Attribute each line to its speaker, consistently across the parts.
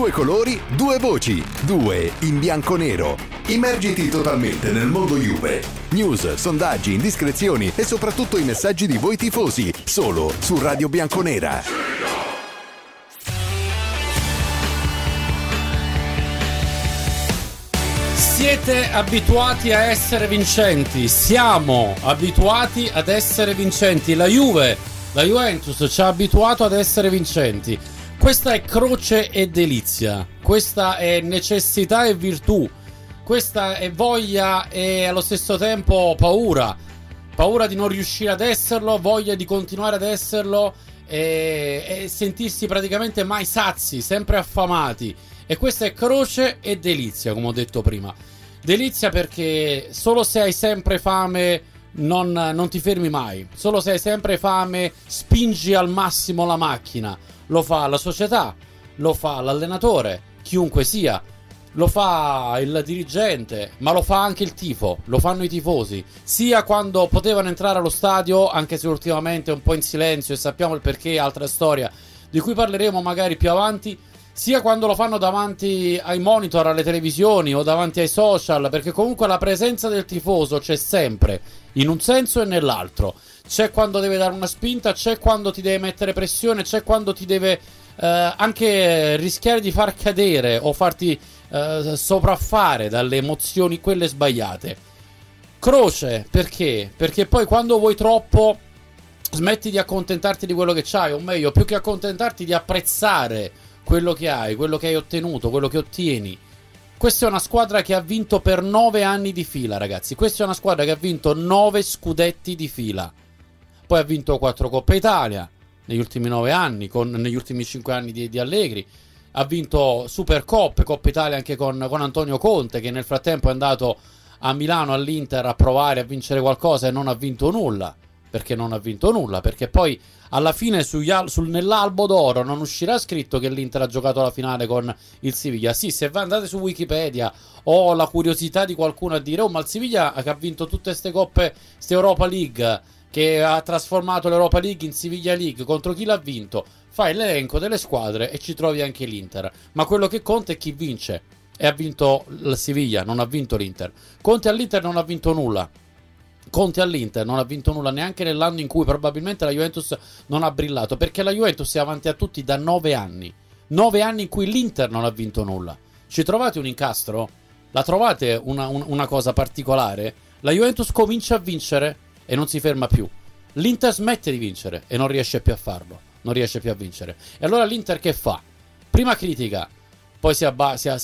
Speaker 1: Due colori, due voci, due in bianco-nero. Immergiti totalmente nel mondo Juve. News, sondaggi, indiscrezioni e soprattutto i messaggi di voi tifosi, solo su Radio Bianconera.
Speaker 2: Siete abituati a essere vincenti, siamo abituati ad essere vincenti. La Juventus ci ha abituato ad essere vincenti. Questa è croce e delizia, questa è necessità e virtù, questa è voglia e allo stesso tempo paura di non riuscire ad esserlo, voglia di continuare ad esserlo e sentirsi praticamente mai sazi, sempre affamati. E questa è croce e delizia, come ho detto prima. Delizia perché solo se hai sempre fame non ti fermi mai. Solo se hai sempre fame spingi al massimo la macchina. Lo fa la società, lo fa l'allenatore, chiunque sia. Lo fa il dirigente, ma lo fa anche il tifo, lo fanno i tifosi. Sia quando potevano entrare allo stadio, anche se ultimamente un po' in silenzio e sappiamo il perché, altra storia di cui parleremo magari più avanti, sia quando lo fanno davanti ai monitor, alle televisioni o davanti ai social, perché comunque la presenza del tifoso c'è sempre, in un senso e nell'altro. C'è quando deve dare una spinta, c'è quando ti deve mettere pressione, c'è quando ti deve anche rischiare di far cadere o farti sopraffare dalle emozioni quelle sbagliate. Croce, perché? Perché poi quando vuoi troppo smetti di accontentarti di quello che c'hai, o meglio, più che accontentarti, di apprezzare quello che hai, quello che hai ottenuto, quello che ottieni. Questa è una squadra che ha vinto per 9 anni di fila, ragazzi. Questa è una squadra che ha vinto 9 scudetti di fila. Poi ha vinto 4 Coppa Italia negli ultimi 9 anni, negli ultimi 5 anni di Allegri. Ha vinto Supercoppe, Coppa Italia anche con Antonio Conte, che nel frattempo è andato a Milano all'Inter a provare a vincere qualcosa e non ha vinto nulla. Perché non ha vinto nulla? Perché poi alla fine nell'albo d'oro non uscirà scritto che l'Inter ha giocato la finale con il Siviglia. Sì, se andate su Wikipedia o la curiosità di qualcuno a dire oh, ma il Siviglia che ha vinto tutte queste coppe, queste Europa League, che ha trasformato l'Europa League in Siviglia League, contro chi l'ha vinto? Fai l'elenco delle squadre e ci trovi anche l'Inter. Ma quello che conta è chi vince. E ha vinto il Siviglia, non ha vinto l'Inter. Conte all'Inter non ha vinto nulla. Conte all'Inter non ha vinto nulla neanche nell'anno in cui probabilmente la Juventus non ha brillato, perché la Juventus è avanti a tutti da 9 anni. 9 anni in cui l'Inter non ha vinto nulla. Ci trovate un incastro? La trovate una cosa particolare? La Juventus comincia a vincere e non si ferma più. L'Inter smette di vincere e non riesce più a farlo. Non riesce più a vincere. E allora l'Inter che fa? Prima critica, poi si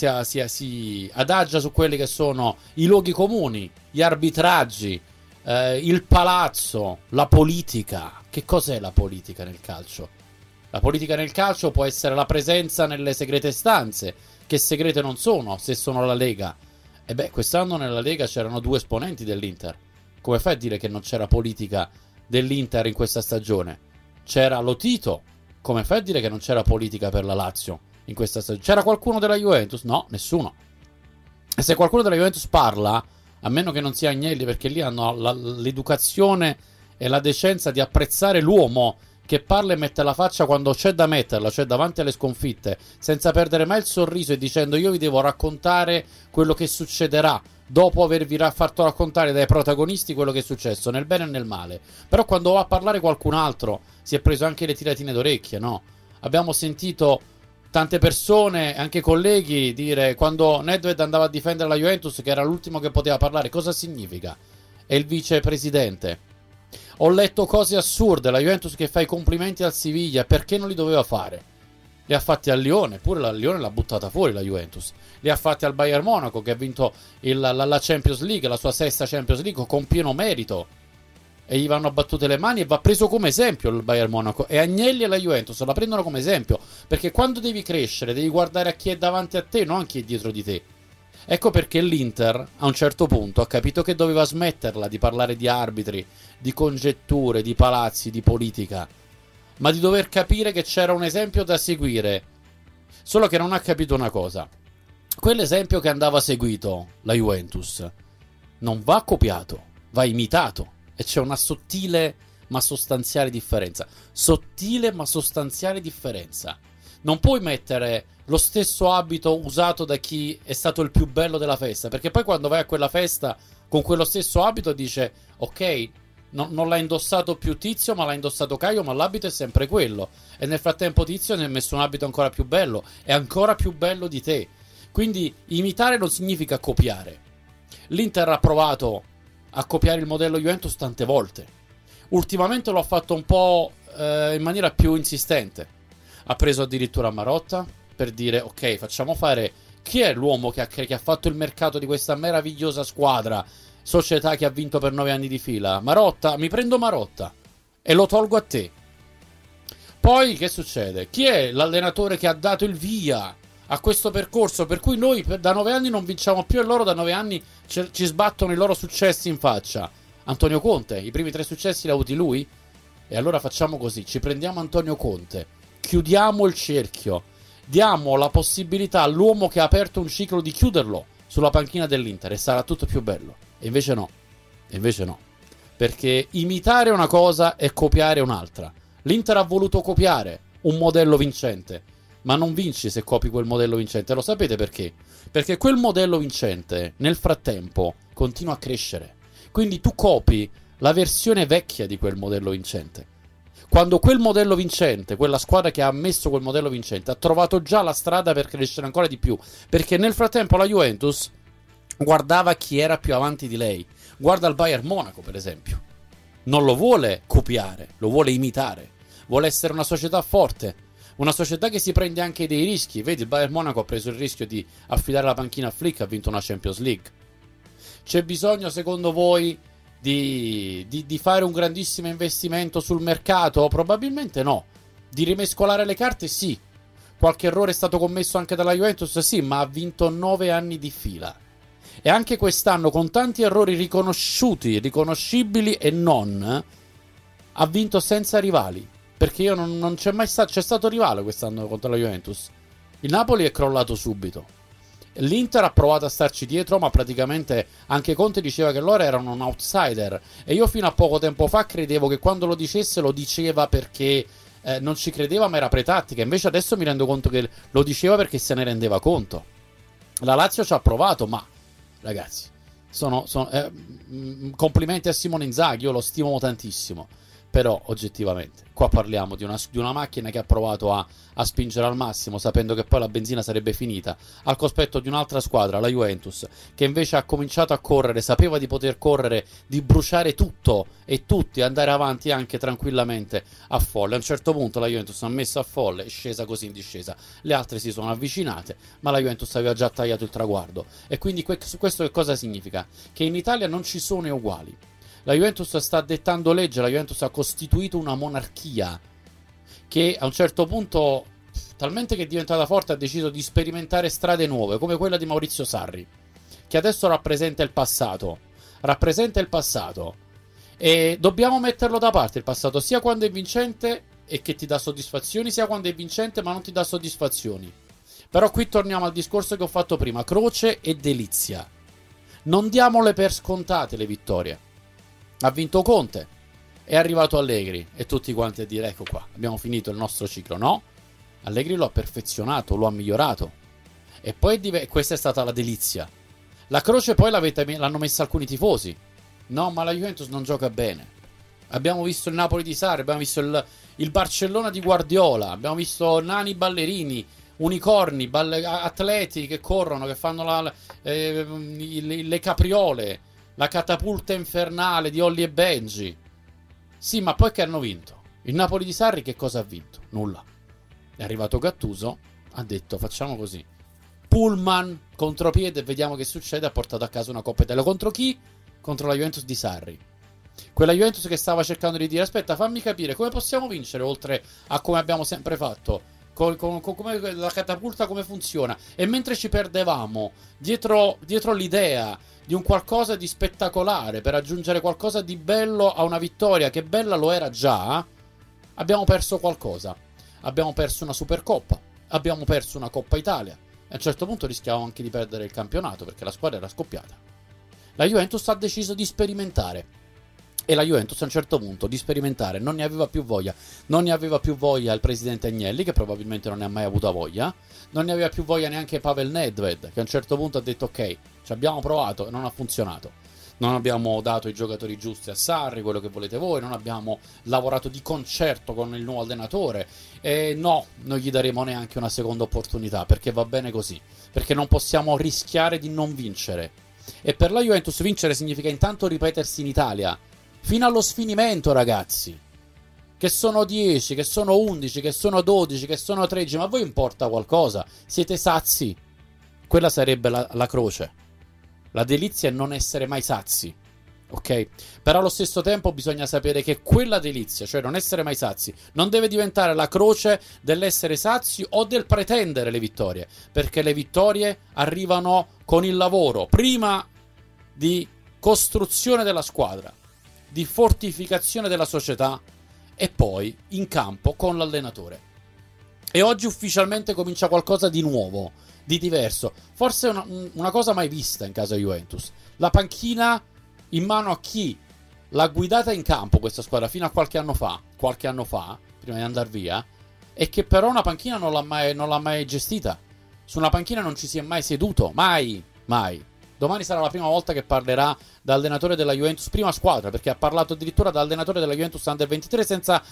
Speaker 2: adagia su quelli che sono i luoghi comuni, gli arbitraggi, il palazzo, la politica. Che cos'è la politica nel calcio? La politica nel calcio può essere la presenza nelle segrete stanze, che segrete non sono se sono la Lega. E beh, quest'anno nella Lega c'erano 2 esponenti dell'Inter. Come fai a dire che non c'era politica dell'Inter in questa stagione? C'era Lotito. Come fai a dire che non c'era politica per la Lazio in questa stagione? C'era qualcuno della Juventus? No, nessuno. E se qualcuno della Juventus parla, a meno che non sia Agnelli, perché lì hanno l'educazione e la decenza di apprezzare l'uomo che parla e mette la faccia quando c'è da metterla, cioè davanti alle sconfitte, senza perdere mai il sorriso e dicendo io vi devo raccontare quello che succederà dopo avervi fatto raccontare dai protagonisti quello che è successo, nel bene e nel male. Però quando va a parlare qualcun altro si è preso anche le tiratine d'orecchie, no? Abbiamo sentito tante persone, anche colleghi, dire quando Nedved andava a difendere la Juventus che era l'ultimo che poteva parlare. Cosa significa? È il vicepresidente. Ho letto cose assurde, la Juventus che fa i complimenti al Siviglia, perché non li doveva fare? Li ha fatti al Lione, pure la Lione l'ha buttata fuori la Juventus. Li ha fatti al Bayern Monaco che ha vinto la Champions League, la sua 6ª Champions League con pieno merito. E gli vanno battute le mani e va preso come esempio il Bayern Monaco. E Agnelli e la Juventus la prendono come esempio, perché quando devi crescere devi guardare a chi è davanti a te, non a chi è dietro di te. Ecco perché l'Inter a un certo punto ha capito che doveva smetterla di parlare di arbitri, di congetture, di palazzi, di politica, ma di dover capire che c'era un esempio da seguire. Solo che non ha capito una cosa: quell'esempio che andava seguito, la Juventus, non va copiato, va imitato. E c'è una sottile ma sostanziale differenza. Sottile ma sostanziale differenza. non puoi mettere lo stesso abito usato da chi è stato il più bello della festa, perché poi quando vai a quella festa con quello stesso abito dice ok, non l'ha indossato più Tizio ma l'ha indossato Caio, ma l'abito è sempre quello, e nel frattempo Tizio ne ha messo un abito ancora più bello, è ancora più bello di te. Quindi imitare non significa copiare. L'Inter ha provato a copiare il modello Juventus tante volte, ultimamente lo ha fatto un po' in maniera più insistente. Ha preso addirittura Marotta per dire ok, facciamo fare, chi è l'uomo che ha fatto il mercato di questa meravigliosa squadra, società che ha vinto per 9 anni di fila? Marotta, mi prendo Marotta e lo tolgo a te. Poi che succede? Chi è l'allenatore che ha dato il via a questo percorso per cui noi da 9 anni non vinciamo più e loro da 9 anni ci sbattono i loro successi in faccia? Antonio Conte, i primi 3 successi li ha avuti lui? E allora facciamo così, ci prendiamo Antonio Conte, chiudiamo il cerchio, diamo la possibilità all'uomo che ha aperto un ciclo di chiuderlo sulla panchina dell'Inter e sarà tutto più bello. E invece no, perché imitare una cosa e copiare un'altra. L'Inter ha voluto copiare un modello vincente, ma non vinci se copi quel modello vincente. Lo sapete perché? Perché quel modello vincente nel frattempo continua a crescere, quindi tu copi la versione vecchia di quel modello vincente. Quando quel modello vincente, quella squadra che ha messo quel modello vincente, ha trovato già la strada per crescere ancora di più, perché nel frattempo la Juventus guardava chi era più avanti di lei. Guarda il Bayern Monaco, per esempio. Non lo vuole copiare, lo vuole imitare. Vuole essere una società forte, una società che si prende anche dei rischi. Vedi, il Bayern Monaco ha preso il rischio di affidare la panchina a Flick, ha vinto una Champions League. C'è bisogno, secondo voi, di fare un grandissimo investimento sul mercato? Probabilmente no. Di rimescolare le carte? Sì. Qualche errore è stato commesso anche dalla Juventus? Sì, ma ha vinto 9 anni di fila. E anche quest'anno, con tanti errori riconosciuti, riconoscibili e non, ha vinto senza rivali. Perché non c'è mai stato, c'è stato rivale quest'anno contro la Juventus. Il Napoli è crollato subito. L'Inter ha provato a starci dietro, ma praticamente anche Conte diceva che loro erano un outsider. E io fino a poco tempo fa credevo che quando lo dicesse lo diceva perché non ci credeva, ma era pretattica. Invece adesso mi rendo conto che lo diceva perché se ne rendeva conto. La Lazio ci ha provato, ma ragazzi, complimenti a Simone Inzaghi, io lo stimo tantissimo, però oggettivamente qua parliamo di una macchina che ha provato a spingere al massimo, sapendo che poi la benzina sarebbe finita, al cospetto di un'altra squadra, la Juventus, che invece ha cominciato a correre, sapeva di poter correre, di bruciare tutto e tutti, andare avanti anche tranquillamente a folle. A un certo punto la Juventus ha messo a folle, è scesa così in discesa, le altre si sono avvicinate, ma la Juventus aveva già tagliato il traguardo. E quindi questo che cosa significa? Che in Italia non ci sono i uguali. La Juventus sta dettando legge, la Juventus ha costituito una monarchia che a un certo punto, talmente che è diventata forte, ha deciso di sperimentare strade nuove, come quella di Maurizio Sarri, che adesso rappresenta il passato. E dobbiamo metterlo da parte il passato, sia quando è vincente e che ti dà soddisfazioni, sia quando è vincente ma non ti dà soddisfazioni. Però qui torniamo al discorso che ho fatto prima, croce e delizia. Non diamole per scontate le vittorie. Ha vinto Conte, è arrivato Allegri e tutti quanti a dire ecco qua, abbiamo finito il nostro ciclo. No, Allegri lo ha perfezionato, lo ha migliorato, e poi questa è stata la delizia. La croce poi l'hanno messa alcuni tifosi. No, ma la Juventus non gioca bene. Abbiamo visto il Napoli di Sarri, abbiamo visto il Barcellona di Guardiola, abbiamo visto nani ballerini, unicorni, atleti che corrono, che fanno le capriole, la catapulta infernale di Olli e Benji. Sì, ma poi che hanno vinto? Il Napoli di Sarri che cosa ha vinto? Nulla. È arrivato Gattuso, ha detto facciamo così. Pullman, contropiede, vediamo che succede, ha portato a casa una Coppa Italia. Contro chi? Contro la Juventus di Sarri. Quella Juventus che stava cercando di dire aspetta, fammi capire come possiamo vincere oltre a come abbiamo sempre fatto. Come la catapulta come funziona. E mentre ci perdevamo dietro l'idea di un qualcosa di spettacolare per aggiungere qualcosa di bello a una vittoria che bella lo era già, abbiamo perso qualcosa. Abbiamo perso una Supercoppa, abbiamo perso una Coppa Italia e a un certo punto rischiamo anche di perdere il campionato perché la squadra era scoppiata. La Juventus ha deciso di sperimentare E la Juventus a un certo punto di sperimentare non ne aveva più voglia. Non ne aveva più voglia il presidente Agnelli, che probabilmente non ne ha mai avuta voglia. Non ne aveva più voglia neanche Pavel Nedved, che a un certo punto ha detto ok, ci abbiamo provato e non ha funzionato. Non abbiamo dato i giocatori giusti a Sarri, quello che volete voi, non abbiamo lavorato di concerto con il nuovo allenatore. E no, non gli daremo neanche una seconda opportunità, perché va bene così. Perché non possiamo rischiare di non vincere. E per la Juventus vincere significa intanto ripetersi in Italia. Fino allo sfinimento, ragazzi. Che sono 10, che sono 11, che sono 12, che sono 13. Ma a voi importa qualcosa? Siete sazi? Quella sarebbe la croce. La delizia è non essere mai sazi. Ok? Però allo stesso tempo bisogna sapere che quella delizia, cioè non essere mai sazi, non deve diventare la croce dell'essere sazi o del pretendere le vittorie. Perché le vittorie arrivano con il lavoro. Prima di costruzione della squadra, di fortificazione della società e poi in campo con l'allenatore. E oggi ufficialmente comincia qualcosa di nuovo, di diverso, forse una cosa mai vista in casa Juventus. La panchina in mano a chi l'ha guidata in campo questa squadra fino a qualche anno fa, prima di andare via, e che però una panchina non l'ha mai gestita. Su una panchina non ci si è mai seduto, mai. Domani sarà la prima volta che parlerà da allenatore della Juventus, prima squadra, perché ha parlato addirittura da allenatore della Juventus Under 23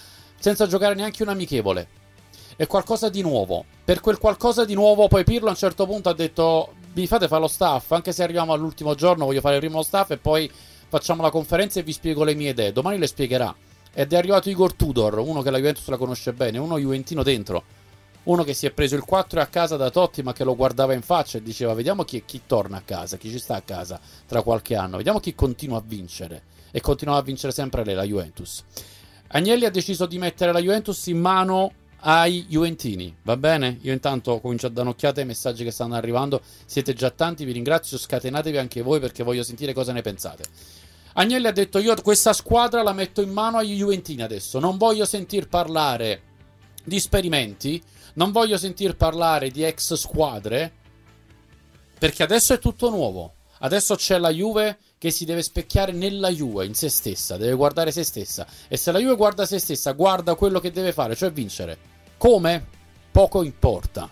Speaker 2: senza giocare neanche un amichevole. È qualcosa di nuovo. Per quel qualcosa di nuovo poi Pirlo a un certo punto ha detto mi fate fare lo staff, anche se arriviamo all'ultimo giorno voglio fare prima lo staff e poi facciamo la conferenza e vi spiego le mie idee. Domani le spiegherà. Ed è arrivato Igor Tudor, uno che la Juventus la conosce bene, uno juventino dentro. Uno che si è preso il 4 a casa da Totti, ma che lo guardava in faccia e diceva vediamo chi torna a casa, chi ci sta a casa tra qualche anno, vediamo chi continua a vincere. E continuava a vincere sempre lei, la Juventus. Agnelli ha deciso di mettere la Juventus in mano ai juventini, va bene? Io intanto comincio a dare un'occhiata ai messaggi che stanno arrivando. Siete già tanti, vi ringrazio, scatenatevi anche voi perché voglio sentire cosa ne pensate. Agnelli ha detto io questa squadra la metto in mano agli juventini adesso, non voglio sentir parlare di esperimenti, non voglio sentir parlare di ex squadre, perché adesso è tutto nuovo. Adesso c'è la Juve che si deve specchiare nella Juve, in se stessa, deve guardare se stessa. E se la Juve guarda se stessa, guarda quello che deve fare, cioè vincere. Come? Poco importa.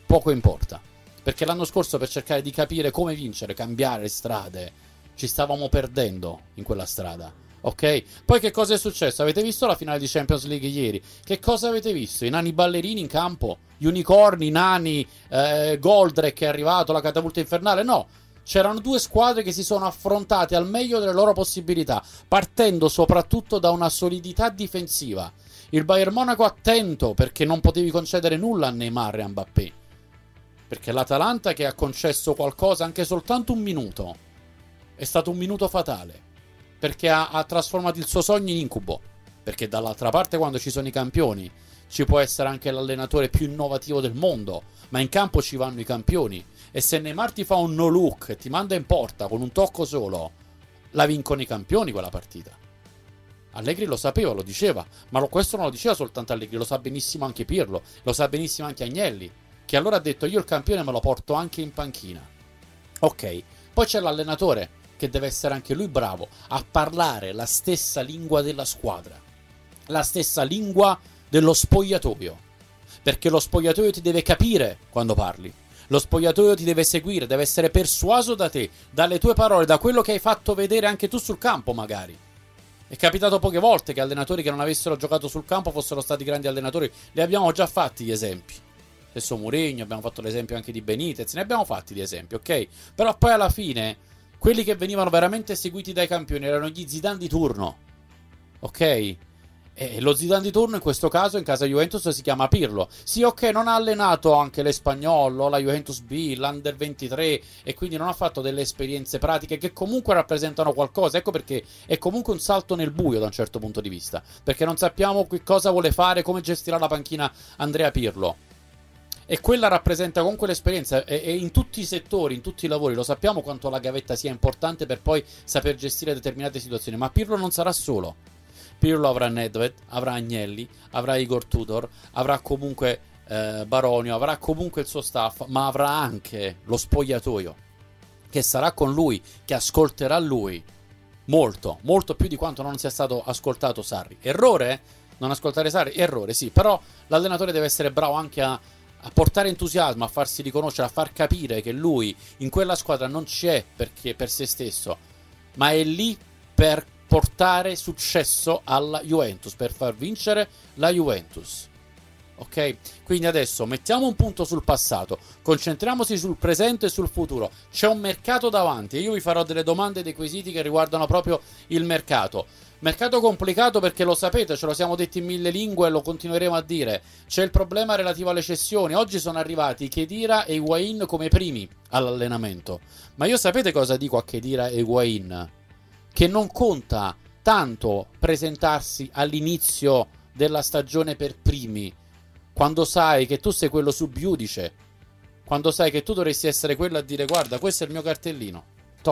Speaker 2: Perché l'anno scorso per cercare di capire come vincere, cambiare strade, ci stavamo perdendo in quella strada. Ok? Poi che cosa è successo? Avete visto la finale di Champions League ieri? Che cosa avete visto? I nani ballerini in campo? Gli unicorni, i nani, Goldrake è arrivato, la catapulta infernale? No, c'erano due squadre che si sono affrontate al meglio delle loro possibilità, partendo soprattutto da una solidità difensiva. Il Bayern Monaco attento, perché non potevi concedere nulla a Neymar e a Mbappé. Perché l'Atalanta che ha concesso qualcosa, anche soltanto un minuto, è stato un minuto fatale. Perché ha trasformato il suo sogno in incubo. Perché dall'altra parte quando ci sono i campioni ci può essere anche l'allenatore più innovativo del mondo, ma in campo ci vanno i campioni. E se Neymar ti fa un no look e ti manda in porta con un tocco solo, la vincono i campioni quella partita. Allegri lo sapeva, lo diceva, ma questo non lo diceva soltanto Allegri, lo sa benissimo anche Pirlo, lo sa benissimo anche Agnelli, che allora ha detto io il campione me lo porto anche in panchina. Ok, poi c'è l'allenatore che deve essere anche lui bravo a parlare la stessa lingua della squadra, la stessa lingua dello spogliatoio, perché lo spogliatoio ti deve capire quando parli, lo spogliatoio ti deve seguire, deve essere persuaso da te, dalle tue parole, da quello che hai fatto vedere anche tu sul campo magari. È capitato poche volte che allenatori che non avessero giocato sul campo fossero stati grandi allenatori, li abbiamo già fatti gli esempi. Stesso Mourinho, abbiamo fatto l'esempio anche di Benitez, ne abbiamo fatti di esempi, ok? Però poi alla fine quelli che venivano veramente seguiti dai campioni erano gli Zidane di turno, ok? E lo Zidane di turno in questo caso in casa Juventus si chiama Pirlo. Sì, ok, non ha allenato anche l'Espagnolo, la Juventus B, l'Under 23 e quindi non ha fatto delle esperienze pratiche che comunque rappresentano qualcosa. Ecco perché è comunque un salto nel buio da un certo punto di vista, perché non sappiamo cosa vuole fare, come gestirà la panchina Andrea Pirlo. E quella rappresenta comunque l'esperienza e in tutti i settori, in tutti i lavori, lo sappiamo quanto la gavetta sia importante per poi saper gestire determinate situazioni, ma Pirlo non sarà solo. Pirlo avrà Nedved, avrà Agnelli, avrà Igor Tudor, avrà comunque Baronio, avrà comunque il suo staff, ma avrà anche lo spogliatoio che sarà con lui, che ascolterà lui molto, molto più di quanto non sia stato ascoltato Sarri. Errore? Non ascoltare Sarri? Errore, sì, però l'allenatore deve essere bravo anche a portare entusiasmo, a farsi riconoscere, a far capire che lui in quella squadra non c'è perché per se stesso, ma è lì per portare successo alla Juventus, per far vincere la Juventus. Ok? Quindi adesso mettiamo un punto sul passato, concentriamoci sul presente e sul futuro. C'è un mercato davanti e io vi farò delle domande e dei quesiti che riguardano proprio il mercato. Mercato complicato perché lo sapete, ce lo siamo detti in 1000 lingue e lo continueremo a dire. C'è il problema relativo alle cessioni. Oggi sono arrivati Khedira e Higuain come primi all'allenamento. Ma io sapete cosa dico a Khedira e Higuain? Che non conta tanto presentarsi all'inizio della stagione per primi, quando sai che tu sei quello sub iudice, quando sai che tu dovresti essere quello a dire guarda, questo è il mio cartellino,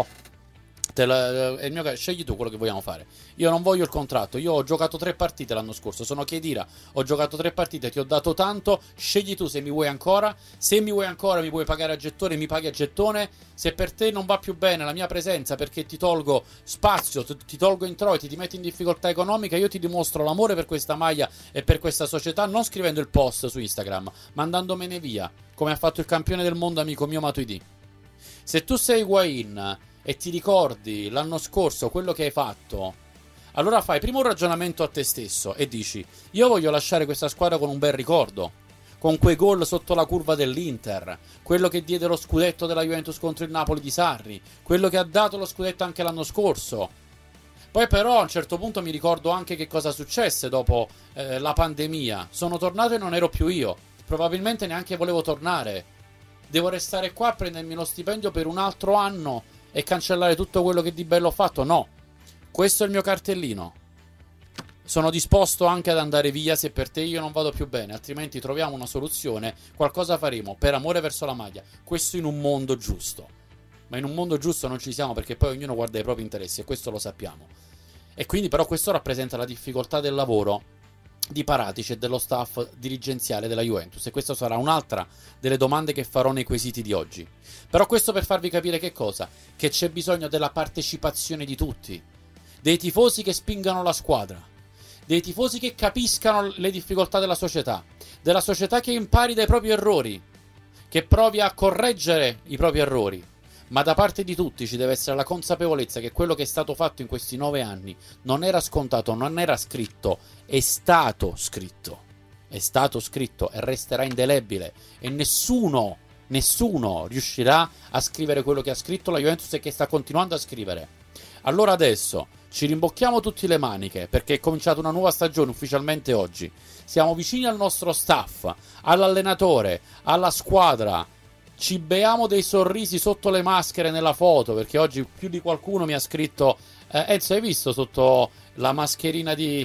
Speaker 2: scegli tu quello che vogliamo fare. Io non voglio il contratto, io ho giocato 3 partite l'anno scorso, sono Khedira, ho giocato 3 partite, ti ho dato tanto, scegli tu se mi vuoi ancora. Se mi vuoi ancora mi puoi pagare a gettone, mi paghi a gettone. Se per te non va più bene la mia presenza perché ti tolgo spazio, ti tolgo introiti, ti metti in difficoltà economica, io ti dimostro l'amore per questa maglia e per questa società, non scrivendo il post su Instagram, mandandomene via, come ha fatto il campione del mondo amico mio Matuidi. Se tu sei Higuain e ti ricordi l'anno scorso quello che hai fatto, allora fai prima un ragionamento a te stesso e dici io voglio lasciare questa squadra con un bel ricordo, con quei gol sotto la curva dell'Inter, quello che diede lo scudetto della Juventus contro il Napoli di Sarri, quello che ha dato lo scudetto anche l'anno scorso. Poi però a un certo punto mi ricordo anche che cosa successe dopo la pandemia. Sono tornato e non ero più io, probabilmente neanche volevo tornare. Devo restare qua a prendermi lo stipendio per un altro anno e cancellare tutto quello che di bello ho fatto? No, questo è il mio cartellino. Sono disposto anche ad andare via se per te io non vado più bene, altrimenti troviamo una soluzione, qualcosa faremo per amore verso la maglia. Questo in un mondo giusto. Ma in un mondo giusto non ci siamo, perché poi ognuno guarda i propri interessi e questo lo sappiamo. E quindi però questo rappresenta la difficoltà del lavoro di Paratici e dello staff dirigenziale della Juventus, e questa sarà un'altra delle domande che farò nei quesiti di oggi. Però questo per farvi capire che cosa? Che c'è bisogno della partecipazione di tutti, dei tifosi che spingano la squadra, dei tifosi che capiscano le difficoltà della società che impari dai propri errori, che provi a correggere i propri errori. Ma da parte di tutti ci deve essere la consapevolezza che quello che è stato fatto in questi 9 anni non era scontato, non era scritto, è stato scritto e resterà indelebile, e nessuno riuscirà a scrivere quello che ha scritto la Juventus e che sta continuando a scrivere. Allora adesso ci rimbocchiamo tutti le maniche, perché è cominciata una nuova stagione ufficialmente oggi. Siamo vicini al nostro staff, all'allenatore, alla squadra. Ci beviamo dei sorrisi sotto le maschere nella foto, perché oggi più di qualcuno mi ha scritto Enzo, hai visto sotto la mascherina di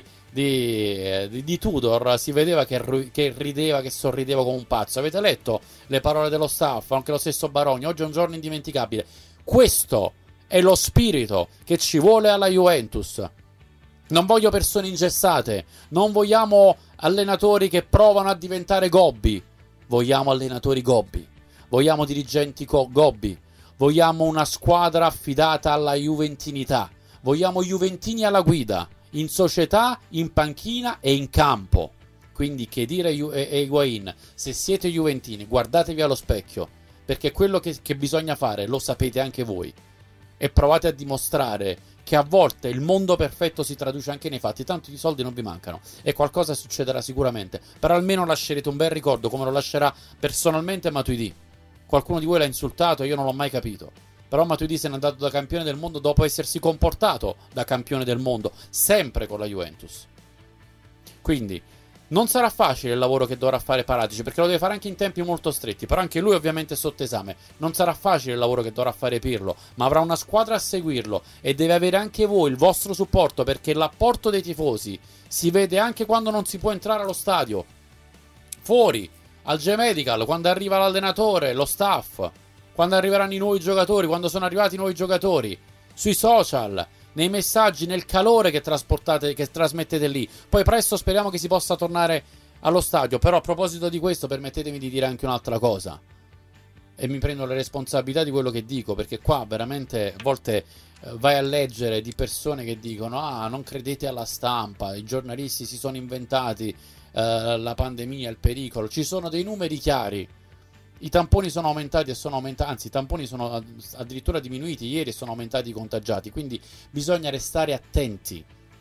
Speaker 2: Tudor si vedeva che rideva, che sorrideva come un pazzo. Avete letto le parole dello staff? Anche lo stesso Baroni. Oggi è un giorno indimenticabile. Questo è lo spirito che ci vuole alla Juventus. Non voglio persone ingessate, non vogliamo allenatori che provano a diventare gobbi, vogliamo allenatori gobbi. Vogliamo dirigenti gobbi, vogliamo una squadra affidata alla juventinità, vogliamo juventini alla guida, in società, in panchina e in campo. Quindi Khedira e Higuain, se siete juventini, guardatevi allo specchio, perché quello che bisogna fare lo sapete anche voi, e provate a dimostrare che a volte il mondo perfetto si traduce anche nei fatti. Tanto i soldi non vi mancano e qualcosa succederà sicuramente, però almeno lascerete un bel ricordo, come lo lascerà personalmente Matuidi. Qualcuno di voi l'ha insultato, io non l'ho mai capito. Però Matuidi se n'è andato da campione del mondo dopo essersi comportato da campione del mondo, sempre con la Juventus. Quindi non sarà facile il lavoro che dovrà fare Paratici, perché lo deve fare anche in tempi molto stretti. Però anche lui ovviamente è sotto esame. Non sarà facile il lavoro che dovrà fare Pirlo, ma avrà una squadra a seguirlo e deve avere anche voi il vostro supporto, perché l'apporto dei tifosi si vede anche quando non si può entrare allo stadio. Fuori al G-Medical, quando arriva l'allenatore, lo staff, quando arriveranno i nuovi giocatori, quando sono arrivati i nuovi giocatori, sui social, nei messaggi, nel calore che trasportate, che trasmettete lì. Poi presto speriamo che si possa tornare allo stadio. Però a proposito di questo permettetemi di dire anche un'altra cosa. e mi prendo le responsabilità di quello che dico, perché qua veramente a volte vai a leggere di persone che dicono non credete alla stampa, i giornalisti si sono inventati la pandemia, il pericolo. Ci sono dei numeri chiari, i tamponi sono aumentati e sono aumentati, anzi i tamponi sono addirittura diminuiti ieri e sono aumentati i contagiati, quindi bisogna restare attenti,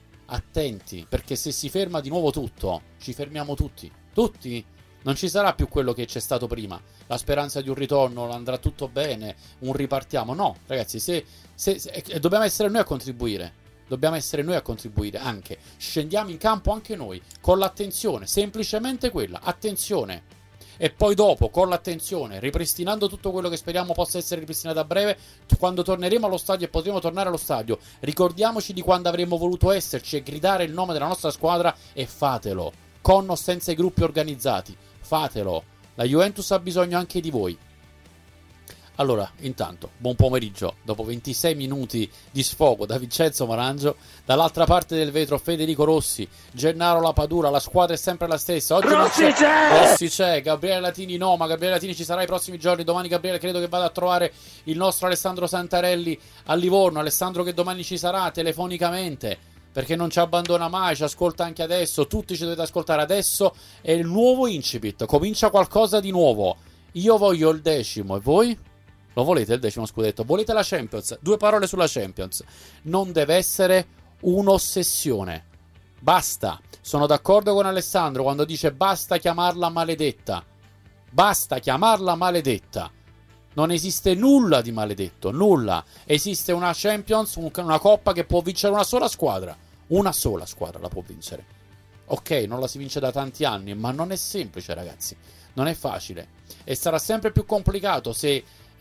Speaker 2: perché se si ferma di nuovo tutto, ci fermiamo tutti. Non ci sarà più quello che c'è stato prima, la speranza di un ritorno, andrà tutto bene, un ripartiamo. No, ragazzi, dobbiamo essere noi a contribuire. Dobbiamo essere noi a contribuire anche. Scendiamo in campo anche noi, con l'attenzione, semplicemente quella, attenzione. E poi dopo, con l'attenzione, ripristinando tutto quello che speriamo possa essere ripristinato a breve, quando torneremo allo stadio e potremo tornare allo stadio, ricordiamoci di quando avremmo voluto esserci e gridare il nome della nostra squadra, e fatelo, con o senza i gruppi organizzati. Fatelo, la Juventus ha bisogno anche di voi. Allora, intanto, buon pomeriggio. Dopo 26 minuti di sfogo da Vincenzo Marangio, dall'altra parte del vetro Federico Rossi, Gennaro Lapadura, la squadra è sempre la stessa. Oggi Rossi c'è, Gabriele Latini no, ma Gabriele Latini ci sarà i prossimi giorni. Domani Gabriele credo che vada a trovare il nostro Alessandro Santarelli a Livorno. Alessandro che domani ci sarà telefonicamente, perché non ci abbandona mai, ci ascolta anche adesso, tutti ci dovete ascoltare adesso, è il nuovo incipit, comincia qualcosa di nuovo. Io voglio il 10° e voi? Lo volete il 10° scudetto? Volete la Champions? 2 parole sulla Champions. Non deve essere un'ossessione. Basta. Sono d'accordo con Alessandro quando dice basta chiamarla maledetta. Basta chiamarla maledetta. Non esiste nulla di maledetto, nulla. Esiste una Champions, una coppa che può vincere una sola squadra. Una sola squadra la può vincere. Ok, non la si vince da tanti anni, ma non è semplice, ragazzi. Non è facile. E sarà sempre più complicato se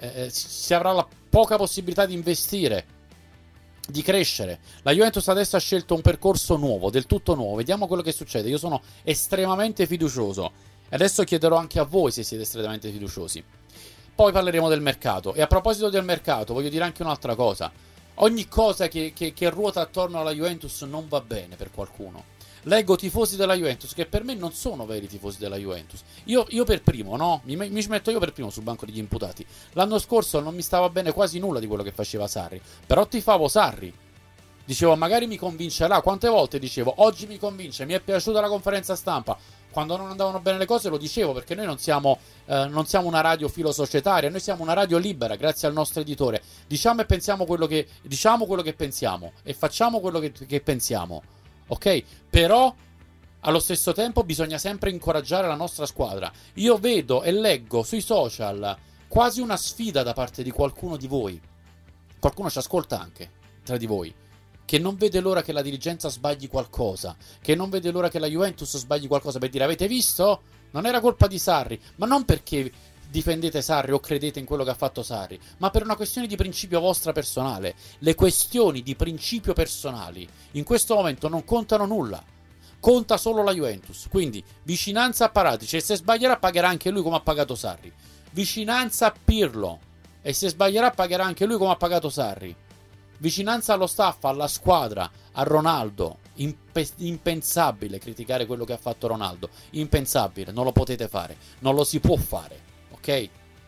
Speaker 2: si avrà la poca possibilità di investire, di crescere. La Juventus adesso ha scelto un percorso nuovo, del tutto nuovo. Vediamo quello che succede. Io sono estremamente fiducioso. E adesso chiederò anche a voi se siete estremamente fiduciosi. Poi parleremo del mercato. E a proposito del mercato, voglio dire anche un'altra cosa. Ogni cosa che ruota attorno alla Juventus non va bene per qualcuno. Leggo tifosi della Juventus che per me non sono veri tifosi della Juventus. Io per primo, no? Mi metto io per primo sul banco degli imputati. L'anno scorso non mi stava bene quasi nulla di quello che faceva Sarri, però tifavo Sarri. Dicevo, magari mi convincerà. Quante volte dicevo, oggi mi convince, mi è piaciuta la conferenza stampa. Quando non andavano bene le cose lo dicevo, perché noi non siamo una radio filosocietaria, noi siamo una radio libera, grazie al nostro editore. Diciamo e pensiamo quello che pensiamo e facciamo quello che pensiamo. Ok? Però allo stesso tempo bisogna sempre incoraggiare la nostra squadra. Io vedo e leggo sui social quasi una sfida da parte di qualcuno di voi. Qualcuno ci ascolta anche tra di voi, che non vede l'ora che la dirigenza sbagli qualcosa, che non vede l'ora che la Juventus sbagli qualcosa, per dire, avete visto? Non era colpa di Sarri, ma non perché difendete Sarri o credete in quello che ha fatto Sarri, ma per una questione di principio vostra personale. Le questioni di principio personali in questo momento non contano nulla, conta solo la Juventus. Quindi vicinanza a Paratici, e se sbaglierà pagherà anche lui come ha pagato Sarri. Vicinanza a Pirlo, e se sbaglierà pagherà anche lui come ha pagato Sarri. Vicinanza allo staff, alla squadra, a Ronaldo. Impensabile criticare quello che ha fatto Ronaldo, impensabile, non lo potete fare, non lo si può fare, ok?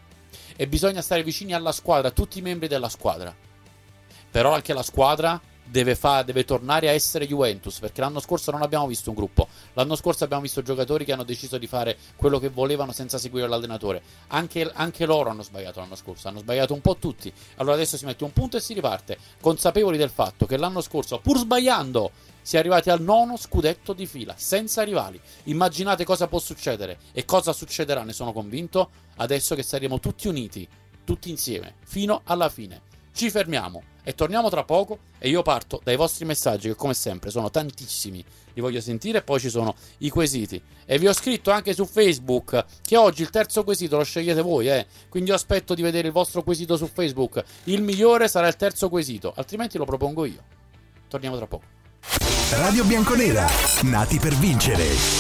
Speaker 2: E bisogna stare vicini alla squadra, tutti i membri della squadra. Però anche la squadra deve tornare a essere Juventus, perché l'anno scorso non abbiamo visto un gruppo. L'anno scorso abbiamo visto giocatori che hanno deciso di fare quello che volevano senza seguire l'allenatore. Anche loro hanno sbagliato l'anno scorso, hanno sbagliato un po' tutti. Allora adesso si mette un punto e si riparte, consapevoli del fatto che l'anno scorso, pur sbagliando, si è arrivati al 9° scudetto di fila, senza rivali. Immaginate cosa può succedere e cosa succederà, ne sono convinto, adesso che saremo tutti uniti, tutti insieme, fino alla fine. Ci fermiamo e torniamo tra poco, e io parto dai vostri messaggi, che come sempre sono tantissimi, li voglio sentire, e poi ci sono i quesiti. E vi ho scritto anche su Facebook che oggi il terzo quesito lo scegliete voi, quindi io aspetto di vedere il vostro quesito su Facebook. Il migliore sarà il terzo quesito, altrimenti lo propongo io. Torniamo tra poco.
Speaker 1: Radio Bianconera, nati per vincere.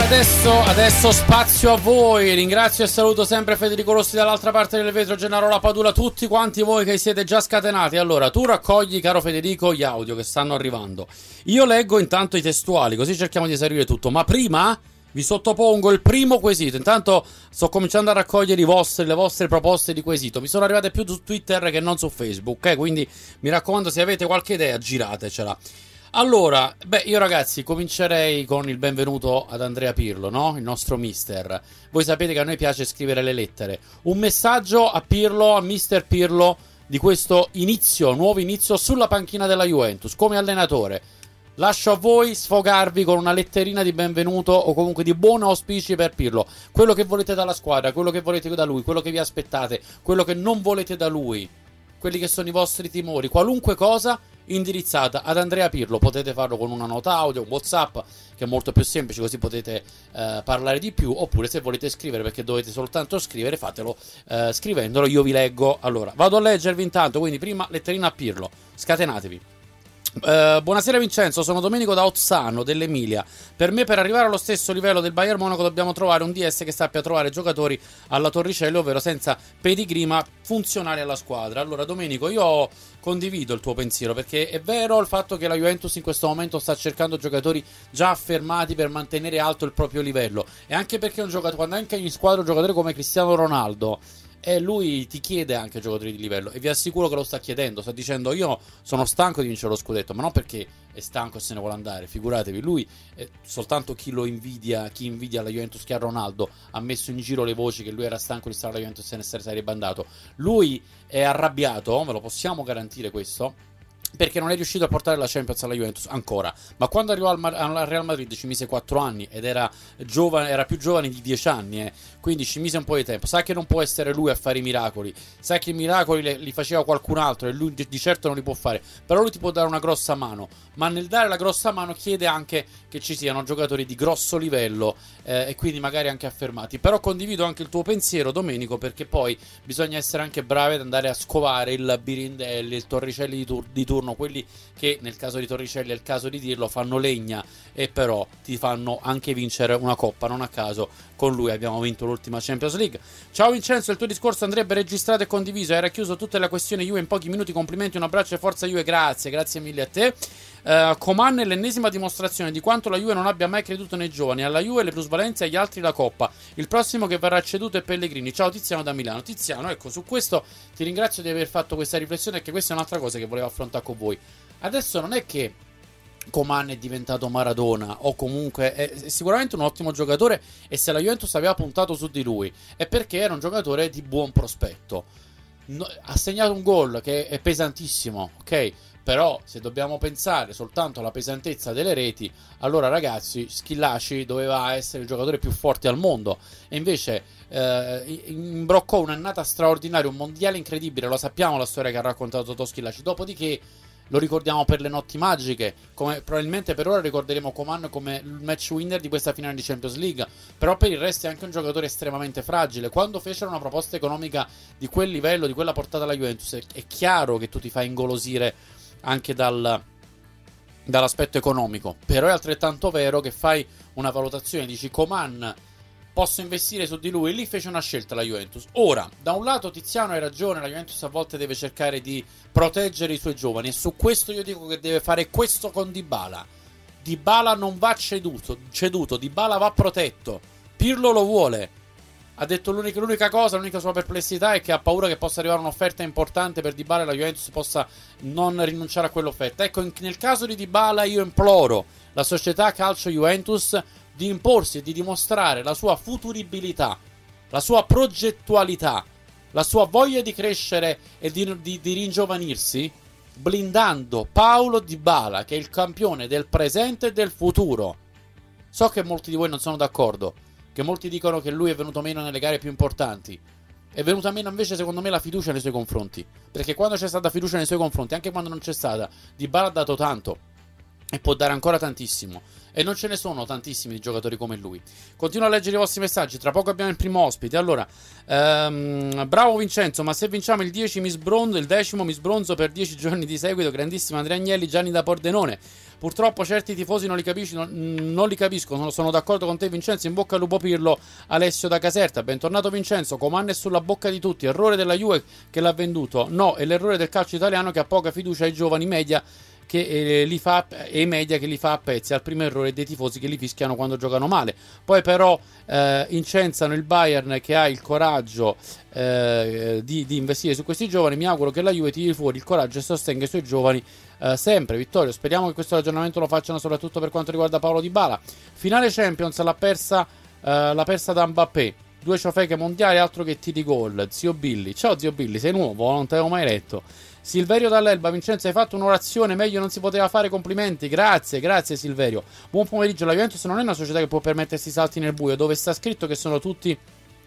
Speaker 2: Adesso spazio a voi. Ringrazio e saluto sempre Federico Rossi dall'altra parte del vetro, Gennaro La Padula, tutti quanti voi che siete già scatenati. Allora, tu raccogli, caro Federico, gli audio che stanno arrivando. Io leggo intanto i testuali, così cerchiamo di esaurire tutto. Ma prima vi sottopongo il primo quesito. Intanto sto cominciando a raccogliere le vostre proposte di quesito. Mi sono arrivate più su Twitter che non su Facebook, quindi mi raccomando, se avete qualche idea, giratecela. Allora, io ragazzi comincerei con il benvenuto ad Andrea Pirlo, no? Il nostro mister. Voi sapete che a noi piace scrivere le lettere. Un messaggio a Pirlo, a mister Pirlo, di questo nuovo inizio sulla panchina della Juventus, come allenatore. Lascio a voi sfogarvi con una letterina di benvenuto o comunque di buoni auspici per Pirlo. Quello che volete dalla squadra, quello che volete da lui, quello che vi aspettate, quello che non volete da lui, quelli che sono i vostri timori, qualunque cosa indirizzata ad Andrea Pirlo. Potete farlo con una nota audio, un WhatsApp, che è molto più semplice, così potete parlare di più, oppure se volete scrivere, perché dovete soltanto scrivere, fatelo scrivendolo, io vi leggo. Allora, vado a leggervi intanto, quindi prima letterina a Pirlo, scatenatevi. Buonasera Vincenzo, sono Domenico da Ozzano dell'Emilia. Per me, per arrivare allo stesso livello del Bayern Monaco, dobbiamo trovare un DS che sappia trovare giocatori alla Torricelli, ovvero senza pedigree ma funzionali alla squadra. Allora Domenico, io condivido il tuo pensiero, perché è vero il fatto che la Juventus in questo momento sta cercando giocatori già affermati per mantenere alto il proprio livello, e anche perché un giocatore, quando anche in squadra un giocatore come Cristiano Ronaldo, e lui ti chiede anche giocatori di livello, e vi assicuro che lo sta chiedendo. Sta dicendo: io sono stanco di vincere lo scudetto, ma non perché è stanco e se ne vuole andare, figuratevi. Lui, soltanto chi invidia la Juventus, che ha Ronaldo, ha messo in giro le voci che lui era stanco di stare alla Juventus e ne sarebbe andato. Lui è arrabbiato, ve lo possiamo garantire questo, perché non è riuscito a portare la Champions alla Juventus ancora. Ma quando arrivò al Real Madrid ci mise 4 anni ed era più giovane di 10 anni, quindi ci mise un po' di tempo. Sa che non può essere lui a fare i miracoli, sa che i miracoli li faceva qualcun altro e lui di certo non li può fare, però lui ti può dare una grossa mano, ma nel dare la grossa mano chiede anche che ci siano giocatori di grosso livello, e quindi magari anche affermati. Però condivido anche il tuo pensiero, Domenico, perché poi bisogna essere anche bravi ad andare a scovare il Birindelli, il Torricelli di turno, quelli che nel caso di Torricelli, è il caso di dirlo, fanno legna e però ti fanno anche vincere una coppa. Non a caso con lui abbiamo vinto l'ultima Champions League. Ciao Vincenzo, il tuo discorso andrebbe registrato e condiviso, hai racchiuso tutte le questioni Juve in pochi minuti, complimenti, un abbraccio e forza Juve. Grazie mille a te. Coman è l'ennesima dimostrazione di quanto la Juve non abbia mai creduto nei giovani. Alla Juve le plusvalenze e agli altri la coppa. Il prossimo che verrà ceduto è Pellegrini. Ciao Tiziano da Milano. Tiziano, ecco, su questo ti ringrazio di aver fatto questa riflessione, perché questa è un'altra cosa che volevo affrontare con voi. Adesso non è che Coman è diventato Maradona, o comunque è sicuramente un ottimo giocatore, e se la Juventus aveva puntato su di lui è perché era un giocatore di buon prospetto. Ha segnato un gol che è pesantissimo, ok? Però se dobbiamo pensare soltanto alla pesantezza delle reti, allora ragazzi, Schillaci doveva essere il giocatore più forte al mondo, e invece imbroccò un'annata straordinaria, un mondiale incredibile. Lo sappiamo la storia che ha raccontato Totò Schillaci. Dopodiché lo ricordiamo per le notti magiche, come probabilmente per ora ricorderemo Coman come il match winner di questa finale di Champions League, però per il resto è anche un giocatore estremamente fragile. Quando fecero una proposta economica di quel livello, di quella portata alla Juventus, è chiaro che tu ti fai ingolosire anche dall'aspetto economico, però è altrettanto vero che fai una valutazione, dici Coman posso investire su di lui, e lì fece una scelta la Juventus. Ora, da un lato Tiziano hai ragione, la Juventus a volte deve cercare di proteggere i suoi giovani, e su questo io dico che deve fare questo con Dybala. Dybala non va ceduto, Dybala va protetto. Pirlo lo vuole. Ha detto l'unica sua perplessità è che ha paura che possa arrivare un'offerta importante per Dybala e la Juventus possa non rinunciare a quell'offerta. Ecco, nel caso di Dybala io imploro la società calcio Juventus di imporsi e di dimostrare la sua futuribilità, la sua progettualità, la sua voglia di crescere e di ringiovanirsi, blindando Paulo Dybala, che è il campione del presente e del futuro. So che molti di voi non sono d'accordo, che molti dicono che lui è venuto meno nelle gare più importanti. È venuta meno invece secondo me la fiducia nei suoi confronti, perché quando c'è stata fiducia nei suoi confronti, anche quando non c'è stata, Dybala ha dato tanto e può dare ancora tantissimo, e non ce ne sono tantissimi giocatori come lui. Continuo a leggere i vostri messaggi, tra poco abbiamo il primo ospite. Allora, bravo Vincenzo, ma se vinciamo il 10 il 10° mi sbronzo per 10 giorni di seguito. Grandissimo Andrea Agnelli, Gianni da Pordenone. Purtroppo certi tifosi non li capiscono. Sono d'accordo con te, Vincenzo. In bocca al lupo Pirlo. Alessio da Caserta. Bentornato Vincenzo. Coman è sulla bocca di tutti. Errore della Juve che l'ha venduto? No, è l'errore del calcio italiano che ha poca fiducia ai giovani media che li fa, e i media che li fa a pezzi. Al primo errore dei tifosi che li fischiano quando giocano male. Poi però incensano il Bayern che ha il coraggio di investire su questi giovani. Mi auguro che la Juve tiri fuori il coraggio e sostenga i suoi giovani sempre. Vittorio, speriamo che questo ragionamento lo facciano soprattutto per quanto riguarda Paolo Dybala. Finale Champions l'ha persa da Mbappé. 2 ciofeche mondiali, altro che tiri gol. Zio Billy, ciao zio Billy, sei nuovo, non ti avevo mai letto. Silverio dall'Elba. Vincenzo, hai fatto un'orazione, meglio non si poteva fare, complimenti. Grazie Silverio. Buon pomeriggio. La Juventus non è una società che può permettersi salti nel buio, dove sta scritto che sono tutti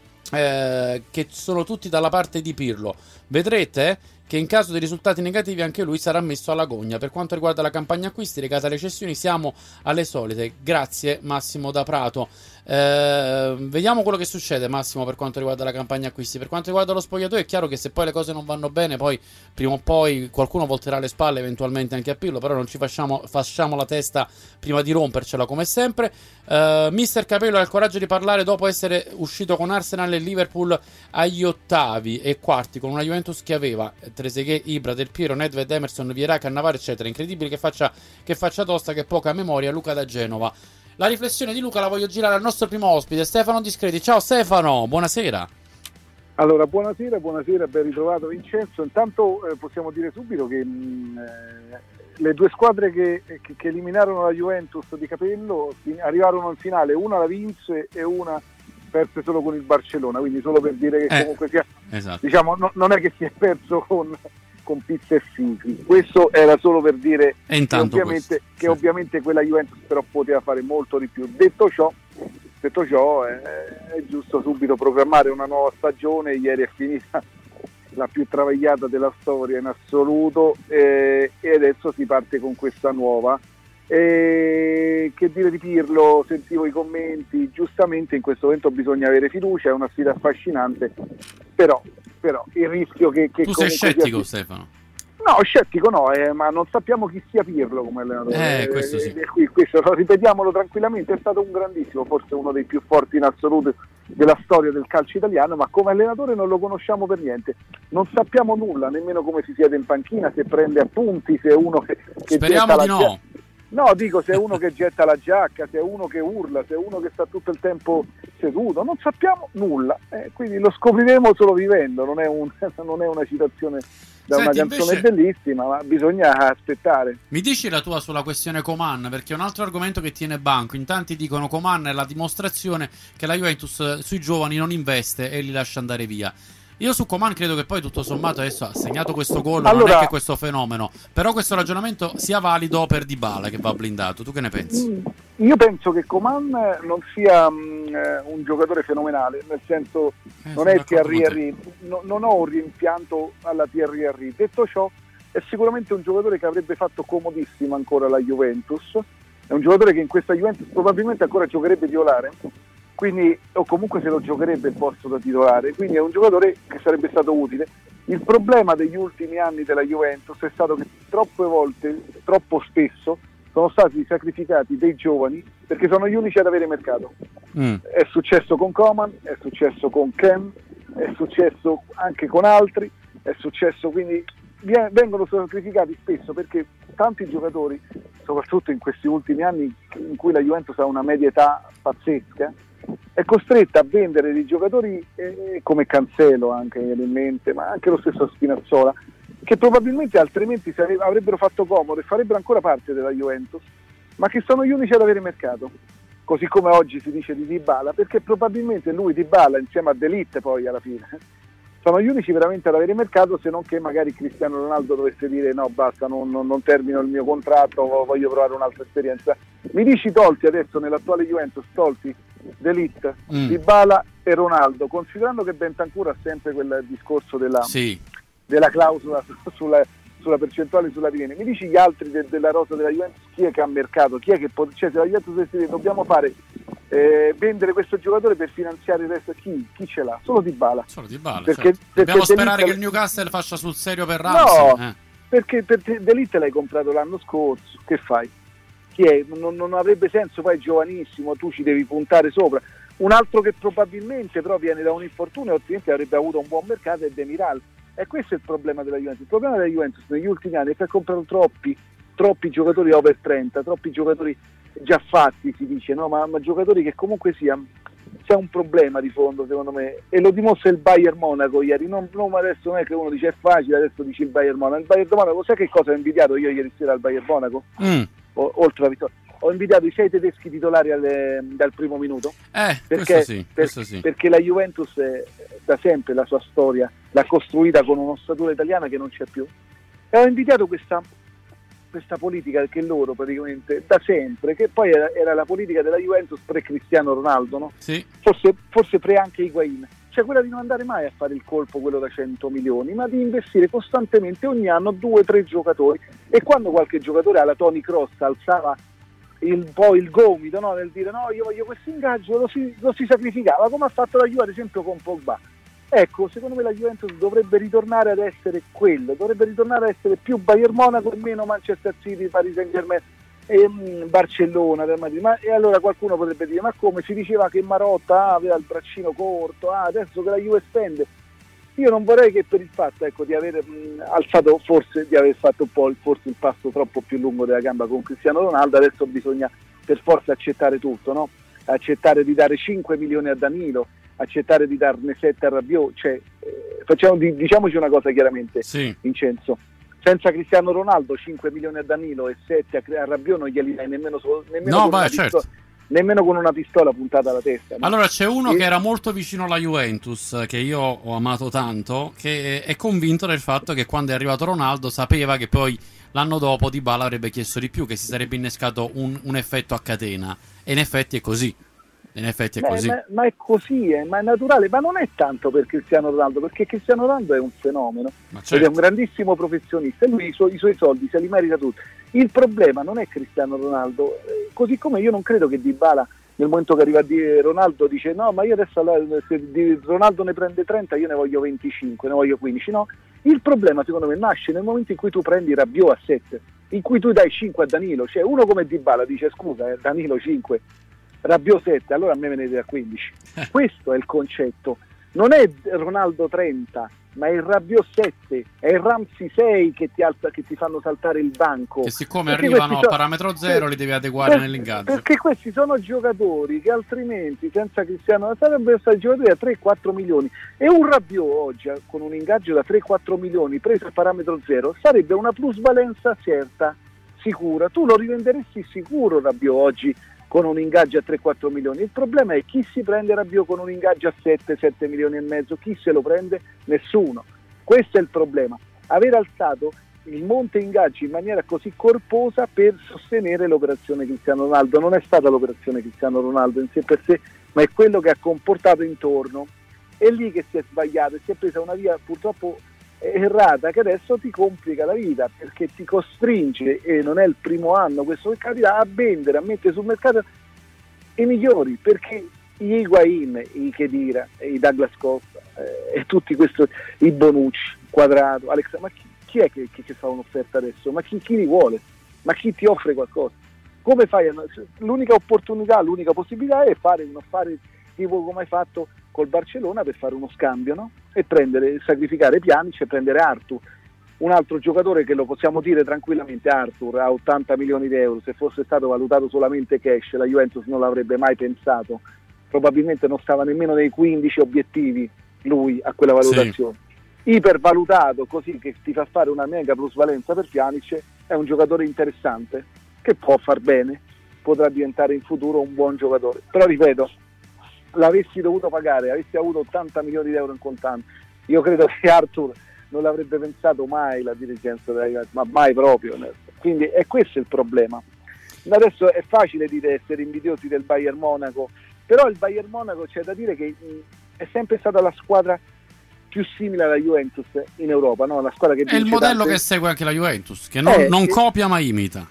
Speaker 2: dalla parte di Pirlo. Vedrete che in caso di risultati negativi anche lui sarà messo alla gogna. Per quanto riguarda la campagna acquisti legata alle cessioni, siamo alle solite. Grazie Massimo da Prato. Vediamo quello che succede, Massimo, per quanto riguarda la campagna acquisti. Per quanto riguarda lo spogliatoio, è chiaro che se poi le cose non vanno bene, poi prima o poi qualcuno volterà le spalle, eventualmente anche a Pirlo. Però non ci facciamo la testa prima di rompercela, come sempre. Mister Capello ha il coraggio di parlare dopo essere uscito con Arsenal e Liverpool agli ottavi e quarti, con una Juventus che aveva Trezeguet, Ibra, Del Piero, Nedved, Emerson, Vieira, Cannavaro, eccetera. Incredibile che faccia tosta, che poca memoria. Luca da Genova. La riflessione di Luca la voglio girare al nostro primo ospite, Stefano Discreti. Ciao Stefano, buonasera.
Speaker 3: Allora, buonasera, ben ritrovato Vincenzo. Intanto possiamo dire subito che le 2 squadre che eliminarono la Juventus di Capello arrivarono in finale, una la vinse e una perse solo con il Barcellona, quindi solo per dire che comunque sia,
Speaker 2: esatto.
Speaker 3: Diciamo, non è che si è perso con pizza e fichi. Questo era solo per dire che ovviamente quella Juventus però poteva fare molto di più. Detto ciò è giusto subito programmare una nuova stagione. Ieri è finita la più travagliata della storia in assoluto e adesso si parte con questa nuova. Che dire di Pirlo? Sentivo i commenti, giustamente in questo momento bisogna avere fiducia, è una sfida affascinante, però il rischio che
Speaker 2: tu sei scettico, Stefano?
Speaker 3: No, scettico no, ma non sappiamo chi sia Pirlo come allenatore.
Speaker 2: Questo sì.
Speaker 3: Questo ripetiamolo tranquillamente, è stato un grandissimo, forse uno dei più forti in assoluto della storia del calcio italiano, ma come allenatore non lo conosciamo per niente, non sappiamo nulla, nemmeno come si siede in panchina, se prende appunti, se è uno che
Speaker 2: speriamo di no.
Speaker 3: No, dico, se è uno che getta la giacca, se è uno che urla, se è uno che sta tutto il tempo seduto, non sappiamo nulla, quindi lo scopriremo solo vivendo. Non è una citazione da una canzone invece bellissima, ma bisogna aspettare.
Speaker 2: Mi dici la tua sulla questione Coman, perché è un altro argomento che tiene banco. In tanti dicono Coman è la dimostrazione che la Juventus sui giovani non investe e li lascia andare via. Io su Coman credo che poi tutto sommato adesso ha segnato questo gol, non è che questo fenomeno, però questo ragionamento sia valido per Dybala che va blindato. Tu che ne pensi?
Speaker 3: Io penso che Coman non sia un giocatore fenomenale, nel senso non è il Thierry Henry, non ho un rimpianto alla Thierry Henry. Detto ciò, è sicuramente un giocatore che avrebbe fatto comodissimo ancora la Juventus, è un giocatore che in questa Juventus probabilmente ancora giocherebbe titolare, quindi, o comunque se lo giocherebbe il posto da titolare, quindi è un giocatore che sarebbe stato utile. Il problema degli ultimi anni della Juventus è stato che troppe volte, troppo spesso, sono stati sacrificati dei giovani perché sono gli unici ad avere mercato. È successo con Coman, è successo con Ken, è successo anche con altri, è successo, quindi vengono sacrificati spesso perché tanti giocatori, soprattutto in questi ultimi anni in cui la Juventus ha una media età pazzesca, è costretta a vendere dei giocatori come Cancelo, anche in mente, ma anche lo stesso Spinazzola, che probabilmente altrimenti avrebbero fatto comodo e farebbero ancora parte della Juventus, ma che sono gli unici ad avere mercato, così come oggi si dice di Dybala, perché probabilmente lui, Dybala, insieme a De Ligt poi alla fine, sono gli unici veramente ad avere mercato, se non che magari Cristiano Ronaldo dovesse dire no, basta, non termino il mio contratto, voglio provare un'altra esperienza. Mi dici tolti adesso nell'attuale Juventus, tolti De Ligt, Dybala e Ronaldo, considerando che Bentancur ha sempre quel discorso della clausola sulla percentuale sulla diviene, mi dici gli altri della rosa della Juventus, chi è che ha mercato, chi è che cioè se la Juventus dovesse dire dobbiamo fare vendere questo giocatore per finanziare il resto, chi ce l'ha? Solo Dybala, perché,
Speaker 2: certo. Dobbiamo sperare che il Newcastle faccia sul serio per Ramsey.
Speaker 3: No, perché De Ligt l'hai comprato l'anno scorso, che fai? chi è? Non avrebbe senso, poi è giovanissimo, tu ci devi puntare sopra. Un altro che probabilmente però viene da un infortunio, altrimenti avrebbe avuto un buon mercato, è Demiral. E questo è il problema della Juventus. Il problema della Juventus negli ultimi anni è che ha comprato troppi giocatori over 30, troppi giocatori già fatti, si dice, no? Ma giocatori che comunque c'è un problema di fondo, secondo me, e lo dimostra il Bayern Monaco ieri. Non adesso non è che uno dice è facile, adesso dici il Bayern Monaco. Il Bayern Monaco, sai che cosa ho invidiato io ieri sera al Bayern Monaco? Oltre la vittoria, ho invidiato i 6 tedeschi titolari dal primo minuto, perché,
Speaker 2: questo sì.
Speaker 3: Perché la Juventus da sempre la sua storia l'ha costruita con un'ossatura italiana che non c'è più, e ho invidiato questa politica che loro praticamente da sempre, che poi era la politica della Juventus pre Cristiano Ronaldo, no?
Speaker 2: Sì.
Speaker 3: Forse pre anche Higuain, cioè quella di non andare mai a fare il colpo, quello da 100 milioni, ma di investire costantemente ogni anno 2-3 giocatori, e quando qualche giocatore alla Toni Kroos alzava poi il gomito, no? Nel dire no, io voglio questo ingaggio, lo si sacrificava, come ha fatto la Juve ad esempio con Pogba. Ecco, secondo me la Juventus dovrebbe ritornare ad essere quello, dovrebbe ritornare ad essere più Bayern Monaco e meno Manchester City, Paris Saint-Germain e Barcellona, Real Madrid. E allora qualcuno potrebbe dire, ma come, si diceva che Marotta aveva il braccino corto, adesso che la Juve spende. Io non vorrei che per il fatto, ecco, di aver alzato, forse di aver fatto un po' forse il passo troppo più lungo della gamba con Cristiano Ronaldo, adesso bisogna per forza accettare tutto, no? Accettare di dare 5 milioni a Danilo, accettare di darne 7 a Rabiot, cioè diciamoci una cosa chiaramente,
Speaker 2: sì.
Speaker 3: Vincenzo, senza Cristiano Ronaldo 5 milioni a Danilo e 7 a Rabiot non glieli dai nemmeno
Speaker 2: certo.
Speaker 3: Nemmeno con una pistola puntata alla testa, no?
Speaker 2: Allora c'è uno che era molto vicino alla Juventus, che io ho amato tanto, che è convinto del fatto che quando è arrivato Ronaldo sapeva che poi l'anno dopo Dybala avrebbe chiesto di più, che si sarebbe innescato un effetto a catena, e in effetti è così. Ma
Speaker 3: è così, ma è naturale, ma non è tanto per Cristiano Ronaldo, perché Cristiano Ronaldo è un fenomeno,
Speaker 2: certo.
Speaker 3: Ed è un grandissimo professionista, e lui i suoi soldi se li merita tutti. Il problema non è Cristiano Ronaldo, così come io non credo che Dybala nel momento che arriva a Ronaldo dice no, ma io adesso se Ronaldo ne prende 30 io ne voglio 25, ne voglio 15, no? Il problema secondo me nasce nel momento in cui tu prendi Rabiot a 7, in cui tu dai 5 a Danilo, cioè uno come Dybala dice scusa, Danilo 5, Rabiot 7, allora a me ne dai a 15. Questo è il concetto, non è Ronaldo 30, ma è il Rabiot 7, è il Ramsey 6 che ti fanno saltare il banco.
Speaker 2: Che siccome arrivano a parametro zero li devi adeguare nell'ingaggio.
Speaker 3: Perché questi sono giocatori che altrimenti senza Cristiano sarebbero stati giocatori a 3-4 milioni. E un Rabiot oggi con un ingaggio da 3-4 milioni preso a parametro zero sarebbe una plusvalenza certa, sicura. Tu lo rivenderesti sicuro Rabiot oggi con un ingaggio a 3-4 milioni. Il problema è chi si prende Rabiot con un ingaggio a 7 milioni e mezzo, chi se lo prende? Nessuno. Questo è il problema, aver alzato il monte ingaggi in maniera così corposa per sostenere l'operazione Cristiano Ronaldo. Non è stata l'operazione Cristiano Ronaldo in sé per sé, ma è quello che ha comportato intorno. È lì che si è sbagliato e si è presa una via purtroppo errata, che adesso ti complica la vita, perché ti costringe, e non è il primo anno questo che capita, a vendere, a mettere sul mercato i migliori, perché gli Higuain, i Khedira, i Douglas Costa e tutti questi, i Bonucci, Quadrato, Alex, ma chi è che fa un'offerta adesso? Ma chi li vuole? Ma chi ti offre qualcosa? Come fai? L'unica opportunità, l'unica possibilità è fare un affare tipo come hai fatto col Barcellona, per fare uno scambio, no? E sacrificare Pjanic e prendere Arthur, un altro giocatore che lo possiamo dire tranquillamente, Arthur a 80 milioni di euro, se fosse stato valutato solamente cash la Juventus non l'avrebbe mai pensato, probabilmente non stava nemmeno nei 15 obiettivi lui a quella valutazione. Sì. Ipervalutato così, che ti fa fare una mega plusvalenza per Pjanic, è un giocatore interessante che può far bene, potrà diventare in futuro un buon giocatore, però ripeto, l'avessi dovuto pagare, avessi avuto 80 milioni di euro in contanti, io credo che Arthur non l'avrebbe pensato mai la dirigenza della Juventus, ma mai proprio. Quindi è questo il problema. Adesso è facile dire essere invidiosi del Bayern Monaco, però il Bayern Monaco c'è da dire che è sempre stata la squadra più simile alla Juventus in Europa, no? La squadra che vince
Speaker 2: è il modello
Speaker 3: tante...
Speaker 2: che segue anche la Juventus, che non copia ma imita.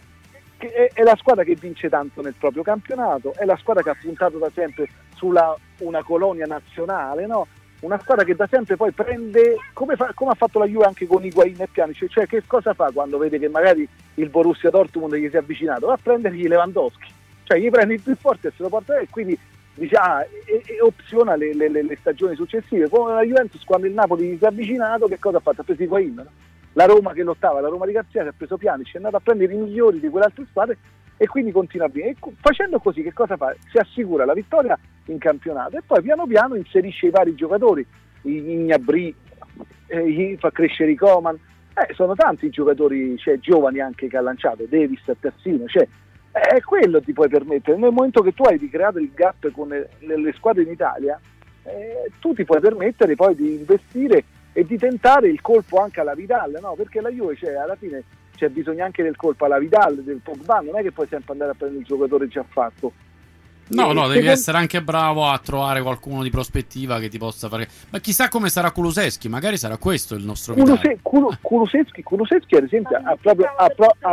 Speaker 3: È la squadra che vince tanto nel proprio campionato, è la squadra che ha puntato da sempre sulla una colonia nazionale, no? una squadra che da sempre poi prende, come ha fatto la Juve anche con Higuain e Pjanic, cioè che cosa fa quando vede che magari il Borussia Dortmund gli si è avvicinato? Va a prendergli Lewandowski, cioè gli prende il più forte e se lo porta via, e quindi dice e opziona le stagioni successive. Come la Juventus, quando il Napoli gli si è avvicinato, che cosa ha fatto? Ha preso Higuain, no? La Roma che lottava, la Roma di Garzia, ha preso Pjanic, è andato a prendere i migliori di quelle altre squadre e quindi continua a vincere. Facendo così che cosa fa? Si assicura la vittoria in campionato e poi piano piano inserisce i vari giocatori, i Gnabry, fa crescere i Coman, sono tanti i giocatori, cioè, giovani anche che ha lanciato, Davis a terzino, cioè, quello ti puoi permettere. Nel momento che tu hai ricreato il gap con le squadre in Italia, tu ti puoi permettere poi di investire e di tentare il colpo anche alla Vidal, no? Perché la Juve, cioè, alla fine c'è bisogno anche del colpo alla Vidal, del Pogba, non è che puoi sempre andare a prendere il giocatore già fatto.
Speaker 2: No, devi essere anche bravo a trovare qualcuno di prospettiva che ti possa fare. Ma chissà come sarà Kulusevski, magari sarà questo il nostro Vidal.
Speaker 3: Kulusevski ad esempio ha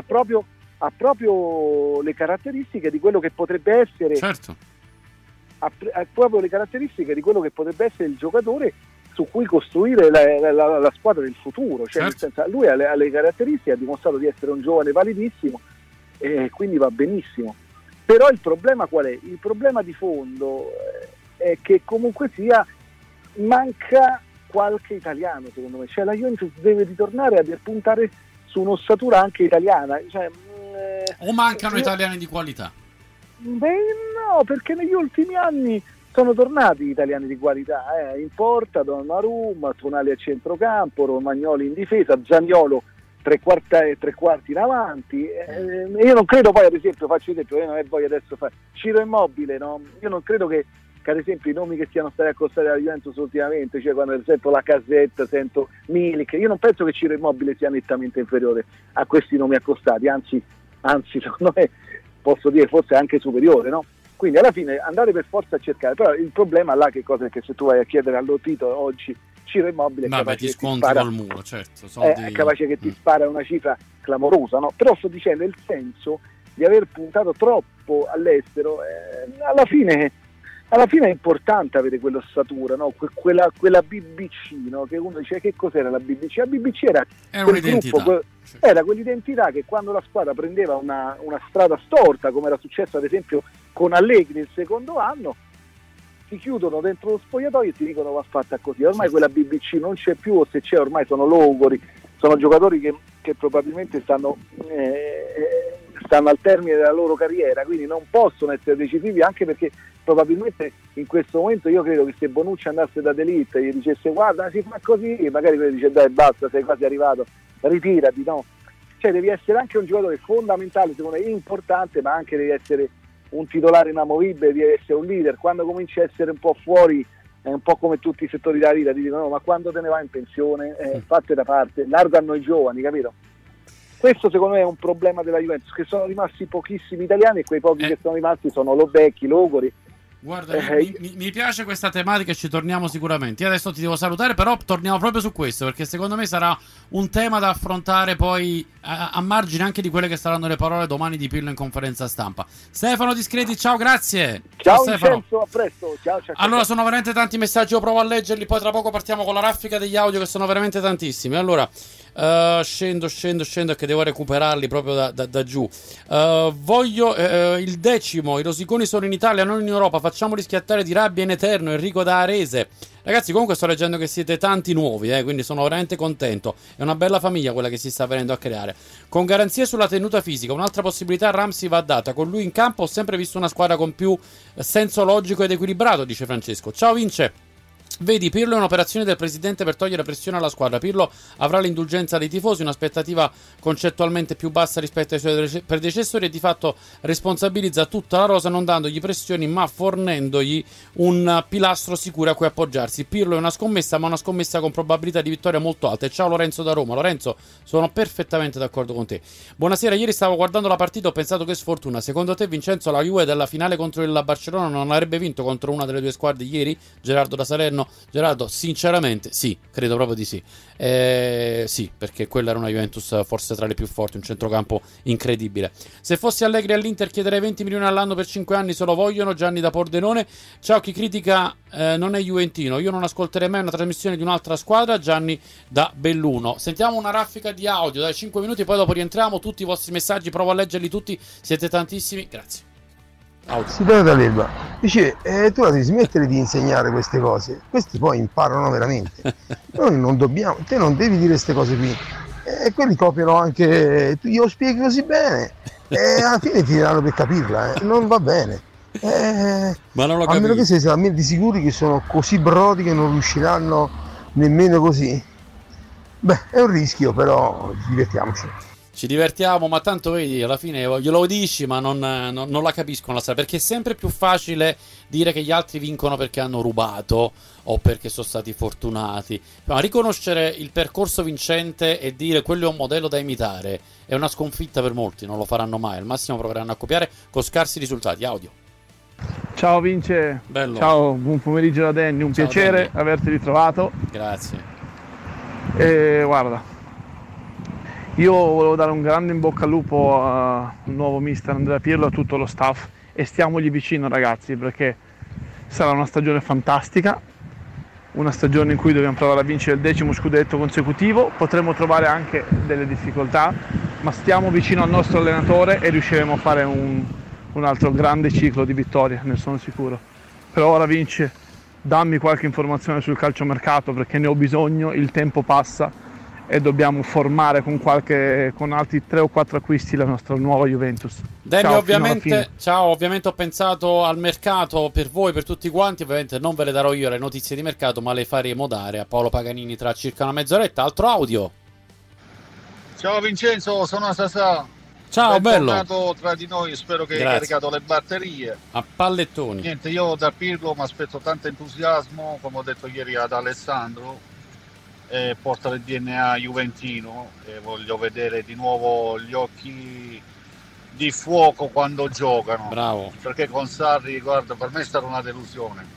Speaker 3: proprio le caratteristiche di quello che potrebbe essere.
Speaker 2: Certo.
Speaker 3: Ha proprio le caratteristiche di quello che potrebbe essere il giocatore su cui costruire la squadra del futuro, cioè,
Speaker 2: certo.
Speaker 3: Nel senso, lui ha le caratteristiche, ha dimostrato di essere un giovane validissimo e quindi va benissimo. Però il problema qual è? Il problema di fondo è che comunque sia manca qualche italiano, secondo me, cioè la Juventus deve ritornare a puntare su un'ossatura anche italiana, cioè,
Speaker 2: o mancano italiani di qualità?
Speaker 3: Beh no, perché negli ultimi anni sono tornati gli italiani di qualità, in porta Donnarumma, Tonali a centrocampo, Romagnoli in difesa, Zaniolo tre quarti in avanti. Io non credo poi, ad esempio, faccio esempio, io non è voglio adesso fare Ciro Immobile, no? Io non credo che ad esempio i nomi che siano stati accostati alla Juventus ultimamente, cioè quando sento la Casetta, sento Milik, io non penso che Ciro Immobile sia nettamente inferiore a questi nomi accostati, anzi secondo me posso dire forse anche superiore, no? Quindi alla fine andare per forza a cercare, però il problema là che cosa è che se tu vai a chiedere all'Otito oggi Ciro Immobile è capace
Speaker 2: ti
Speaker 3: che
Speaker 2: scontri
Speaker 3: ti spara,
Speaker 2: col muro, certo, soldi...
Speaker 3: è capace che ti spara una cifra clamorosa, no? Però sto dicendo il senso di aver puntato troppo all'estero, alla fine è importante avere quell'ossatura, no? quella BBC, no? Che uno dice che cos'era la BBC? La BBC era
Speaker 2: un'identità,
Speaker 3: gruppo, era quell'identità che quando la squadra prendeva una strada storta, come era successo ad esempio con Allegri il secondo anno, ti chiudono dentro lo spogliatoio e ti dicono va fatta così. Ormai quella BBC non c'è più, o se c'è ormai sono logori, sono giocatori che probabilmente stanno al termine della loro carriera, quindi non possono essere decisivi, anche perché probabilmente in questo momento io credo che se Bonucci andasse da D'Elite e gli dicesse guarda si fa così, magari lui dice dai basta, sei quasi arrivato, ritirati, no? Cioè devi essere anche un giocatore fondamentale, secondo me importante, ma anche devi essere un titolare inamovibile, devi essere un leader. Quando cominci a essere un po' fuori, è un po' come tutti i settori della vita, ti dicono no, ma quando te ne vai in pensione, fatte da parte, largo a noi giovani, capito? Questo secondo me è un problema della Juventus, che sono rimasti pochissimi italiani e quei pochi che sono rimasti sono Lobecchi, Logori.
Speaker 2: Guarda, mi piace questa tematica e ci torniamo sicuramente. Io adesso ti devo salutare, però torniamo proprio su questo, perché secondo me sarà un tema da affrontare poi a margine anche di quelle che saranno le parole domani di Pirlo in conferenza stampa. Stefano Discreti, ciao, grazie.
Speaker 3: Ciao
Speaker 2: Stefano.
Speaker 3: Vincenzo, a presto. Ciao.
Speaker 2: Allora, sono veramente tanti messaggi, io provo a leggerli, poi tra poco partiamo con la raffica degli audio che sono veramente tantissimi. Allora, scendo che devo recuperarli proprio da giù. Voglio il 10º, i rosiconi sono in Italia, non in Europa, facciamoli schiattare di rabbia in eterno. Enrico da Arese. Ragazzi, comunque sto leggendo che siete tanti nuovi, quindi sono veramente contento. È una bella famiglia quella che si sta venendo a creare. Con garanzie sulla tenuta fisica, un'altra possibilità a Ramsey va data. Con lui in campo ho sempre visto una squadra con più senso logico ed equilibrato, dice Francesco. Ciao Vince. Vedi, Pirlo è un'operazione del presidente per togliere pressione alla squadra. Pirlo avrà l'indulgenza dei tifosi, un'aspettativa concettualmente più bassa rispetto ai suoi predecessori e di fatto responsabilizza tutta la rosa non dandogli pressioni ma fornendogli un pilastro sicuro a cui appoggiarsi. Pirlo è una scommessa, ma una scommessa con probabilità di vittoria molto alte. Ciao Lorenzo da Roma. Lorenzo, sono perfettamente d'accordo con te. Buonasera, ieri stavo guardando la partita, ho pensato che sfortuna. Secondo te, Vincenzo, la Juve della finale contro il Barcellona non avrebbe vinto contro una delle due squadre ieri? Gerardo da Salerno. Juventino. Gerardo, sinceramente sì, credo proprio di sì. Sì, perché quella era una Juventus forse tra le più forti, un centrocampo incredibile. Se fossi Allegri all'Inter chiederei 20 milioni all'anno per 5 anni, se lo vogliono. Gianni da Pordenone. Ciao, chi critica non è juventino, io non ascolterei mai una trasmissione di un'altra squadra. Gianni da Belluno. Sentiamo una raffica di audio, dai, 5 minuti, poi dopo rientriamo. Tutti i vostri messaggi, provo a leggerli tutti, siete tantissimi, grazie.
Speaker 4: Si tratta dall'Elba, dice tu la devi smettere di insegnare queste cose, questi poi imparano veramente. Noi non dobbiamo, te non devi dire queste cose qui, e quelli copiano anche, tu glielo spieghi così bene e alla fine ti diranno per capirla, non va bene.
Speaker 2: Ma non lo
Speaker 4: a meno che sei talmente sicuri che sono così brodi che non riusciranno nemmeno così. Beh, è un rischio, però divertiamoci.
Speaker 2: Ci divertiamo, ma tanto vedi, alla fine glielo dici, ma non la capiscono la strada, perché è sempre più facile dire che gli altri vincono perché hanno rubato o perché sono stati fortunati. Ma riconoscere il percorso vincente e dire quello è un modello da imitare è una sconfitta per molti, non lo faranno mai, al massimo proveranno a copiare con scarsi risultati. Audio.
Speaker 5: Ciao Vince,
Speaker 2: bello.
Speaker 5: Ciao, buon pomeriggio da Danny, un
Speaker 2: Ciao,
Speaker 5: piacere
Speaker 2: Danny.
Speaker 5: averti ritrovato.
Speaker 2: Grazie.
Speaker 5: Guarda, io volevo dare un grande in bocca al lupo al nuovo mister Andrea Pirlo e a tutto lo staff, e stiamogli vicino ragazzi, perché sarà una stagione fantastica, una stagione in cui dobbiamo provare a vincere il 10° scudetto consecutivo. Potremo trovare anche delle difficoltà, ma stiamo vicino al nostro allenatore e riusciremo a fare un altro grande ciclo di vittorie, ne sono sicuro. Però ora Vince, dammi qualche informazione sul calciomercato, perché ne ho bisogno, il tempo passa e dobbiamo formare con altri 3 o 4 acquisti la nostra nuova Juventus.
Speaker 2: Danny, ovviamente ho pensato al mercato per voi, per tutti quanti. Ovviamente non ve le darò io le notizie di mercato, ma le faremo dare a Paolo Paganini tra circa una mezz'oretta. Altro audio.
Speaker 6: Ciao Vincenzo, sono Sasà.
Speaker 2: Ciao, bello.
Speaker 6: Tra di noi, spero che hai caricato le batterie.
Speaker 2: A pallettoni.
Speaker 6: Niente, io da Pirlo mi aspetto tanto entusiasmo, come ho detto ieri ad Alessandro. Porta il DNA juventino e voglio vedere di nuovo gli occhi di fuoco quando giocano.
Speaker 2: Bravo.
Speaker 6: Perché con Sarri, guarda, per me è stata una delusione.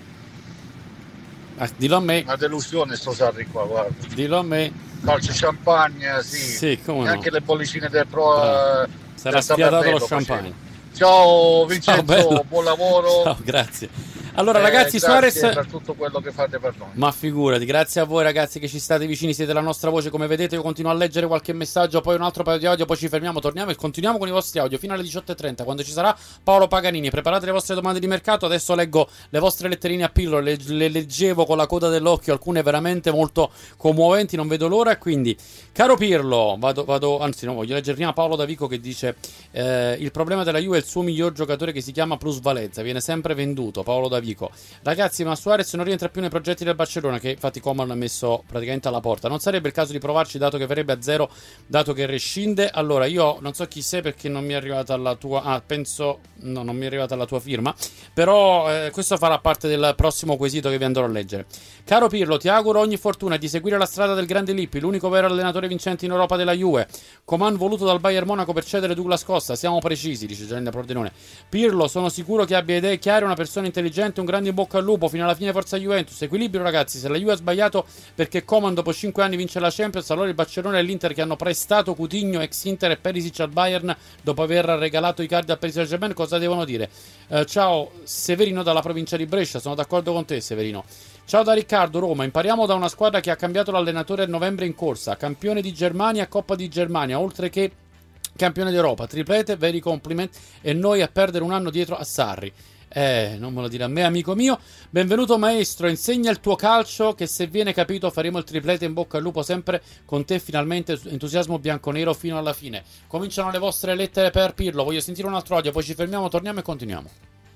Speaker 2: Dillo a me.
Speaker 6: Una delusione sto Sarri qua, guarda.
Speaker 2: Dillo a me.
Speaker 6: Calcio champagne, sì
Speaker 2: come no.
Speaker 6: Anche le bollicine del pro
Speaker 2: sarà sfiatato lo champagne.
Speaker 6: Ciao Vincenzo,
Speaker 2: ciao,
Speaker 6: buon lavoro.
Speaker 2: Ciao, grazie. Allora ragazzi,
Speaker 6: grazie
Speaker 2: Suarez,
Speaker 6: per tutto quello che fate per noi.
Speaker 2: Ma figurati, grazie a voi ragazzi che ci state vicini, siete la nostra voce. Come vedete io continuo a leggere qualche messaggio, poi un altro paio di audio, poi ci fermiamo, torniamo e continuiamo con i vostri audio fino alle 18:30, quando ci sarà Paolo Paganini. Preparate le vostre domande di mercato. Adesso leggo le vostre letterine a pillo, le leggevo con la coda dell'occhio, alcune veramente molto commoventi, non vedo l'ora. E quindi, caro Pirlo, anzi no, voglio leggere prima Paolo Davico che dice il problema della Juve è il suo miglior giocatore che si chiama plusvalenza, viene sempre venduto. Paolo Davico. Ragazzi, ma Suarez non rientra più nei progetti del Barcellona, che infatti Coman ha messo praticamente alla porta. Non sarebbe il caso di provarci, dato che verrebbe a zero, dato che rescinde? Allora, io non so chi sei, perché non mi è arrivata la tua non mi è arrivata la tua firma, però questo farà parte del prossimo quesito che vi andrò a leggere. Caro Pirlo, ti auguro ogni fortuna di seguire la strada del grande Lippi, l'unico vero allenatore vincente in Europa della Juve. Coman voluto dal Bayern Monaco per cedere Douglas Costa, siamo precisi, dice Gianni da Pordenone. Pirlo, sono sicuro che abbia idee chiare, una persona intelligente, un grande in bocca al lupo, fino alla fine forza Juventus. Equilibrio ragazzi, se la Juve ha sbagliato perché Coman dopo 5 anni vince la Champions, allora il Barcellona e l'Inter, che hanno prestato Coutinho ex Inter e Perisic al Bayern dopo aver regalato i cardi al Paris Saint-Germain, cosa devono dire? Ciao Severino dalla provincia di Brescia, sono d'accordo con te Severino. Ciao da Riccardo, Roma. Impariamo da una squadra che ha cambiato l'allenatore a novembre in corsa, campione di Germania, Coppa di Germania, oltre che campione d'Europa, triplete, veri compliment, e noi a perdere un anno dietro a Sarri. Non me lo dire a me, amico mio. Benvenuto maestro, insegna il tuo calcio che se viene capito faremo il triplete. In bocca al lupo sempre con te, finalmente entusiasmo bianconero fino alla fine. Cominciano le vostre lettere per Pirlo. Voglio sentire un altro audio, poi ci fermiamo, torniamo e continuiamo.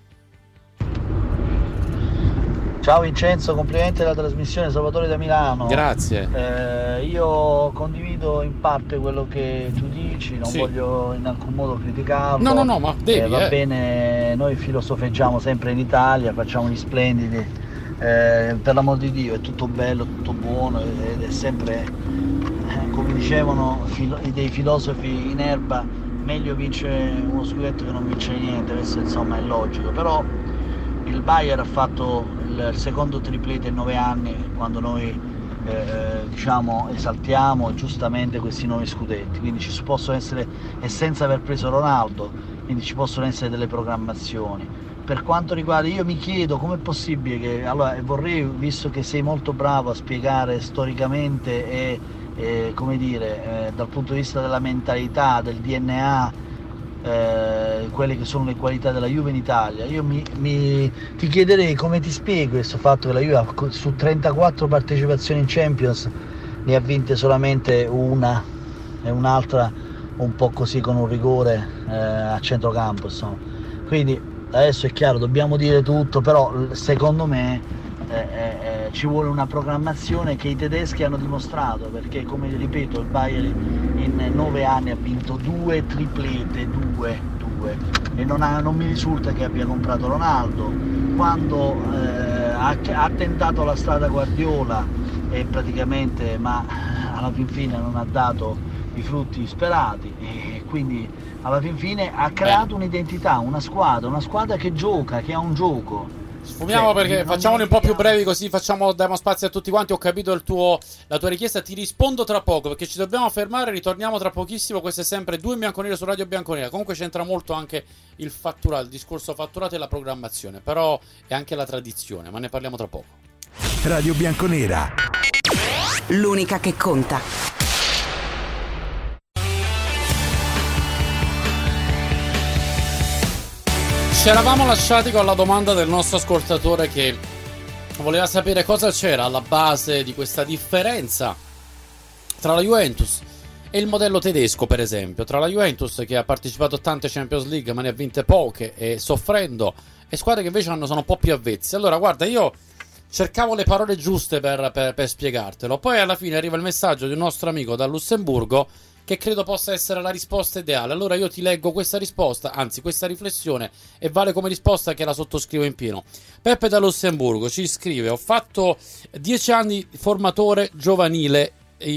Speaker 7: Ciao Vincenzo, complimenti della trasmissione, Salvatore da Milano.
Speaker 2: Grazie.
Speaker 7: Io condivido in parte quello che tu dici, non voglio in alcun modo criticarlo.
Speaker 2: No, ma devi.
Speaker 7: Va bene, noi filosofeggiamo sempre in Italia, facciamo gli splendidi. Per l'amor di Dio, è tutto bello, tutto buono ed è sempre, come dicevano dei filosofi in erba, meglio vincere uno scudetto che non vincere niente. Questo insomma è logico, però il Bayern ha fatto il il secondo triplete in 9 anni, quando noi diciamo esaltiamo giustamente questi 9 scudetti, quindi ci possono essere, e senza aver preso Ronaldo, quindi ci possono essere delle programmazioni. Per quanto riguarda, io mi chiedo com'è possibile che, allora vorrei, visto che sei molto bravo a spiegare storicamente e come dire, dal punto di vista della mentalità, del DNA, quelle che sono le qualità della Juve in Italia, io ti chiederei come ti spieghi questo fatto che la Juve su 34 partecipazioni in Champions ne ha vinte solamente una e un'altra un po' così con un rigore a centrocampo, insomma. Quindi adesso è chiaro, dobbiamo dire tutto, però secondo me ci vuole una programmazione che i tedeschi hanno dimostrato, perché come ripeto il Bayern in 9 anni ha vinto 2 triplete, 2 e non mi risulta che abbia comprato Ronaldo. Quando ha tentato la strada Guardiola e praticamente, ma alla fin fine non ha dato i frutti sperati, e quindi alla fin fine ha creato un'identità, una squadra che gioca, che ha un gioco.
Speaker 2: Sfumiamo, perché facciamoli un po' più brevi, così diamo spazio a tutti quanti. Ho capito la tua richiesta, ti rispondo tra poco perché ci dobbiamo fermare, ritorniamo tra pochissimo. Questo è sempre 2 in bianconero su Radio Bianconera. Comunque c'entra molto anche il fatturato, il discorso fatturato e la programmazione, però è anche la tradizione, ma ne parliamo tra poco.
Speaker 1: Radio Bianconera,
Speaker 8: l'unica che conta.
Speaker 2: Ci eravamo lasciati con la domanda del nostro ascoltatore che voleva sapere cosa c'era alla base di questa differenza tra la Juventus e il modello tedesco, per esempio, tra la Juventus che ha partecipato a tante Champions League ma ne ha vinte poche e soffrendo, e squadre che invece sono un po' più avvezze. Allora guarda, io cercavo le parole giuste per spiegartelo, poi alla fine arriva il messaggio di un nostro amico dal Lussemburgo che credo possa essere la risposta ideale. Allora io ti leggo questa risposta, anzi questa riflessione, e vale come risposta che la sottoscrivo in pieno. Peppe da Lussemburgo ci scrive: ho fatto 10 anni formatore giovanile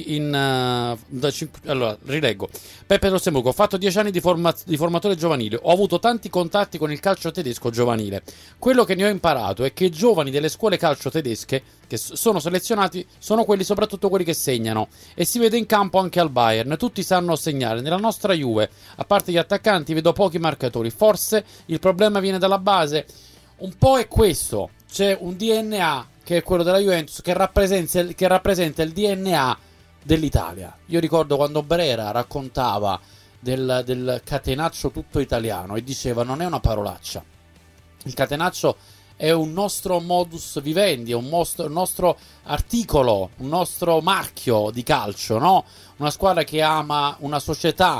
Speaker 2: allora rileggo. Peppe da Lussemburgo: ho fatto 10 anni di formatore giovanile, ho avuto tanti contatti con il calcio tedesco giovanile. Quello che ne ho imparato è che i giovani delle scuole calcio tedesche che sono selezionati sono quelli, soprattutto quelli che segnano, e si vede in campo anche al Bayern, tutti sanno segnare. Nella nostra Juve, a parte gli attaccanti, vedo pochi marcatori. Forse il problema viene dalla base. Un po' è questo, c'è un DNA che è quello della Juventus che rappresenta il DNA dell'Italia. Io ricordo quando Brera raccontava del catenaccio tutto italiano e diceva: non è una parolaccia, il catenaccio è un nostro modus vivendi, è un nostro articolo, un nostro marchio di calcio, no? Una squadra che ama una società,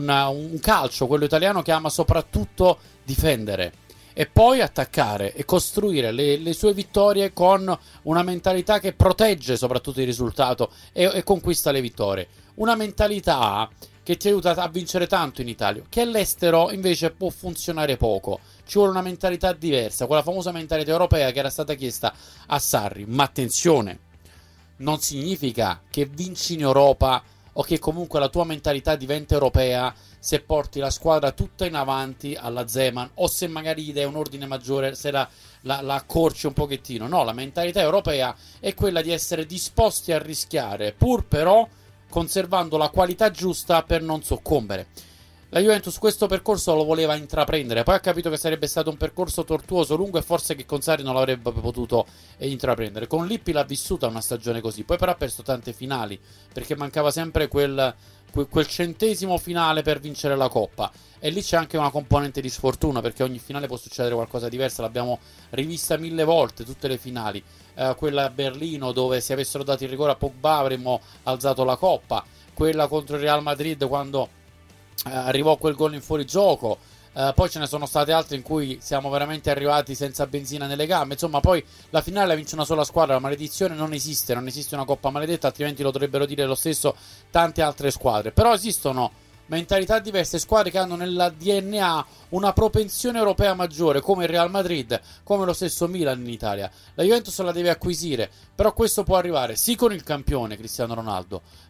Speaker 2: un calcio, quello italiano, che ama soprattutto difendere e poi attaccare e costruire le sue vittorie con una mentalità che protegge soprattutto il risultato e conquista le vittorie. Una mentalità che ti aiuta a vincere tanto in Italia, che all'estero invece può funzionare poco. Ci vuole una mentalità diversa, quella famosa mentalità europea che era stata chiesta a Sarri. Ma attenzione, non significa che vinci in Europa o che comunque la tua mentalità diventa europea se porti la squadra tutta in avanti alla Zeman, o se magari gli dai un ordine maggiore, se la accorci un pochettino. No, la mentalità europea è quella di essere disposti a rischiare, pur però conservando la qualità giusta per non soccombere. La Juventus questo percorso lo voleva intraprendere, poi ha capito che sarebbe stato un percorso tortuoso, lungo, e forse che con Sarri non l'avrebbe potuto intraprendere. Con Lippi l'ha vissuta una stagione così, poi però ha perso tante finali perché mancava sempre quel centesimo finale per vincere la Coppa, e lì c'è anche una componente di sfortuna, perché ogni finale può succedere qualcosa di diverso. L'abbiamo rivista 1000 volte tutte le finali, quella a Berlino dove se avessero dato il rigore a Pogba avremmo alzato la Coppa, quella contro il Real Madrid quando arrivò quel gol in fuorigioco, poi ce ne sono state altre in cui siamo veramente arrivati senza benzina nelle gambe. Insomma, poi la finale la vince una sola squadra. La maledizione non esiste una Coppa maledetta, altrimenti lo dovrebbero dire lo stesso tante altre squadre. Però esistono mentalità diverse, squadre che hanno nella DNA una propensione europea maggiore, come il Real Madrid, come lo stesso Milan in Italia. La Juventus la deve acquisire, però questo può arrivare sì con il campione Cristiano Ronaldo,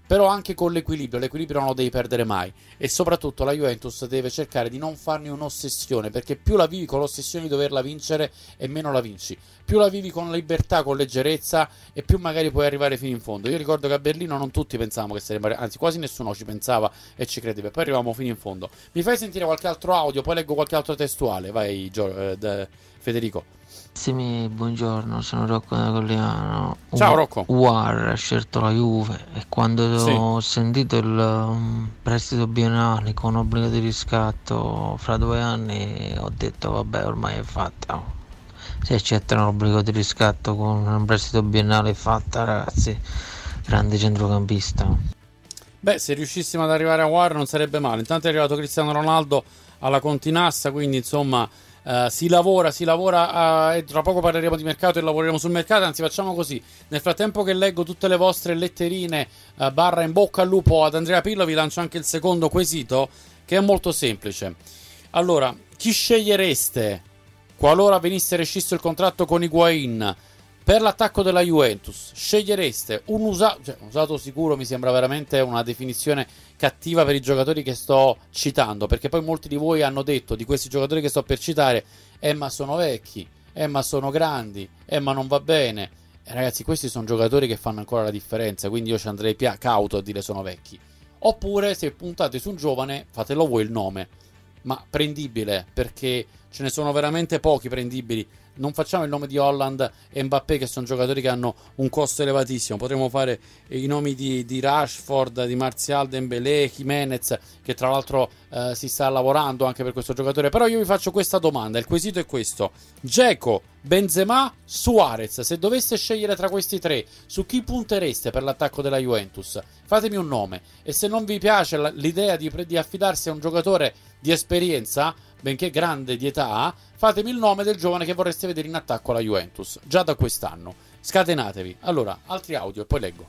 Speaker 2: però anche con l'equilibrio non lo devi perdere mai, e soprattutto la Juventus deve cercare di non farne un'ossessione, perché più la vivi con l'ossessione di doverla vincere e meno la vinci, più la vivi con libertà, con leggerezza, e più magari puoi arrivare fino in fondo. Io ricordo che a Berlino non tutti pensavamo che sarebbe, anzi quasi nessuno ci pensava e ci credeva, poi arrivavamo fino in fondo. Mi fai sentire qualche altro audio, poi leggo qualche altro testuale, vai Federico.
Speaker 9: Buongiorno, sono Rocco da Colliano.
Speaker 2: Ciao Rocco.
Speaker 9: War ha scelto la Juve e quando ho sentito il prestito biennale con obbligo di riscatto fra 2 anni, ho detto vabbè, ormai è fatta. Se accettano l'obbligo di riscatto con un prestito biennale è fatta, ragazzi. Grande centrocampista.
Speaker 2: Beh, se riuscissimo ad arrivare a War non sarebbe male. Intanto è arrivato Cristiano Ronaldo alla Continassa, quindi insomma si lavora e tra poco parleremo di mercato e lavoreremo sul mercato. Anzi, facciamo così: nel frattempo che leggo tutte le vostre letterine barra in bocca al lupo ad Andrea Pirlo, vi lancio anche il secondo quesito, che è molto semplice. Allora, chi scegliereste qualora venisse rescisso il contratto con Higuain per l'attacco della Juventus? Scegliereste un usato sicuro? Mi sembra veramente una definizione cattiva per i giocatori che sto citando, perché poi molti di voi hanno detto di questi giocatori che sto per citare: ma sono vecchi, ma sono grandi, ma non va bene. Ragazzi, questi sono giocatori che fanno ancora la differenza, quindi io ci andrei cauto a dire sono vecchi. Oppure, se puntate su un giovane, fatelo voi il nome, ma prendibile, perché ce ne sono veramente pochi prendibili. Non facciamo il nome di Holland e Mbappé, che sono giocatori che hanno un costo elevatissimo. Potremmo fare i nomi di Rashford, di Martial, Dembélé, Jimenez, che tra l'altro si sta lavorando anche per questo giocatore. Però io vi faccio questa domanda, il quesito è questo: Dzeko, Benzema, Suarez, se doveste scegliere tra questi tre, su chi puntereste per l'attacco della Juventus? Fatemi un nome, e se non vi piace l'idea di affidarsi a un giocatore di esperienza, benché grande di età, fatemi il nome del giovane che vorreste vedere in attacco alla Juventus già da quest'anno. Scatenatevi. Allora, altri audio e poi leggo.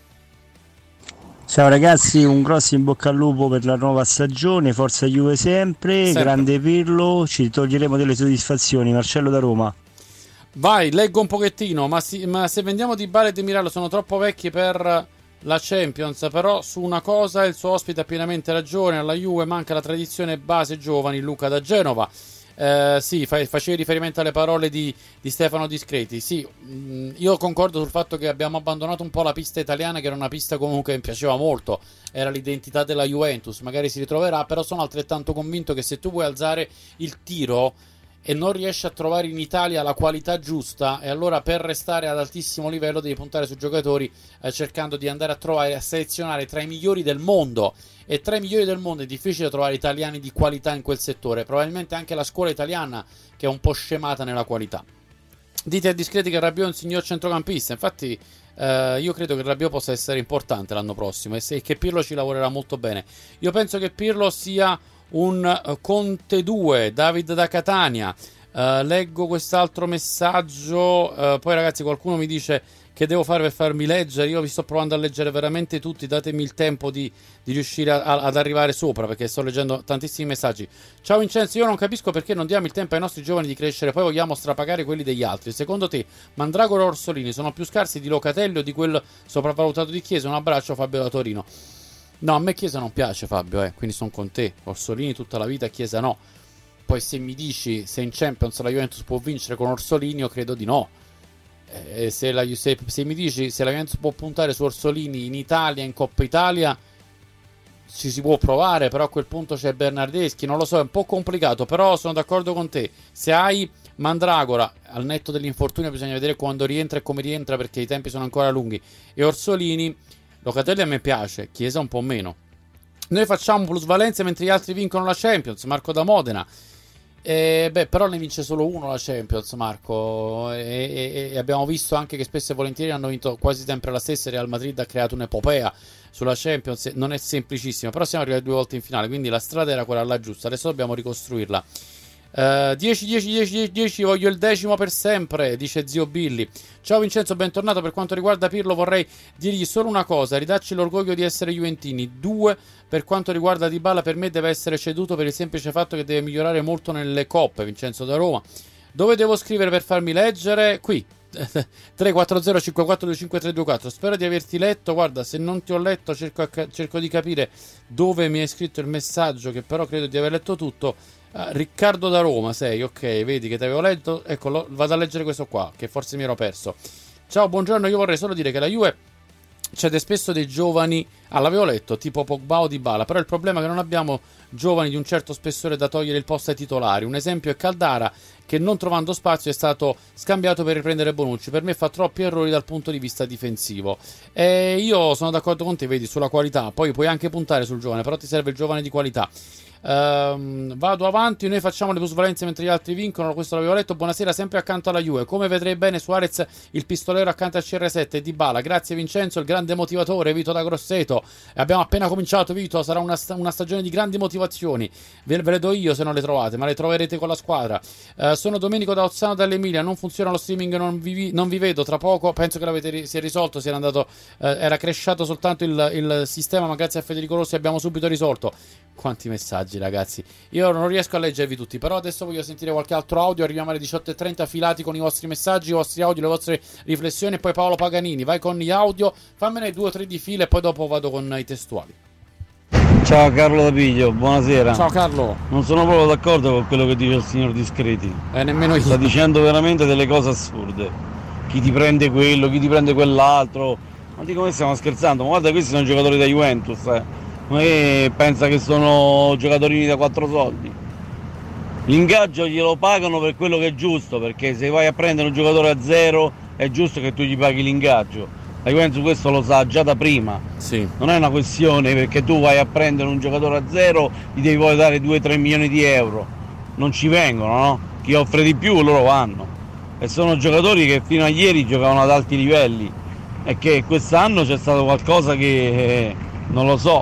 Speaker 10: Ciao ragazzi, un grosso in bocca al lupo per la nuova stagione, forza Juve sempre. Grande Pirlo, ci toglieremo delle soddisfazioni. Marcello da Roma.
Speaker 2: Vai, leggo un pochettino, ma se vendiamo Dybala e Demiral sono troppo vecchi per la Champions. Però su una cosa il suo ospite ha pienamente ragione: alla Juve manca la tradizione base giovani. Luca da Genova. Sì, facevi riferimento alle parole di Stefano Discreti. Sì, io concordo sul fatto che abbiamo abbandonato un po' la pista italiana, che era una pista comunque che mi piaceva molto, era l'identità della Juventus, magari si ritroverà, però sono altrettanto convinto che se tu vuoi alzare il tiro e non riesci a trovare in Italia la qualità giusta, e allora per restare ad altissimo livello devi puntare su giocatori cercando di andare a trovare, a selezionare tra i migliori del mondo, e tra i migliori del mondo è difficile trovare italiani di qualità in quel settore. Probabilmente anche la scuola italiana che è un po' scemata nella qualità. Dite a Discreti che Rabiot è un signor centrocampista. Infatti io credo che Rabiot possa essere importante l'anno prossimo e che Pirlo ci lavorerà molto bene. Io penso che Pirlo sia un Conte 2. David da Catania. Leggo quest'altro messaggio. Poi ragazzi, qualcuno mi dice che devo fare per farmi leggere. Io vi sto provando a leggere veramente tutti, datemi il tempo di riuscire ad arrivare sopra, perché sto leggendo tantissimi messaggi. Ciao Vincenzo, io non capisco perché non diamo il tempo ai nostri giovani di crescere, poi vogliamo strapagare quelli degli altri. Secondo te Mandragora o Orsolini sono più scarsi di Locatelli o di quel sopravvalutato di Chiesa? Un abbraccio, Fabio da Torino. No, a me Chiesa non piace, Fabio, quindi sono con te. Orsolini tutta la vita, Chiesa no. Poi se mi dici se in Champions la Juventus può vincere con Orsolini, io credo di no. Se mi dici se la Juventus può puntare su Orsolini in Italia, in Coppa Italia, ci si può provare, però a quel punto c'è Bernardeschi, non lo so, è un po' complicato, però sono d'accordo con te. Se hai Mandragora, al netto dell'infortunio bisogna vedere quando rientra e come rientra, perché i tempi sono ancora lunghi, e Orsolini, Locatelli a me piace, Chiesa un po' meno. Noi facciamo plusvalenze mentre gli altri vincono la Champions. Marco da Modena. Però ne vince solo uno la Champions, Marco, e abbiamo visto anche che spesso e volentieri hanno vinto quasi sempre la stessa. Real Madrid ha creato un'epopea sulla Champions, non è semplicissimo, però siamo arrivati 2 volte in finale, quindi la strada era quella là giusta, adesso dobbiamo ricostruirla. 10, voglio il 10° per sempre, dice zio Billy. Ciao Vincenzo, bentornato. Per quanto riguarda Pirlo vorrei dirgli solo una cosa: ridacci l'orgoglio di essere juventini. 2, per quanto riguarda Dybala, per me deve essere ceduto per il semplice fatto che deve migliorare molto nelle coppe. Vincenzo da Roma. Dove devo scrivere per farmi leggere? Qui, 340 5425 spero di averti letto. Guarda, se non ti ho letto cerco di capire dove mi hai scritto il messaggio, che però credo di aver letto tutto. Riccardo da Roma sei, ok, vedi che ti avevo letto. Ecco, vado a leggere questo qua, che forse mi ero perso. Ciao, buongiorno, io vorrei solo dire che la Juve cede spesso dei giovani, l'avevo letto, tipo Pogba o Dybala, però il problema è che non abbiamo giovani di un certo spessore da togliere il posto ai titolari. Un esempio è Caldara, che non trovando spazio è stato scambiato per riprendere Bonucci. Per me fa troppi errori dal punto di vista difensivo, e io sono d'accordo con te, vedi, sulla qualità. Poi puoi anche puntare sul giovane, però ti serve il giovane di qualità. Vado avanti, noi facciamo le plusvalenze mentre gli altri vincono, questo l'avevo letto. Buonasera, sempre accanto alla Juve, come vedrei bene Suarez, il pistolero accanto al CR7 e Dybala. Grazie Vincenzo, il grande motivatore, Vito da Grosseto. Abbiamo appena cominciato, Vito, sarà una stagione di grandi motivazioni, ve le do io se non le trovate, ma le troverete con la squadra. Sono Domenico da Ozzano dall'Emilia, non funziona lo streaming, non vi vedo, tra poco penso che si è risolto, si era andato, era crashato soltanto il sistema, ma grazie a Federico Rossi abbiamo subito risolto. Quanti messaggi, ragazzi, io non riesco a leggervi tutti, però adesso voglio sentire qualche altro audio. Arriviamo alle 18:30 filati con i vostri messaggi, i vostri audio, le vostre riflessioni, e poi Paolo Paganini, vai con gli audio, fammene 2 o 3 di fila e poi dopo vado con i testuali.
Speaker 11: Ciao Carlo da Piglio, buonasera.
Speaker 2: Ciao Carlo.
Speaker 11: Non sono proprio d'accordo con quello che dice il signor Discreti.
Speaker 2: Nemmeno io.
Speaker 11: Sta dicendo veramente delle cose assurde. Chi ti prende quello, chi ti prende quell'altro. Ma di come stiamo scherzando? Ma guarda, questi sono giocatori da Juventus, Non è che pensa che sono giocatori da 4 soldi. L'ingaggio glielo pagano per quello che è giusto, perché se vai a prendere un giocatore a zero è giusto che tu gli paghi l'ingaggio. La Juventus questo lo sa già da prima.
Speaker 2: Sì.
Speaker 11: Non è una questione perché tu vai a prendere un giocatore a zero, gli devi poi dare 2-3 milioni di euro. Non ci vengono, no? Chi offre di più loro vanno. E sono giocatori che fino a ieri giocavano ad alti livelli, e che quest'anno c'è stato qualcosa che non lo so,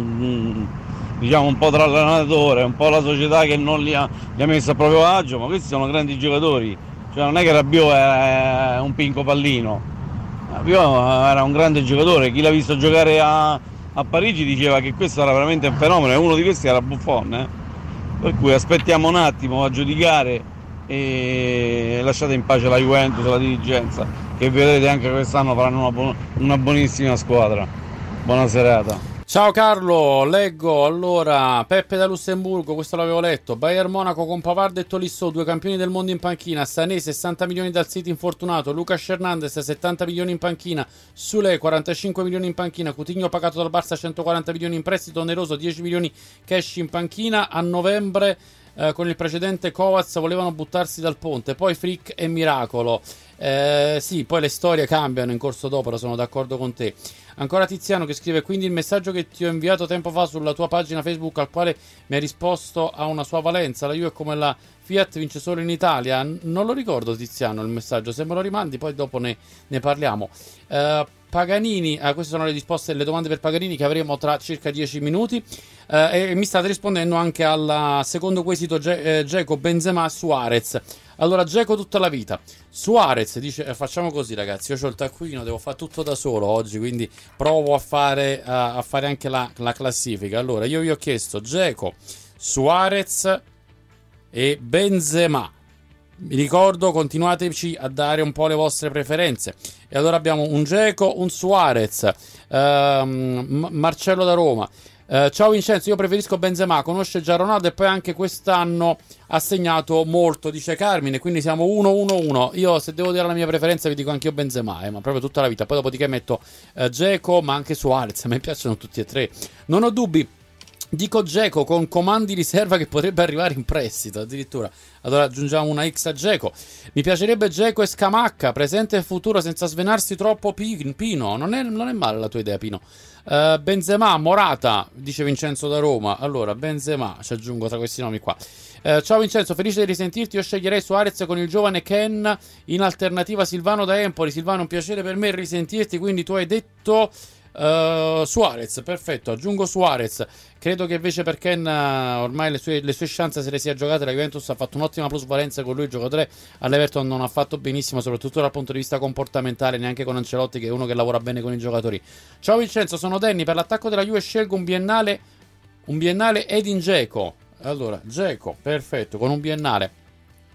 Speaker 11: diciamo un po' tra l'allenatore, un po' la società che non li ha messo a proprio agio, ma questi sono grandi giocatori. Cioè non è che Rabiot è un pinco pallino, Rabiot era un grande giocatore. Chi l'ha visto giocare a Parigi diceva che questo era veramente un fenomeno, e uno di questi era Buffon, Per cui aspettiamo un attimo a giudicare e lasciate in pace la Juventus e la dirigenza, che vedrete anche quest'anno faranno una buonissima squadra. Buona serata.
Speaker 2: Ciao Carlo, leggo allora Peppe da Lussemburgo, questo l'avevo letto. Bayern Monaco con Pavard e Tolisso, 2 campioni del mondo in panchina. Sané 60 milioni dal City infortunato, Lucas Hernandez 70 milioni in panchina, Sule 45 milioni in panchina, Coutinho pagato dal Barça 140 milioni in prestito, Oneroso 10 milioni cash in panchina. A novembre con il precedente Kovac volevano buttarsi dal ponte, poi Frick e Miracolo. Sì, poi le storie cambiano in corso d'opera, sono d'accordo con te. Ancora Tiziano che scrive: quindi il messaggio che ti ho inviato tempo fa sulla tua pagina Facebook, al quale mi hai risposto, ha una sua valenza? La Juve è come la Fiat, vince solo in Italia? Non lo ricordo Tiziano il messaggio, se me lo rimandi poi dopo ne parliamo. Paganini, queste sono le risposte, le domande per Paganini che avremo tra circa 10 minuti. E mi state rispondendo anche al secondo quesito, Dzeko, Benzema, Suarez. Allora, Dzeko tutta la vita. Suarez dice, facciamo così ragazzi, io ho il taccuino, devo fare tutto da solo oggi, quindi provo a fare anche la classifica. Allora, io vi ho chiesto Dzeko, Suarez e Benzema. Mi ricordo, continuateci a dare un po' le vostre preferenze. E allora abbiamo un Dzeko, un Suarez, Marcello da Roma. Ciao Vincenzo, io preferisco Benzema, conosce già Ronaldo e poi anche quest'anno ha segnato molto, dice Carmine, quindi siamo 1-1-1. Io se devo dire la mia preferenza vi dico anche io Benzema, ma proprio tutta la vita. Poi dopodiché metto Dzeko, ma anche Suarez, a me piacciono tutti e tre, non ho dubbi. Dico Dzeko con comandi riserva che potrebbe arrivare in prestito addirittura. Allora aggiungiamo una X a Dzeko. Mi piacerebbe Dzeko e Scamacca, presente e futuro, senza svenarsi troppo Pino. Non è male la tua idea, Pino. Benzema, Morata, dice Vincenzo da Roma. Allora Benzema, ci aggiungo tra questi nomi qua. Ciao Vincenzo, felice di risentirti. Io sceglierei Suarez con il giovane Ken in alternativa Silvano da Empoli. Silvano, un piacere per me risentirti, quindi tu hai detto Suarez, perfetto, aggiungo Suarez. Credo che invece per Ken ormai le sue chance se le sia giocate. La Juventus ha fatto un'ottima plusvalenza con lui, giocatore all'Everton non ha fatto benissimo, soprattutto dal punto di vista comportamentale, neanche con Ancelotti che è uno che lavora bene con i giocatori. Ciao Vincenzo, sono Danny, per l'attacco della Juve scelgo un biennale Edin Dzeko. Allora Dzeko, perfetto, con un biennale.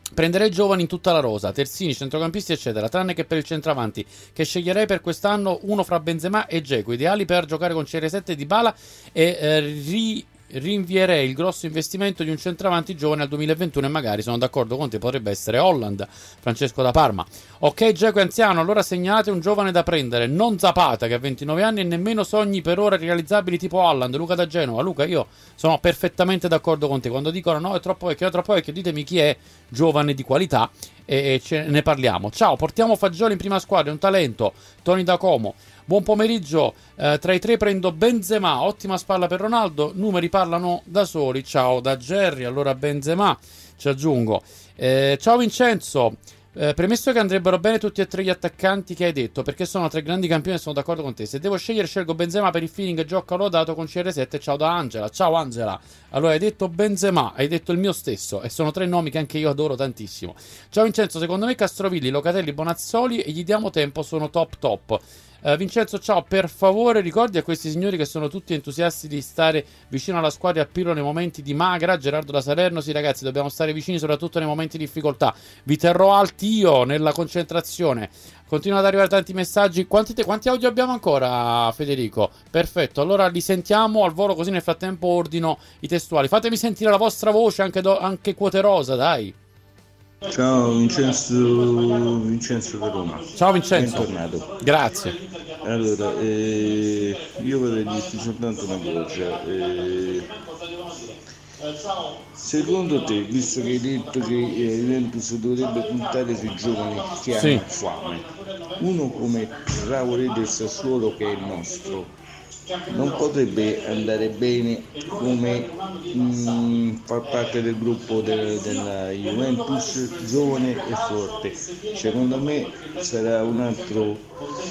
Speaker 2: Prenderei giovani in tutta la rosa, terzini, centrocampisti eccetera, tranne che per il centravanti, che sceglierei per quest'anno uno fra Benzema e Dzeko, ideali per giocare con CR7 e Dybala, e rinvierei il grosso investimento di un centravanti giovane al 2021 e magari, sono d'accordo con te, potrebbe essere Holland. Francesco da Parma. Ok, Dzeko è anziano, allora segnalate un giovane da prendere, non Zapata che ha 29 anni e nemmeno sogni per ora realizzabili tipo Holland. Luca da Genova. Luca, io sono perfettamente d'accordo con te, quando dicono no è troppo vecchio, ditemi chi è giovane di qualità e ne parliamo. Ciao, portiamo Fagioli in prima squadra, è un talento. Tony da Como. Buon pomeriggio, tra i tre prendo Benzema, ottima spalla per Ronaldo, numeri parlano da soli. Ciao da Jerry, allora Benzema ci aggiungo. Ciao Vincenzo, premesso che andrebbero bene tutti e tre gli attaccanti che hai detto, perché sono tre grandi campioni e sono d'accordo con te. Se devo scegliere scelgo Benzema per il feeling, gioco lodato con CR7. Ciao da Angela. Ciao Angela, allora hai detto Benzema, hai detto il mio stesso e sono tre nomi che anche io adoro tantissimo. Ciao Vincenzo, secondo me Castrovilli, Locatelli, Bonazzoli e gli diamo tempo, sono top. Vincenzo, ciao, per favore ricordi a questi signori che sono tutti entusiasti di stare vicino alla squadra e a Pirlo nei momenti di magra. Gerardo da Salerno, sì ragazzi, dobbiamo stare vicini soprattutto nei momenti di difficoltà. Vi terrò alti io nella concentrazione. Continuano ad arrivare tanti messaggi. Quanti audio abbiamo ancora, Federico? Perfetto, allora li sentiamo al volo, così nel frattempo ordino i testuali. Fatemi sentire la vostra voce, anche Quote Rosa, dai.
Speaker 12: Ciao Vincenzo da Roma.
Speaker 2: Ciao Vincenzo.
Speaker 12: Bentornato.
Speaker 2: Grazie.
Speaker 12: Allora, io vorrei dirti soltanto una cosa. Secondo te, visto che hai detto che Juventus dovrebbe puntare sui giovani che hanno fame, uno come Traoré del Sassuolo, che è il nostro, non potrebbe andare bene come far parte del gruppo della Juventus, giovane e forte? Secondo me sarà un altro,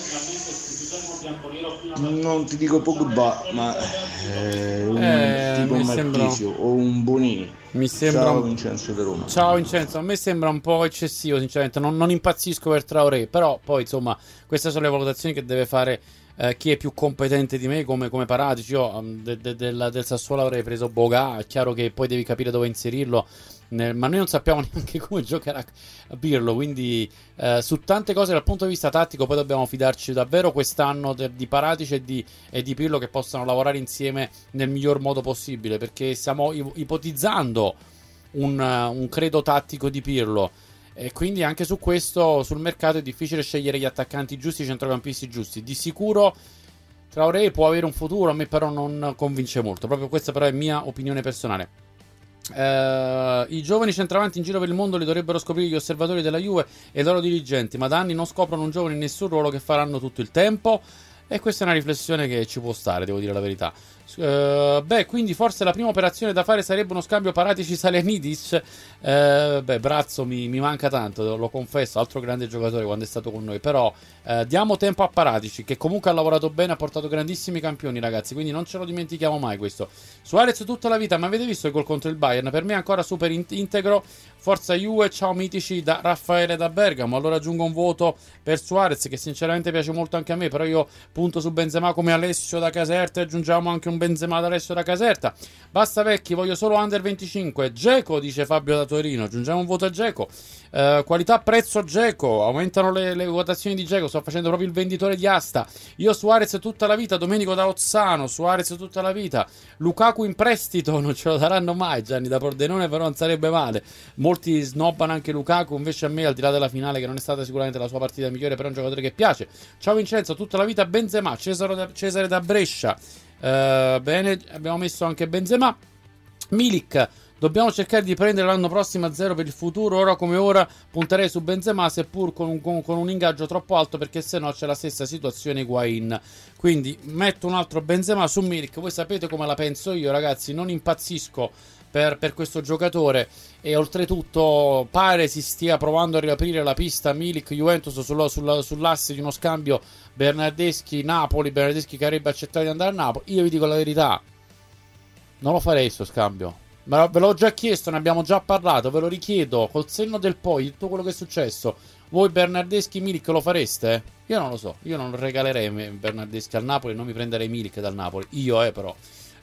Speaker 12: non ti dico Pogba, ma tipo un Marchisio o un Bonini. Ciao Vincenzo da Roma.
Speaker 2: Ciao Vincenzo, a me sembra un po' eccessivo sinceramente, non impazzisco per Traoré, però poi insomma queste sono le valutazioni che deve fare chi è più competente di me come Paratici. Io del Sassuolo avrei preso Boga, è chiaro che poi devi capire dove inserirlo, ma noi non sappiamo neanche come giocherà a Pirlo, quindi su tante cose dal punto di vista tattico poi dobbiamo fidarci davvero quest'anno di Paratici e di Pirlo, che possano lavorare insieme nel miglior modo possibile, perché stiamo ipotizzando un credo tattico di Pirlo. E quindi anche su questo, sul mercato, è difficile scegliere gli attaccanti giusti, i centrocampisti giusti. Di sicuro Traoré può avere un futuro, a me però non convince molto. Proprio questa però è mia opinione personale. I giovani centravanti in giro per il mondo li dovrebbero scoprire gli osservatori della Juve e i loro dirigenti, ma da anni non scoprono un giovane in nessun ruolo che faranno tutto il tempo. E questa è una riflessione che ci può stare, devo dire la verità. Quindi forse la prima operazione da fare sarebbe uno scambio Paratici-Salernidis. Brazzo mi manca tanto, lo confesso, altro grande giocatore quando è stato con noi. Però diamo tempo a Paratici, che comunque ha lavorato bene, ha portato grandissimi campioni, ragazzi, quindi non ce lo dimentichiamo mai questo. Suarez tutta la vita, ma avete visto il gol contro il Bayern? Per me è ancora super integro. Forza Juve, ciao mitici, da Raffaele da Bergamo. Allora aggiungo un voto per Suarez, che sinceramente piace molto anche a me, però io punto su Benzema come Alessio da Caserta, e aggiungiamo anche un Benzema da Alessio da Caserta. Basta vecchi, voglio solo under 25. Dzeko, dice Fabio da Torino, aggiungiamo un voto a Dzeko. Qualità prezzo Dzeko, aumentano le votazioni di Dzeko, sto facendo proprio il venditore di asta. Io Suarez tutta la vita, Domenico da Ozzano, Suarez tutta la vita. Lukaku in prestito, non ce lo daranno mai. Gianni da Pordenone, però non sarebbe male. Molti snobbano anche Lukaku, invece a me, al di là della finale, che non è stata sicuramente la sua partita migliore, però è un giocatore che piace. Ciao Vincenzo, tutta la vita Benzema. Cesare da Brescia. Bene, abbiamo messo anche Benzema. Milik, dobbiamo cercare di prendere l'anno prossimo a zero per il futuro. Ora come ora punterei su Benzema, seppur con un ingaggio troppo alto, perché se no c'è la stessa situazione Higuain. Quindi metto un altro Benzema su Milik. Voi sapete come la penso io, ragazzi, non impazzisco per questo giocatore, e oltretutto pare si stia provando a riaprire la pista Milik Juventus sull'asse di uno scambio Bernardeschi-Napoli. Bernardeschi che avrebbe accettato di andare a Napoli. Io vi dico la verità, non lo farei sto scambio, ma ve l'ho già chiesto, ne abbiamo già parlato, ve lo richiedo col senno del poi, di tutto quello che è successo. Voi Bernardeschi Milik lo fareste? Io non lo so, io non regalerei Bernardeschi al Napoli, non mi prenderei Milik dal Napoli, io però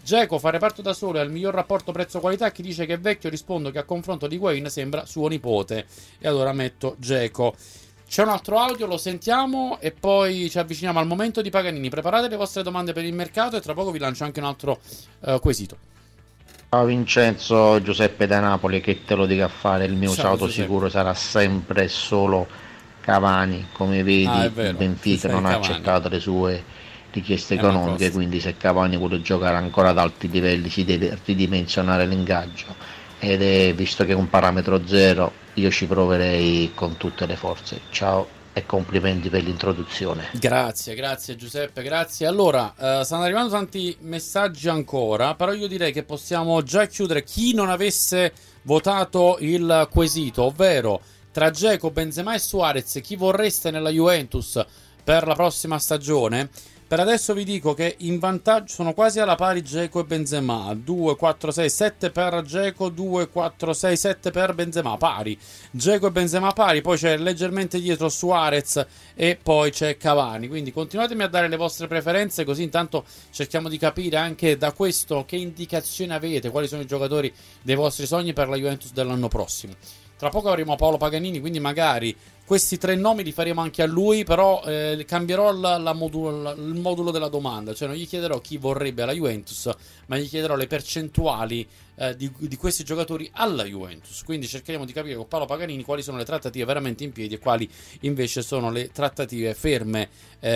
Speaker 2: Dzeko fa reparto da solo e ha il miglior rapporto prezzo-qualità. Chi dice che è vecchio rispondo che a confronto di Higuain sembra suo nipote. E allora metto Dzeko. C'è un altro audio, lo sentiamo e poi ci avviciniamo al momento di Paganini. Preparate le vostre domande per il mercato e tra poco vi lancio anche un altro quesito.
Speaker 13: Ciao Vincenzo, Giuseppe da Napoli, che te lo dica a fare, il mio salto sicuro sarà sempre solo Cavani. Come vedi il Benfica non ha accettato le sue richieste economiche, quindi se Cavani vuole giocare ancora ad alti livelli si deve ridimensionare l'ingaggio, ed è, visto che è un parametro zero, io ci proverei con tutte le forze. Ciao e complimenti per l'introduzione.
Speaker 2: Grazie Giuseppe, grazie. Allora, stanno arrivando tanti messaggi ancora, però io direi che possiamo già chiudere. Chi non avesse votato il quesito, ovvero tra Dzeko, Benzema e Suarez, chi vorreste nella Juventus per la prossima stagione? Per adesso vi dico che in vantaggio sono quasi alla pari Dzeko e Benzema, 2, 4, 6, 7 per Dzeko, 2, 4, 6, 7 per Benzema, pari. Dzeko e Benzema pari, poi c'è leggermente dietro Suarez e poi c'è Cavani, quindi continuatemi a dare le vostre preferenze, così intanto cerchiamo di capire anche da questo che indicazioni avete, quali sono i giocatori dei vostri sogni per la Juventus dell'anno prossimo. Tra poco avremo Paolo Paganini, quindi magari questi 3 nomi li faremo anche a lui, però cambierò il modulo della domanda, cioè non gli chiederò chi vorrebbe alla Juventus, ma gli chiederò le percentuali di questi giocatori alla Juventus. Quindi cercheremo di capire con Paolo Paganini quali sono le trattative veramente in piedi e quali invece sono le trattative ferme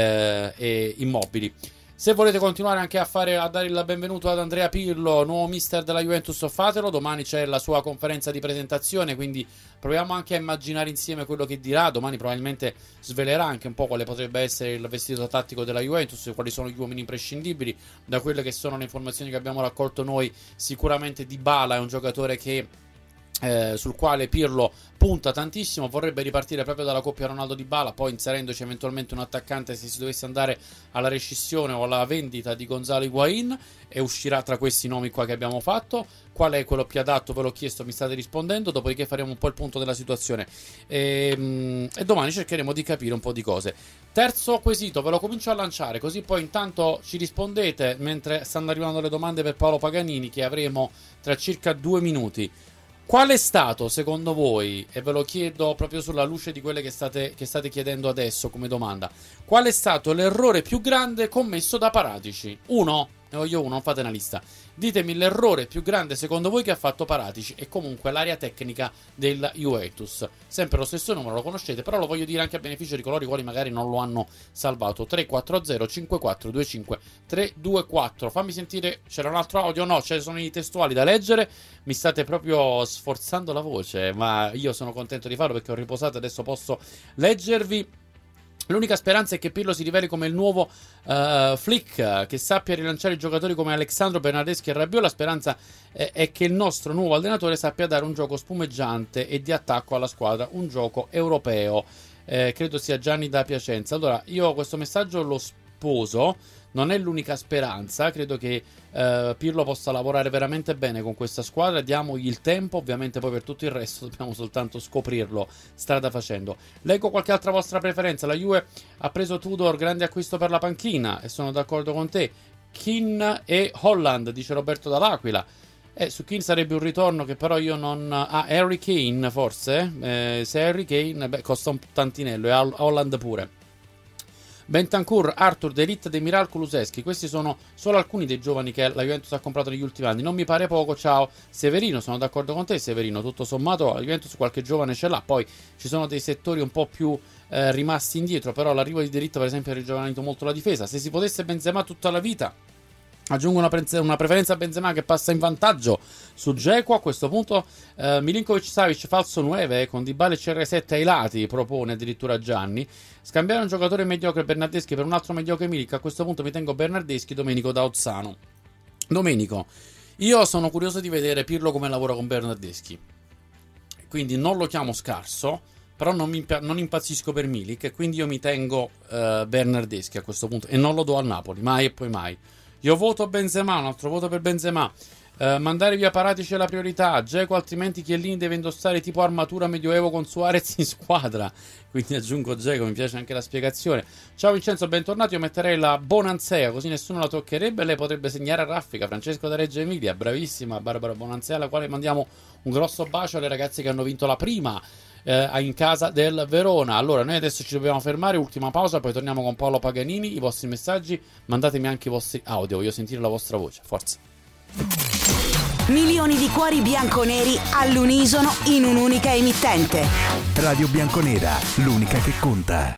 Speaker 2: e immobili. Se volete continuare anche a dare il benvenuto ad Andrea Pirlo, nuovo mister della Juventus, fatelo. Domani c'è la sua conferenza di presentazione, quindi proviamo anche a immaginare insieme quello che dirà. Domani probabilmente svelerà anche un po' quale potrebbe essere il vestito tattico della Juventus, quali sono gli uomini imprescindibili. Da quelle che sono le informazioni che abbiamo raccolto noi, sicuramente Dybala è un giocatore che sul quale Pirlo punta tantissimo, vorrebbe ripartire proprio dalla coppia Ronaldo-Dybala, poi inserendoci eventualmente un attaccante se si dovesse andare alla rescissione o alla vendita di Gonzalo Higuain, e uscirà tra questi nomi qua che abbiamo fatto. Qual è quello più adatto? Ve l'ho chiesto, mi state rispondendo, dopodiché faremo un po' il punto della situazione e domani cercheremo di capire un po' di cose. Terzo quesito, ve lo comincio a lanciare, così poi intanto ci rispondete mentre stanno arrivando le domande per Paolo Paganini, che avremo tra circa 2 minuti. Qual è stato, secondo voi, e ve lo chiedo proprio sulla luce di quelle che state chiedendo adesso come domanda, qual è stato l'errore più grande commesso da Paratici? Uno, ne voglio uno, non fate una lista. Ditemi l'errore più grande secondo voi che ha fatto Paratici e comunque l'area tecnica della Juventus. Sempre lo stesso numero, lo conoscete, però lo voglio dire anche a beneficio di coloro i quali magari non lo hanno salvato. 340 5425 324. Fammi sentire, c'era un altro audio? No, ci sono i testuali da leggere. Mi state proprio sforzando la voce, ma io sono contento di farlo perché ho riposato, adesso posso leggervi. L'unica speranza è che Pirlo si riveli come il nuovo Flick, che sappia rilanciare i giocatori come Alexandro, Bernardeschi e Rabiot. La speranza è che il nostro nuovo allenatore sappia dare un gioco spumeggiante e di attacco alla squadra, un gioco europeo. Credo sia Gianni da Piacenza. Allora, io questo messaggio lo sposo, non è l'unica speranza, credo che Pirlo possa lavorare veramente bene con questa squadra, diamogli il tempo, ovviamente poi per tutto il resto dobbiamo soltanto scoprirlo strada facendo. Leggo qualche altra vostra preferenza. La Juve ha preso Tudor, grande acquisto per la panchina, e sono d'accordo con te. Keane e Holland, dice Roberto Dall'Aquila. Su Keane sarebbe un ritorno che però io non... Harry Kane forse? Se Harry Kane, costa un tantinello, e Holland pure. Bentancur, Arthur, De Ligt, Demiral, Kulusevski. Questi sono solo alcuni dei giovani che la Juventus ha comprato negli ultimi anni. Non mi pare poco. Ciao Severino, sono d'accordo con te Severino. Tutto sommato la Juventus qualche giovane ce l'ha. Poi ci sono dei settori un po' più rimasti indietro, però l'arrivo di De Ligt per esempio ha rigiovanito molto la difesa. Se si potesse Benzema tutta la vita, aggiungo una preferenza a Benzema che passa in vantaggio su Dzeko a questo punto. Milinkovic-Savic falso 9 con Dybala e CR7 ai lati, propone addirittura Gianni. Scambiare un giocatore mediocre Bernardeschi per un altro mediocre Milik, a questo punto mi tengo Bernardeschi. Domenico da Ozzano. Domenico, io sono curioso di vedere Pirlo come lavora con Bernardeschi, quindi non lo chiamo scarso, però non impazzisco per Milik, quindi io mi tengo Bernardeschi a questo punto e non lo do al Napoli, mai e poi mai. Io voto Benzema, un altro voto per Benzema. Mandare via Paratici è la priorità. Dzeko, altrimenti Chiellini deve indossare tipo armatura medioevo con Suarez in squadra. Quindi aggiungo Dzeko, mi piace anche la spiegazione. Ciao Vincenzo, bentornato. Io metterei la Bonanzea, così nessuno la toccherebbe. Lei potrebbe segnare a raffica. Francesco da Reggio Emilia, bravissima Barbara Bonanzea, alla quale mandiamo un grosso bacio alle ragazze che hanno vinto la prima in casa del Verona. Allora, noi adesso ci dobbiamo fermare, ultima pausa, poi torniamo con Paolo Paganini. I vostri messaggi, mandatemi anche i vostri audio, voglio sentire la vostra voce, forza.
Speaker 8: Milioni di cuori bianconeri all'unisono in un'unica emittente.
Speaker 1: Radio Bianconera, l'unica che conta.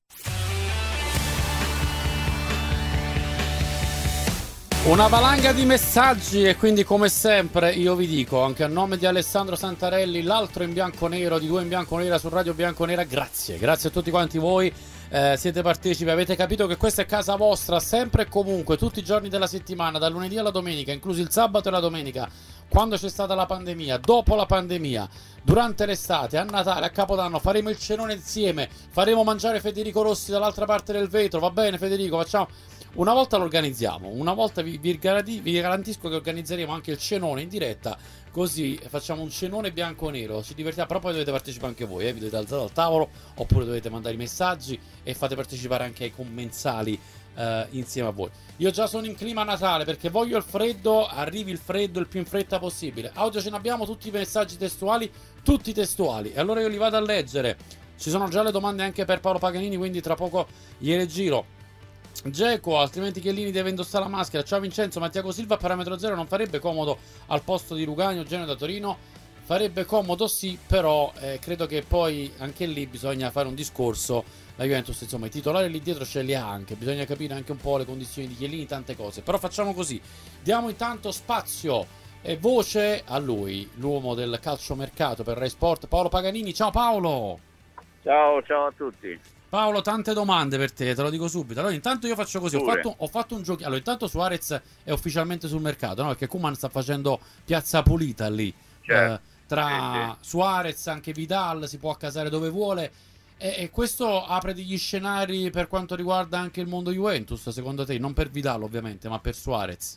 Speaker 2: Una valanga di messaggi e quindi come sempre io vi dico anche a nome di Alessandro Santarelli, l'altro in bianco-nero di Due in Bianconera su Radio Bianconera, grazie a tutti quanti voi. Siete partecipi, avete capito che questa è casa vostra sempre e comunque, tutti i giorni della settimana, dal lunedì alla domenica, inclusi il sabato e la domenica, quando c'è stata la pandemia, dopo la pandemia, durante l'estate, a Natale, a Capodanno, faremo il cenone insieme, faremo mangiare Federico Rossi dall'altra parte del vetro, va bene Federico, facciamo... Una volta lo organizziamo, una volta vi garantisco che organizzeremo anche il cenone in diretta, così facciamo un cenone bianco-nero, ci divertiamo, però poi dovete partecipare anche voi, vi dovete alzare dal tavolo, oppure dovete mandare i messaggi e fate partecipare anche ai commensali insieme a voi. Io già sono in clima natale perché voglio il freddo, arrivi il freddo il più in fretta possibile. Audio ce ne abbiamo, tutti i messaggi testuali, tutti testuali, e allora io li vado a leggere. Ci sono già le domande anche per Paolo Paganini, quindi tra poco gliele giro. Dzeko, altrimenti Chiellini deve indossare la maschera. Ciao Vincenzo, ma Thiago Silva a parametro zero non farebbe comodo al posto di Lugano, Genoa da Torino? Farebbe comodo sì, però credo che poi anche lì bisogna fare un discorso. La Juventus insomma i titolari lì dietro ce li ha anche, bisogna capire anche un po' le condizioni di Chiellini, tante cose. Però facciamo così, diamo intanto spazio e voce a lui, l'uomo del calciomercato per Rai Sport, Paolo Paganini. Ciao Paolo!
Speaker 14: Ciao a tutti.
Speaker 2: Paolo, tante domande per te lo dico subito. Allora, intanto io faccio così: ho fatto un giochino. Allora, intanto Suarez è ufficialmente sul mercato, no? Perché Koeman sta facendo piazza pulita lì.
Speaker 14: Certo.
Speaker 2: Tra Suarez, anche Vidal, si può accasare dove vuole. E questo apre degli scenari per quanto riguarda anche il mondo Juventus, secondo te? Non per Vidal, ovviamente, ma per Suarez.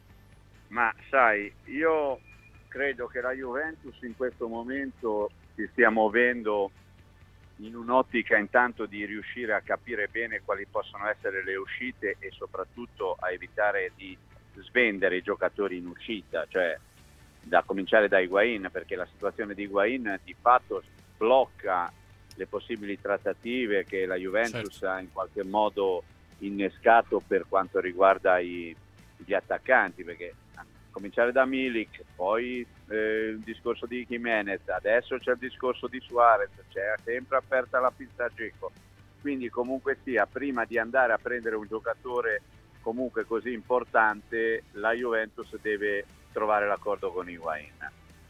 Speaker 14: Ma sai, io credo che la Juventus in questo momento si stia muovendo in un'ottica intanto di riuscire a capire bene quali possono essere le uscite e soprattutto a evitare di svendere i giocatori in uscita, cioè da cominciare da Higuaín, perché la situazione di Higuaín di fatto blocca le possibili trattative che la Juventus ha in qualche modo innescato per quanto riguarda gli attaccanti, perché a cominciare da Milik, poi il discorso di Jiménez, adesso c'è il discorso di Suarez, c'è sempre aperta la pista a Dzeko, quindi comunque sia, prima di andare a prendere un giocatore comunque così importante, la Juventus deve trovare l'accordo con Higuaín.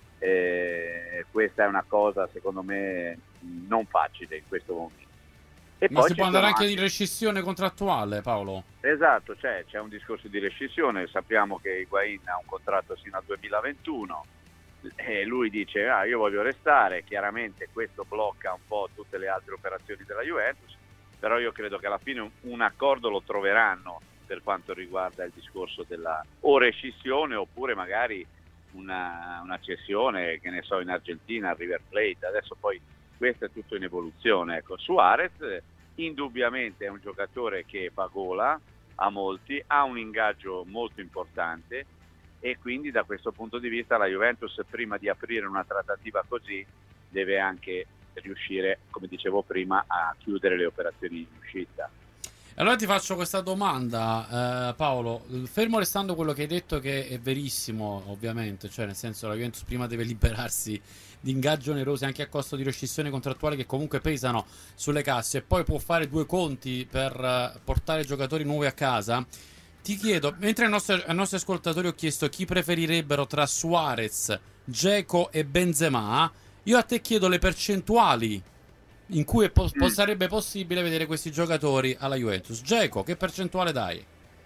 Speaker 14: Questa è una cosa secondo me non facile in questo momento. E
Speaker 2: ma
Speaker 14: poi
Speaker 2: si può andare anche di rescissione contrattuale, Paolo?
Speaker 14: Esatto, c'è un discorso di rescissione, sappiamo che Higuaín ha un contratto sino al 2021 e lui dice io voglio restare, chiaramente questo blocca un po' tutte le altre operazioni della Juventus, però io credo che alla fine un accordo lo troveranno per quanto riguarda il discorso della o rescissione oppure magari una cessione, che ne so, in Argentina, al River Plate. Adesso poi questo è tutto in evoluzione. Ecco, Suarez indubbiamente è un giocatore che fa gola a molti, ha un ingaggio molto importante e quindi da questo punto di vista la Juventus, prima di aprire una trattativa così, deve anche riuscire, come dicevo prima, a chiudere le operazioni in uscita.
Speaker 2: Allora ti faccio questa domanda, Paolo, fermo restando quello che hai detto, che è verissimo ovviamente, cioè nel senso la Juventus prima deve liberarsi di ingaggi onerosi anche a costo di rescissione contrattuale che comunque pesano sulle casse e poi può fare due conti per portare giocatori nuovi a casa. Ti chiedo, mentre ai nostri ascoltatori ho chiesto chi preferirebbero tra Suarez, Dzeko e Benzema, io a te chiedo le percentuali in cui sarebbe possibile vedere questi giocatori alla Juventus. Dzeko, che percentuale dai?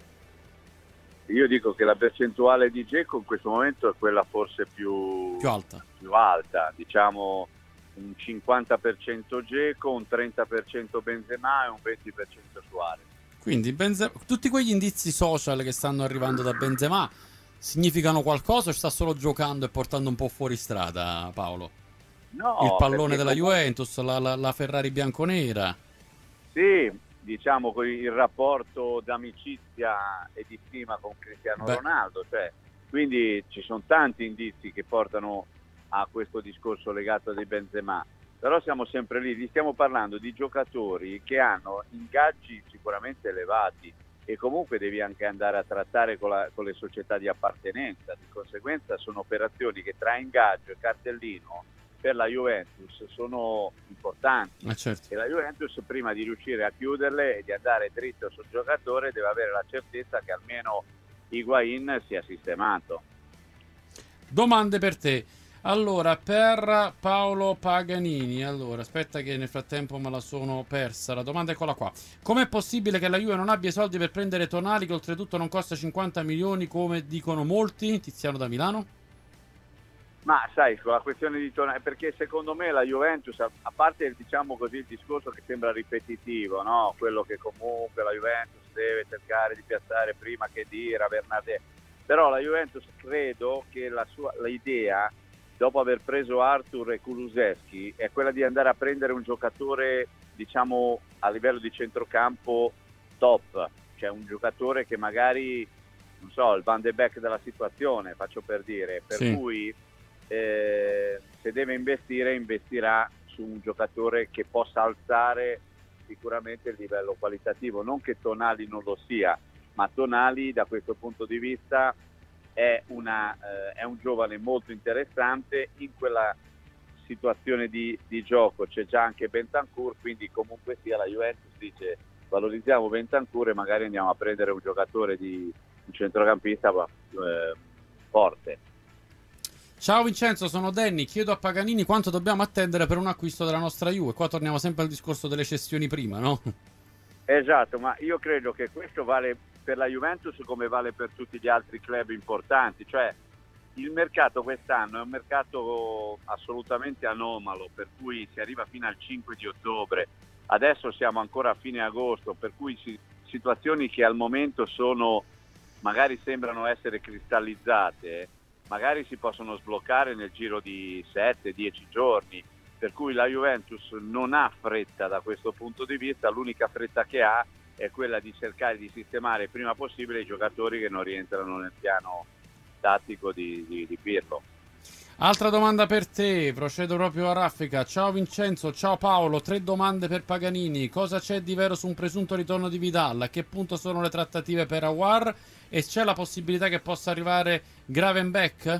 Speaker 14: Io dico che la percentuale di Dzeko in questo momento è quella forse più alta, diciamo un 50% Dzeko, un 30% Benzema e un 20% Suarez.
Speaker 2: Quindi tutti quegli indizi social che stanno arrivando da Benzema significano qualcosa o sta solo giocando e portando un po' fuori strada, Paolo?
Speaker 14: No,
Speaker 2: il pallone della Juventus, la Ferrari bianconera.
Speaker 14: Sì, diciamo il rapporto d'amicizia e di stima con Cristiano Ronaldo, cioè, quindi ci sono tanti indizi che portano a questo discorso legato di Benzema, però siamo sempre lì, stiamo parlando di giocatori che hanno ingaggi sicuramente elevati e comunque devi anche andare a trattare con le società di appartenenza, di conseguenza sono operazioni che tra ingaggio e cartellino per la Juventus sono importanti,
Speaker 2: certo.
Speaker 14: E la Juventus prima di riuscire a chiuderle e di andare dritto sul giocatore deve avere la certezza che almeno Higuain sia sistemato.
Speaker 2: Domande per te. Allora, per Paolo Paganini, allora, aspetta che nel frattempo me la sono persa, la domanda eccola qua. Com'è possibile che la Juve non abbia i soldi per prendere Tonali, che oltretutto non costa 50 milioni come dicono molti? Tiziano da Milano?
Speaker 14: Ma sai, sulla questione di Tonali, perché secondo me la Juventus, a parte diciamo così il discorso che sembra ripetitivo, no? Quello che comunque la Juventus deve cercare di piazzare prima che dire a Bernardet, però la Juventus credo che l'idea, dopo aver preso Arthur e Kulusevski, è quella di andare a prendere un giocatore, diciamo, a livello di centrocampo top, cioè un giocatore che magari, non so, il Van de Beek della situazione, faccio per dire, per cui se deve investire, investirà su un giocatore che possa alzare sicuramente il livello qualitativo, non che Tonali non lo sia, ma Tonali da questo punto di vista è un giovane molto interessante, in quella situazione di gioco c'è già anche Bentancur, quindi comunque sia la Juventus dice valorizziamo Bentancur e magari andiamo a prendere un giocatore un centrocampista forte.
Speaker 2: Ciao Vincenzo, sono Danny, chiedo a Paganini quanto dobbiamo attendere per un acquisto della nostra Juve. Qua torniamo sempre al discorso delle cessioni prima, no?
Speaker 14: Esatto, ma io credo che questo vale per la Juventus come vale per tutti gli altri club importanti, cioè il mercato quest'anno è un mercato assolutamente anomalo, per cui si arriva fino al 5 di ottobre, adesso siamo ancora a fine agosto, per cui situazioni che al momento magari sembrano essere cristallizzate, magari si possono sbloccare nel giro di 7-10 giorni, per cui la Juventus non ha fretta da questo punto di vista, l'unica fretta che ha è quella di cercare di sistemare il prima possibile i giocatori che non rientrano nel piano tattico di Pirlo.
Speaker 2: Altra domanda per te, procedo proprio a raffica. Ciao Vincenzo, ciao Paolo, 3 domande per Paganini. Cosa c'è di vero su un presunto ritorno di Vidal? A che punto sono le trattative per Aouar? E c'è la possibilità che possa arrivare Gravenberch?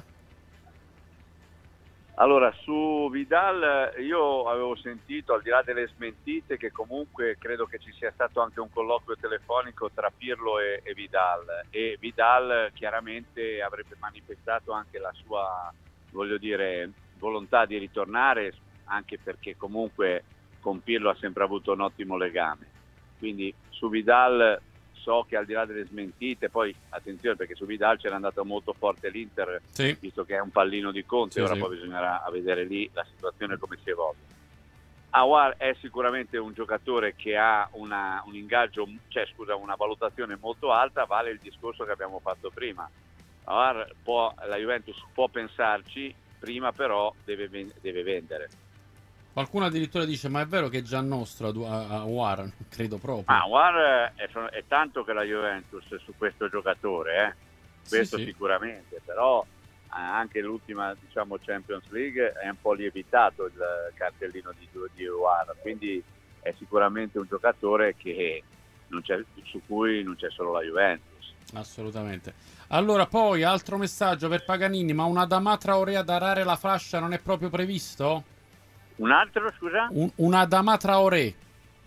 Speaker 14: Allora, su Vidal io avevo sentito, al di là delle smentite, che comunque credo che ci sia stato anche un colloquio telefonico tra Pirlo e Vidal, e Vidal chiaramente avrebbe manifestato anche la sua, voglio dire, volontà di ritornare, anche perché comunque con Pirlo ha sempre avuto un ottimo legame. Quindi su Vidal so che al di là delle smentite, poi attenzione perché su Vidal c'era andato molto forte l'Inter,
Speaker 2: sì,
Speaker 14: visto che è un pallino di Conte,
Speaker 2: sì,
Speaker 14: ora
Speaker 2: sì,
Speaker 14: poi bisognerà vedere lì la situazione come si evolve. Aouar è sicuramente un giocatore che ha una valutazione molto alta, vale il discorso che abbiamo fatto prima. Aouar la Juventus può pensarci, prima però deve vendere.
Speaker 2: Qualcuno addirittura dice, ma è vero che è già nostro Aouar? Credo proprio.
Speaker 14: Aouar è tanto che la Juventus su questo giocatore, questo sì, sicuramente, però anche l'ultima, diciamo, Champions League è un po' lievitato il cartellino di Aouar, quindi è sicuramente un giocatore su cui non c'è solo la Juventus.
Speaker 2: Assolutamente. Allora, poi altro messaggio per Paganini, ma un Adama Traoré ad arare la fascia non è proprio previsto?
Speaker 14: Un altro, scusa?
Speaker 2: Un Adama Traoré.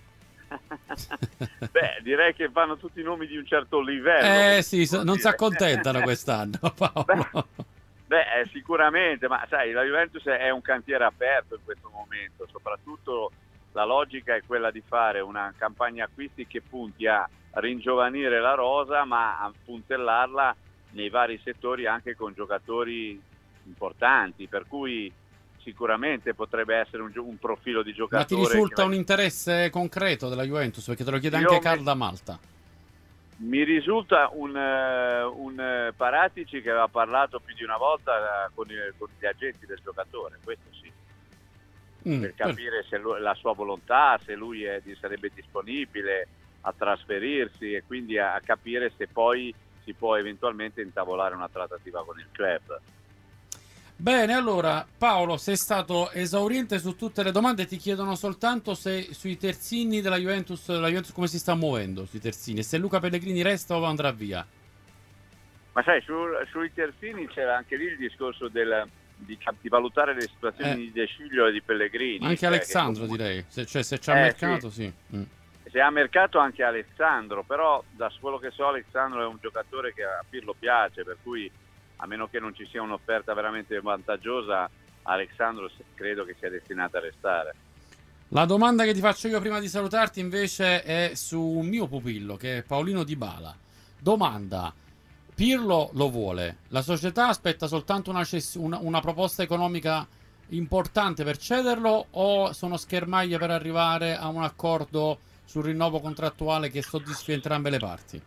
Speaker 14: Beh, direi che vanno tutti i nomi di un certo livello.
Speaker 2: Sì, non si accontentano quest'anno, Paolo.
Speaker 14: Beh, sicuramente, ma sai, la Juventus è un cantiere aperto in questo momento, soprattutto la logica è quella di fare una campagna acquisti che punti a ringiovanire la rosa, ma a puntellarla nei vari settori anche con giocatori importanti, per cui sicuramente potrebbe essere un profilo di giocatore.
Speaker 2: Ma ti risulta un interesse concreto della Juventus? Perché te lo chiede anche Carl da Malta.
Speaker 14: Mi risulta un Paratici che aveva parlato più di una volta con gli agenti del giocatore, questo sì, per capire se la sua volontà, se lui sarebbe disponibile a trasferirsi e quindi a capire se poi si può eventualmente intavolare una trattativa con il club.
Speaker 2: Bene, allora Paolo, sei stato esauriente su tutte le domande, ti chiedono soltanto se sui terzini della Juventus come si sta muovendo sui terzini, se Luca Pellegrini resta o andrà via.
Speaker 14: Ma sai, sui terzini c'era anche lì il discorso di valutare le situazioni di De Sciglio e di Pellegrini.
Speaker 2: Anche Alessandro direi, se c'è mercato sì.
Speaker 14: Se ha mercato anche Alessandro, però da quello che so Alessandro è un giocatore che a Pirlo piace, per cui a meno che non ci sia un'offerta veramente vantaggiosa, Alessandro credo che sia destinato a restare.
Speaker 2: La domanda che ti faccio io prima di salutarti invece è su un mio pupillo, che è Paolino Dybala. Domanda: Pirlo lo vuole, la società aspetta soltanto una proposta economica importante per cederlo, o sono schermaglie per arrivare a un accordo sul rinnovo contrattuale che soddisfi entrambe le parti?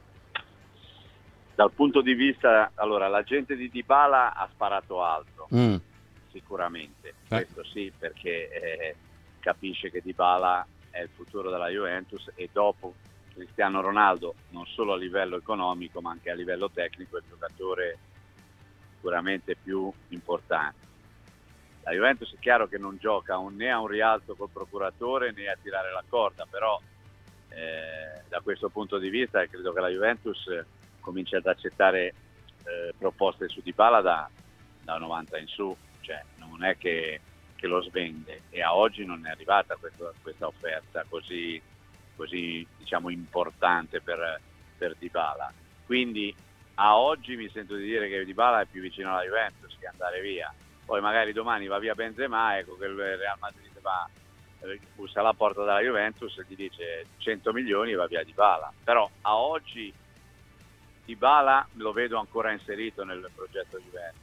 Speaker 14: Dal punto di vista, allora, la gente di Dybala ha sparato alto, sicuramente, questo sì, perché capisce che Dybala è il futuro della Juventus e dopo Cristiano Ronaldo, non solo a livello economico ma anche a livello tecnico, è il giocatore sicuramente più importante. La Juventus è chiaro che non gioca né a un rialzo col procuratore né a tirare la corda, però da questo punto di vista credo che la Juventus comincia ad accettare proposte su Dybala da 90 in su, cioè non è che lo svende, e a oggi non è arrivata questa offerta così diciamo importante per Dybala, quindi a oggi mi sento di dire che Dybala è più vicino alla Juventus che andare via. Poi magari domani va via Benzema, ecco che il Real Madrid bussa alla porta della Juventus e gli dice 100 milioni e va via Dybala, però a oggi Dybala lo vedo ancora inserito nel progetto Juventus.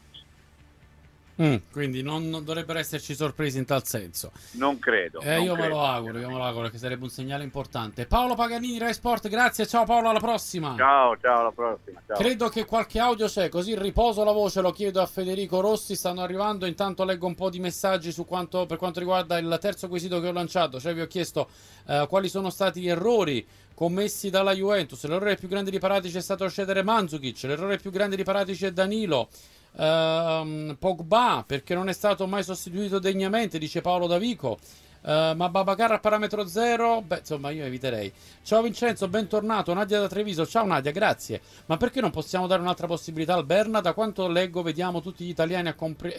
Speaker 2: Quindi non dovrebbero esserci sorprese in tal senso.
Speaker 14: Non credo.
Speaker 2: Io me lo auguro, che sarebbe un segnale importante. Paolo Paganini, Rai Sport, grazie. Ciao Paolo, alla prossima.
Speaker 14: Ciao, alla prossima. Ciao.
Speaker 2: Credo che qualche audio c'è, così riposo la voce, lo chiedo a Federico Rossi, stanno arrivando. Intanto leggo un po' di messaggi per quanto riguarda il terzo quesito che ho lanciato. Cioè vi ho chiesto quali sono stati gli errori commessi dalla Juventus. L'errore più grande di Paratici è stato cedere Mandzukic, l'errore più grande di Paratici è Danilo. Pogba perché non è stato mai sostituito degnamente, dice Paolo Davico. Ma Babacar a parametro zero, insomma io eviterei. Ciao Vincenzo, bentornato. Nadia da Treviso, ciao Nadia, grazie. Ma perché non possiamo dare un'altra possibilità al Berna? Da quanto leggo vendiamo tutti gli italiani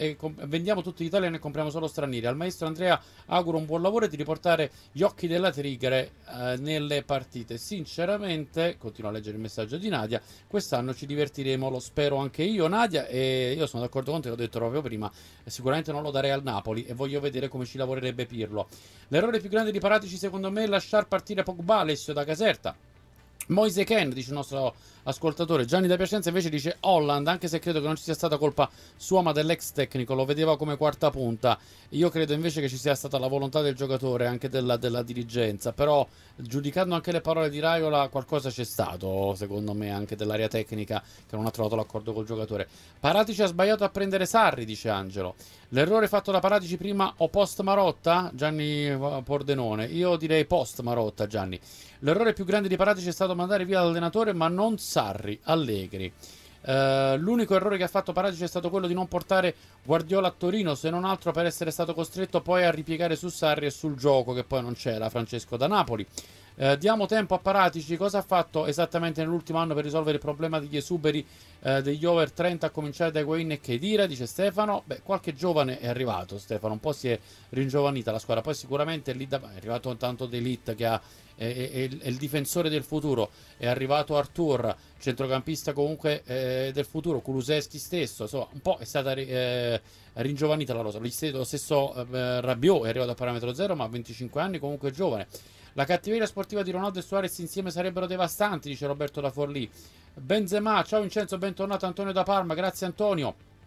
Speaker 2: e compriamo solo stranieri. Al maestro Andrea auguro un buon lavoro e di riportare gli occhi della Tigre nelle partite. Sinceramente, continuo a leggere il messaggio di Nadia, quest'anno ci divertiremo, lo spero anche io Nadia, e io sono d'accordo con te, l'ho detto proprio prima, sicuramente non lo darei al Napoli e voglio vedere come ci lavorerebbe Pirlo. L'errore più grande di Paratici secondo me è lasciar partire Pogba. Alessio da Caserta. Moise Ken, dice il nostro ascoltatore. Gianni da Piacenza invece dice Holland, anche se credo che non ci sia stata colpa sua ma dell'ex tecnico, lo vedeva come quarta punta. Io credo invece che ci sia stata la volontà del giocatore, anche della dirigenza, però giudicando anche le parole di Raiola qualcosa c'è stato secondo me anche dell'area tecnica che non ha trovato l'accordo col giocatore. Paratici ha sbagliato a prendere Sarri, dice Angelo. L'errore fatto da Paratici prima o post Marotta? Gianni Pordenone. Io direi post Marotta, Gianni. L'errore più grande di Paratici è stato mandare via l'allenatore, ma non Sarri, Allegri. L'unico errore che ha fatto Paratici è stato quello di non portare Guardiola a Torino, se non altro per essere stato costretto poi a ripiegare su Sarri e sul gioco che poi non c'era. Francesco da Napoli. Diamo tempo a Paratici, cosa ha fatto esattamente nell'ultimo anno per risolvere il problema degli esuberi degli over 30 a cominciare da Higuain e Khedira, dice Stefano. Qualche giovane è arrivato, Stefano, un po' si è ringiovanita la squadra, poi sicuramente lì è arrivato tanto d'elite che è il difensore del futuro, è arrivato Artur, centrocampista comunque del futuro, Kulusevski stesso, insomma un po' è stata ringiovanita la rosa. Lo stesso Rabiot è arrivato a parametro zero ma a 25 anni comunque giovane. La cattiveria sportiva di Ronaldo e Suarez insieme sarebbero devastanti, dice Roberto da Forlì. Benzema, ciao Vincenzo, bentornato. Antonio da Parma, grazie Antonio.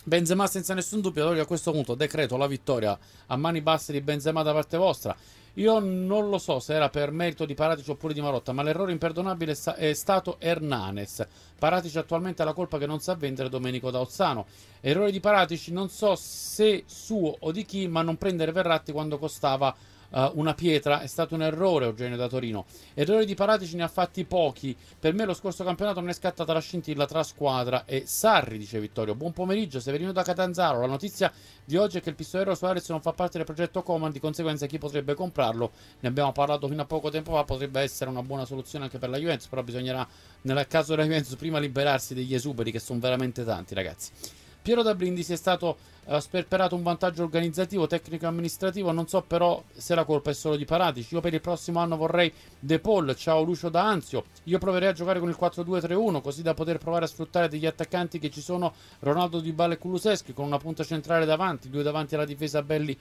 Speaker 2: Benzema senza nessun dubbio. Allora a questo punto decreto la vittoria a mani basse di Benzema da parte vostra. Io non lo so se era per merito di Paratici oppure di Marotta, ma l'errore imperdonabile è stato Hernanes. Paratici attualmente ha la colpa che non sa vendere Domenico D'Ozzano. Errore di Paratici, non so se suo o di chi, ma non prendere Verratti quando costava una pietra è stato un errore. Eugenio da Torino. Errori di Paratici ne ha fatti pochi. Per me lo scorso campionato non è scattata la scintilla tra squadra e Sarri, dice Vittorio. Buon pomeriggio, Severino da Catanzaro. La notizia di oggi è che il pistolero Suarez non fa parte del progetto Coman, di conseguenza chi potrebbe comprarlo, ne abbiamo parlato fino a poco tempo fa, potrebbe essere una buona soluzione anche per la Juventus, però bisognerà nel caso della Juventus prima liberarsi degli esuberi, che sono veramente tanti, ragazzi. Piero da Brindisi: è stato sperperato un vantaggio organizzativo, tecnico e amministrativo, non so però se la colpa è solo di Paratici. Io per il prossimo anno vorrei De Paul. Ciao Lucio da Anzio. Io proverei a giocare con il 4-2-3-1 così da poter provare a sfruttare degli attaccanti che ci sono, Ronaldo, Dybala e Kulusevski, con una punta centrale davanti, 2 davanti alla difesa, Belli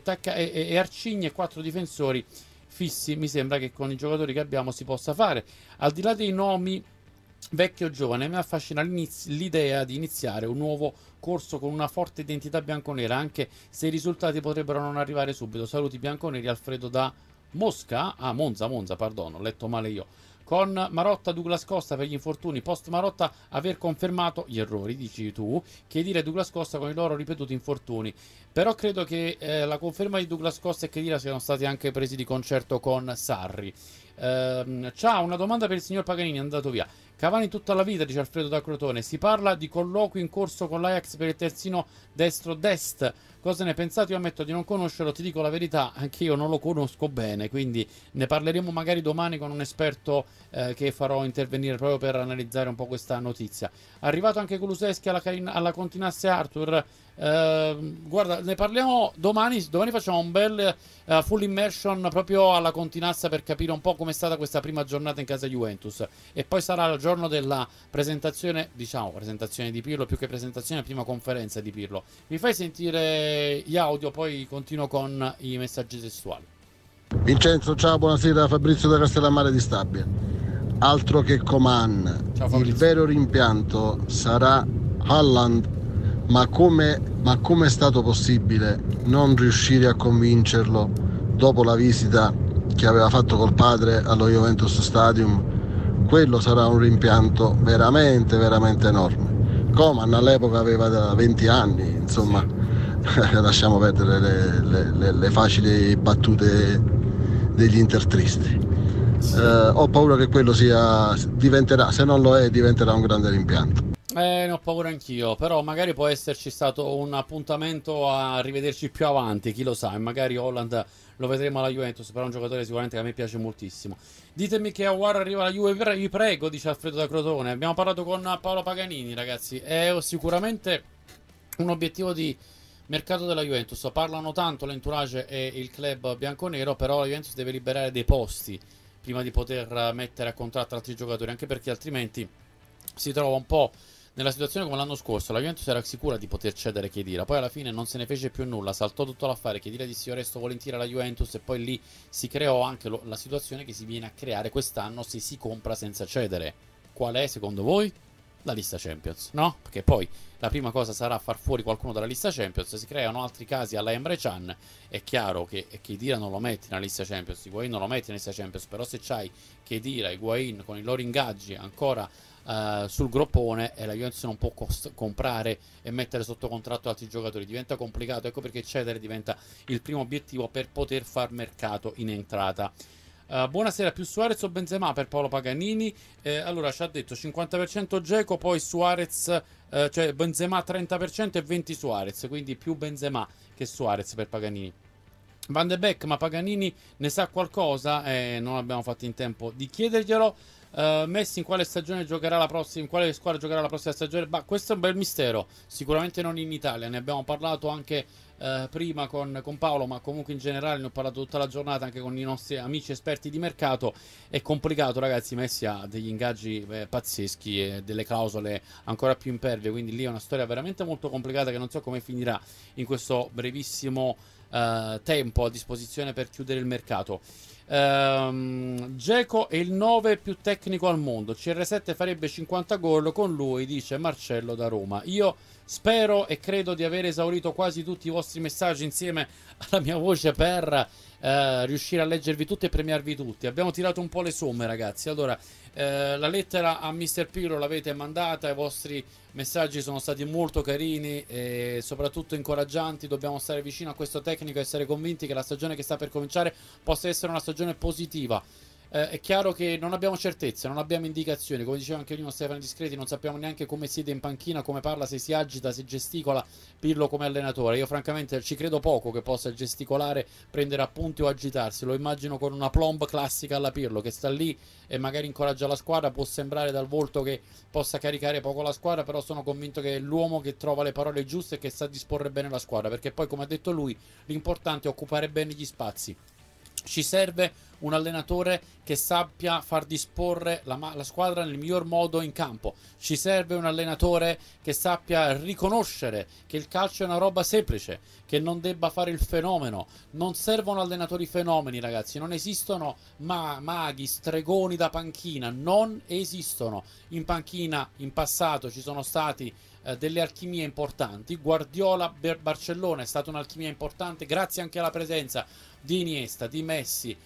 Speaker 2: e Arcigni, e 4 difensori fissi. Mi sembra che con i giocatori che abbiamo si possa fare. Al di là dei nomi vecchio o giovane, mi affascina l'idea di iniziare un nuovo corso con una forte identità bianconera, anche se i risultati potrebbero non arrivare subito. Saluti bianconeri. Alfredo da Mosca, Monza, perdono, ho letto male io. Con Marotta, Douglas Costa per gli infortuni, post Marotta aver confermato gli errori, dici tu, che dire Douglas Costa con i loro ripetuti infortuni. Però credo che la conferma di Douglas Costa e Khedira siano stati anche presi di concerto con Sarri. Ciao, una domanda per il signor Paganini, è andato via. Cavani tutta la vita, dice Alfredo da Crotone. Si parla di colloqui in corso con l'Ajax per il terzino destro Dest. Cosa ne pensate? Io ammetto di non conoscerlo, ti dico la verità, anche io non lo conosco bene, quindi ne parleremo magari domani con un esperto che farò intervenire proprio per analizzare un po' questa notizia. Arrivato anche Kulusevski alla Continasse Arthur. Guarda, ne parliamo domani facciamo un bel full immersion proprio alla Continassa per capire un po' com'è stata questa prima giornata in casa Juventus, e poi sarà il giorno della presentazione di Pirlo, più che presentazione, prima conferenza di Pirlo. Mi fai sentire gli audio, poi continuo con i messaggi sessuali.
Speaker 15: Vincenzo, ciao, buonasera, Fabrizio da Castellammare di Stabia. Altro che Coman. Ciao, il vero rimpianto sarà Haaland. Ma come è stato possibile non riuscire a convincerlo dopo la visita che aveva fatto col padre allo Juventus Stadium? Quello sarà un rimpianto veramente, veramente enorme. Coman all'epoca aveva 20 anni, insomma, lasciamo perdere le facili battute degli intertristi. Ho paura che quello diventerà, se non lo è, diventerà un grande rimpianto.
Speaker 2: Ne ho paura anch'io, però magari può esserci stato un appuntamento a rivederci più avanti, chi lo sa, e magari Holland lo vedremo alla Juventus, però è un giocatore sicuramente che a me piace moltissimo. Ditemi che Aouar arriva alla Juve, vi prego, dice Alfredo da Crotone. Abbiamo parlato con Paolo Paganini, ragazzi, è sicuramente un obiettivo di mercato della Juventus. Parlano tanto l'entourage e il club bianconero, però la Juventus deve liberare dei posti prima di poter mettere a contratto altri giocatori, anche perché altrimenti si trova un po' nella situazione come l'anno scorso. La Juventus era sicura di poter cedere Khedira, poi alla fine non se ne fece più nulla, saltò tutto l'affare. Khedira disse io resto volentieri alla Juventus, e poi lì si creò anche la situazione che si viene a creare quest'anno se si compra senza cedere. Qual è secondo voi? La lista Champions, no? Perché poi la prima cosa sarà far fuori qualcuno dalla lista Champions, si creano altri casi alla Emre Can. È chiaro che Khedira non lo metti nella lista Champions, Higuain non lo metti nella lista Champions, però se c'hai Khedira, Higuain con i loro ingaggi ancora sul groppone, e la Juventus non può comprare e mettere sotto contratto altri giocatori, diventa complicato. Ecco perché cedere diventa il primo obiettivo per poter far mercato in entrata. Buonasera, più Suarez o Benzema per Paolo Paganini? Allora ci ha detto 50% Dzeko, poi Suarez, cioè Benzema 30% e 20 Suarez, quindi più Benzema che Suarez per Paganini. Van de Beek, ma Paganini ne sa qualcosa? Non abbiamo fatto in tempo di chiederglielo. Messi in quale stagione giocherà la prossima? In quale squadra giocherà la prossima stagione? Bah, questo è un bel mistero. Sicuramente non in Italia. Ne abbiamo parlato anche prima con Paolo, ma comunque in generale ne ho parlato tutta la giornata anche con i nostri amici esperti di mercato. È complicato, ragazzi. Messi ha degli ingaggi pazzeschi e delle clausole ancora più impervie, quindi lì è una storia veramente molto complicata che non so come finirà in questo brevissimo tempo a disposizione per chiudere il mercato. Dzeko è il 9 più tecnico al mondo, CR7 farebbe 50 gol con lui, dice Marcello da Roma. Io Spero e credo di aver esaurito quasi tutti i vostri messaggi insieme alla mia voce per riuscire a leggervi tutti e premiarvi tutti. Abbiamo tirato un po' le somme, ragazzi. Allora, la lettera a Mr. Pirlo l'avete mandata, i vostri messaggi sono stati molto carini e soprattutto incoraggianti. Dobbiamo stare vicino a questo tecnico e essere convinti che la stagione che sta per cominciare possa essere una stagione positiva. È chiaro che non abbiamo certezze, non abbiamo indicazioni, come diceva anche prima Stefano Discreti, non sappiamo neanche come siede in panchina, come parla, se si agita, se gesticola Pirlo come allenatore. Io francamente ci credo poco che possa gesticolare, prendere appunti o agitarsi. Lo immagino con una plomb classica alla Pirlo, che sta lì e magari incoraggia la squadra. Può sembrare dal volto che possa caricare poco la squadra, però sono convinto che è l'uomo che trova le parole giuste e che sa disporre bene la squadra, perché poi, come ha detto lui, l'importante è occupare bene gli spazi. Ci serve un allenatore che sappia far disporre la squadra nel miglior modo in campo. Ci serve un allenatore che sappia riconoscere che il calcio è una roba semplice, che non debba fare il fenomeno. Non servono allenatori fenomeni, ragazzi. Non esistono maghi, stregoni da panchina. Non esistono. In panchina in passato ci sono stati delle alchimie importanti. Guardiola Barcellona è stata un'alchimia importante grazie anche alla presenza di Iniesta, di Messi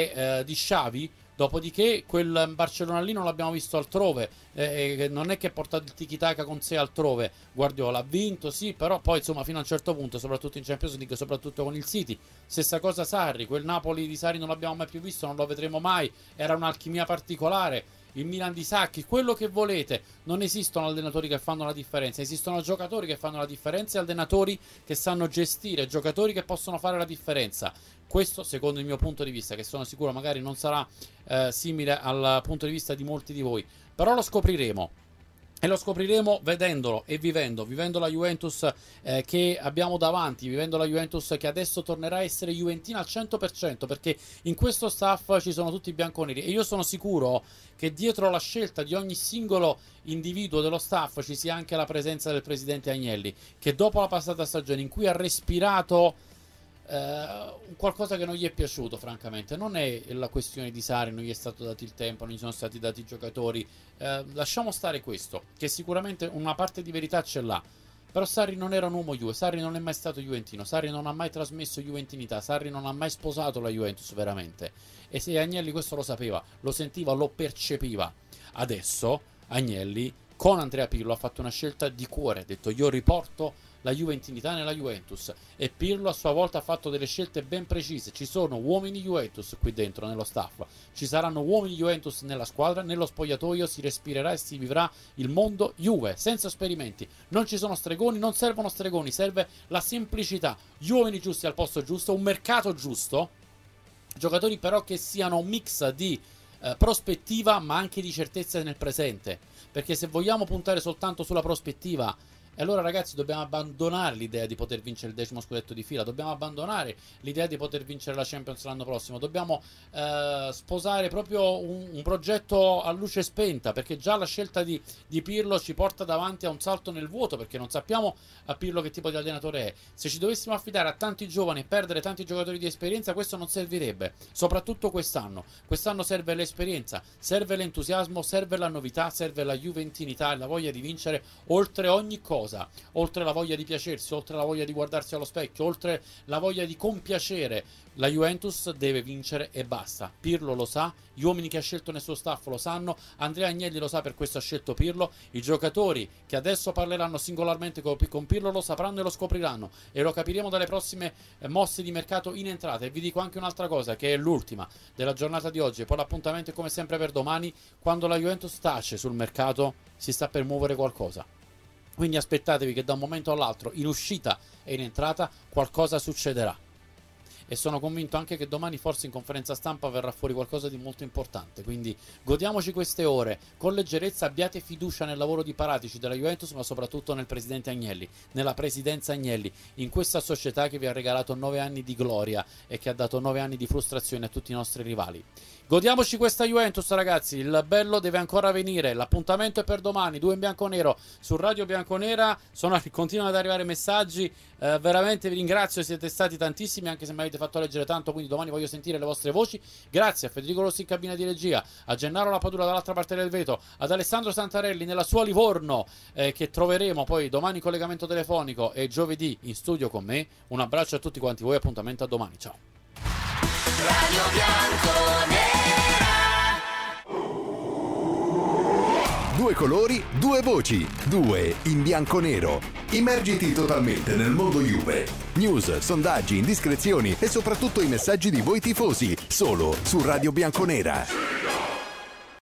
Speaker 2: e di Xavi. Dopodiché quel Barcellona lì non l'abbiamo visto altrove, non è che ha portato il tiki-taka con sé altrove. Guardiola ha vinto, sì, però poi insomma fino a un certo punto, soprattutto in Champions League, soprattutto con il City. Stessa cosa Sarri, quel Napoli di Sarri non l'abbiamo mai più visto, non lo vedremo mai, era un'alchimia particolare. Il Milan di Sacchi, quello che volete. Non esistono allenatori che fanno la differenza, esistono giocatori che fanno la differenza e allenatori che sanno gestire, giocatori che possono fare la differenza. Questo secondo il mio punto di vista, che sono sicuro magari non sarà simile al punto di vista di molti di voi, però lo scopriremo. E lo scopriremo vedendolo e vivendo la Juventus che abbiamo davanti, vivendo la Juventus che adesso tornerà a essere juventina al 100%, perché in questo staff ci sono tutti i bianconeri e io sono sicuro che dietro la scelta di ogni singolo individuo dello staff ci sia anche la presenza del presidente Agnelli, che dopo la passata stagione in cui ha respirato qualcosa che non gli è piaciuto, francamente non è la questione di Sarri, non gli è stato dato il tempo, non gli sono stati dati i giocatori, lasciamo stare questo, che sicuramente una parte di verità ce l'ha, però Sarri non era un uomo Juve, Sarri non è mai stato juventino, Sarri non ha mai trasmesso juventinità, Sarri non ha mai sposato la Juventus veramente, e se Agnelli questo lo sapeva, lo sentiva, lo percepiva. Adesso Agnelli con Andrea Pirlo ha fatto una scelta di cuore, ha detto io riporto la juventinità nella Juventus, e Pirlo a sua volta ha fatto delle scelte ben precise. Ci sono uomini Juventus qui dentro nello staff, ci saranno uomini Juventus nella squadra, nello spogliatoio si respirerà e si vivrà il mondo Juve senza esperimenti. Non ci sono stregoni, non servono stregoni, serve la semplicità, gli uomini giusti al posto giusto, un mercato giusto, giocatori però che siano un mix di prospettiva ma anche di certezze nel presente, perché se vogliamo puntare soltanto sulla prospettiva, e allora ragazzi dobbiamo abbandonare l'idea di poter vincere il 10° scudetto di fila, dobbiamo abbandonare l'idea di poter vincere la Champions l'anno prossimo, dobbiamo sposare proprio un progetto a luce spenta, perché già la scelta di Pirlo ci porta davanti a un salto nel vuoto, perché non sappiamo a Pirlo che tipo di allenatore è. Se ci dovessimo affidare a tanti giovani e perdere tanti giocatori di esperienza, questo non servirebbe, soprattutto quest'anno serve l'esperienza, serve l'entusiasmo, serve la novità, serve la juventinità e la voglia di vincere oltre ogni cosa, oltre la voglia di piacersi, oltre la voglia di guardarsi allo specchio, oltre la voglia di compiacere. La Juventus deve vincere e basta. Pirlo lo sa, gli uomini che ha scelto nel suo staff lo sanno, Andrea Agnelli lo sa, per questo ha scelto Pirlo, i giocatori che adesso parleranno singolarmente con Pirlo lo sapranno e lo scopriranno, e lo capiremo dalle prossime mosse di mercato in entrata. E vi dico anche un'altra cosa, che è l'ultima della giornata di oggi, e poi l'appuntamento è come sempre per domani. Quando la Juventus tace sul mercato si sta per muovere qualcosa, quindi aspettatevi che da un momento all'altro, in uscita e in entrata, qualcosa succederà. E sono convinto anche che domani forse in conferenza stampa verrà fuori qualcosa di molto importante, quindi godiamoci queste ore con leggerezza, abbiate fiducia nel lavoro di Paratici della Juventus, ma soprattutto nel presidente Agnelli, nella presidenza Agnelli, in questa società che vi ha regalato 9 anni di gloria e che ha dato 9 anni di frustrazione a tutti i nostri rivali. Godiamoci questa Juventus, ragazzi, il bello deve ancora venire, l'appuntamento è per domani, 2 in bianconero su Radio Bianconera, continuano ad arrivare messaggi, veramente vi ringrazio, siete stati tantissimi, anche se mi avete fatto leggere tanto, quindi domani voglio sentire le vostre voci. Grazie a Federico Rossi in cabina di regia, a Gennaro Lapadula dall'altra parte del vetro, ad Alessandro Santarelli nella sua Livorno, che troveremo poi domani in collegamento telefonico e giovedì in studio con me. Un abbraccio a tutti quanti voi, appuntamento a domani, ciao.
Speaker 16: Radio Bianconera.
Speaker 1: 2 colori, 2 voci, 2 in bianconero. Immergiti totalmente nel mondo Juve. News, sondaggi, indiscrezioni e soprattutto i messaggi di voi tifosi, solo su Radio Bianconera.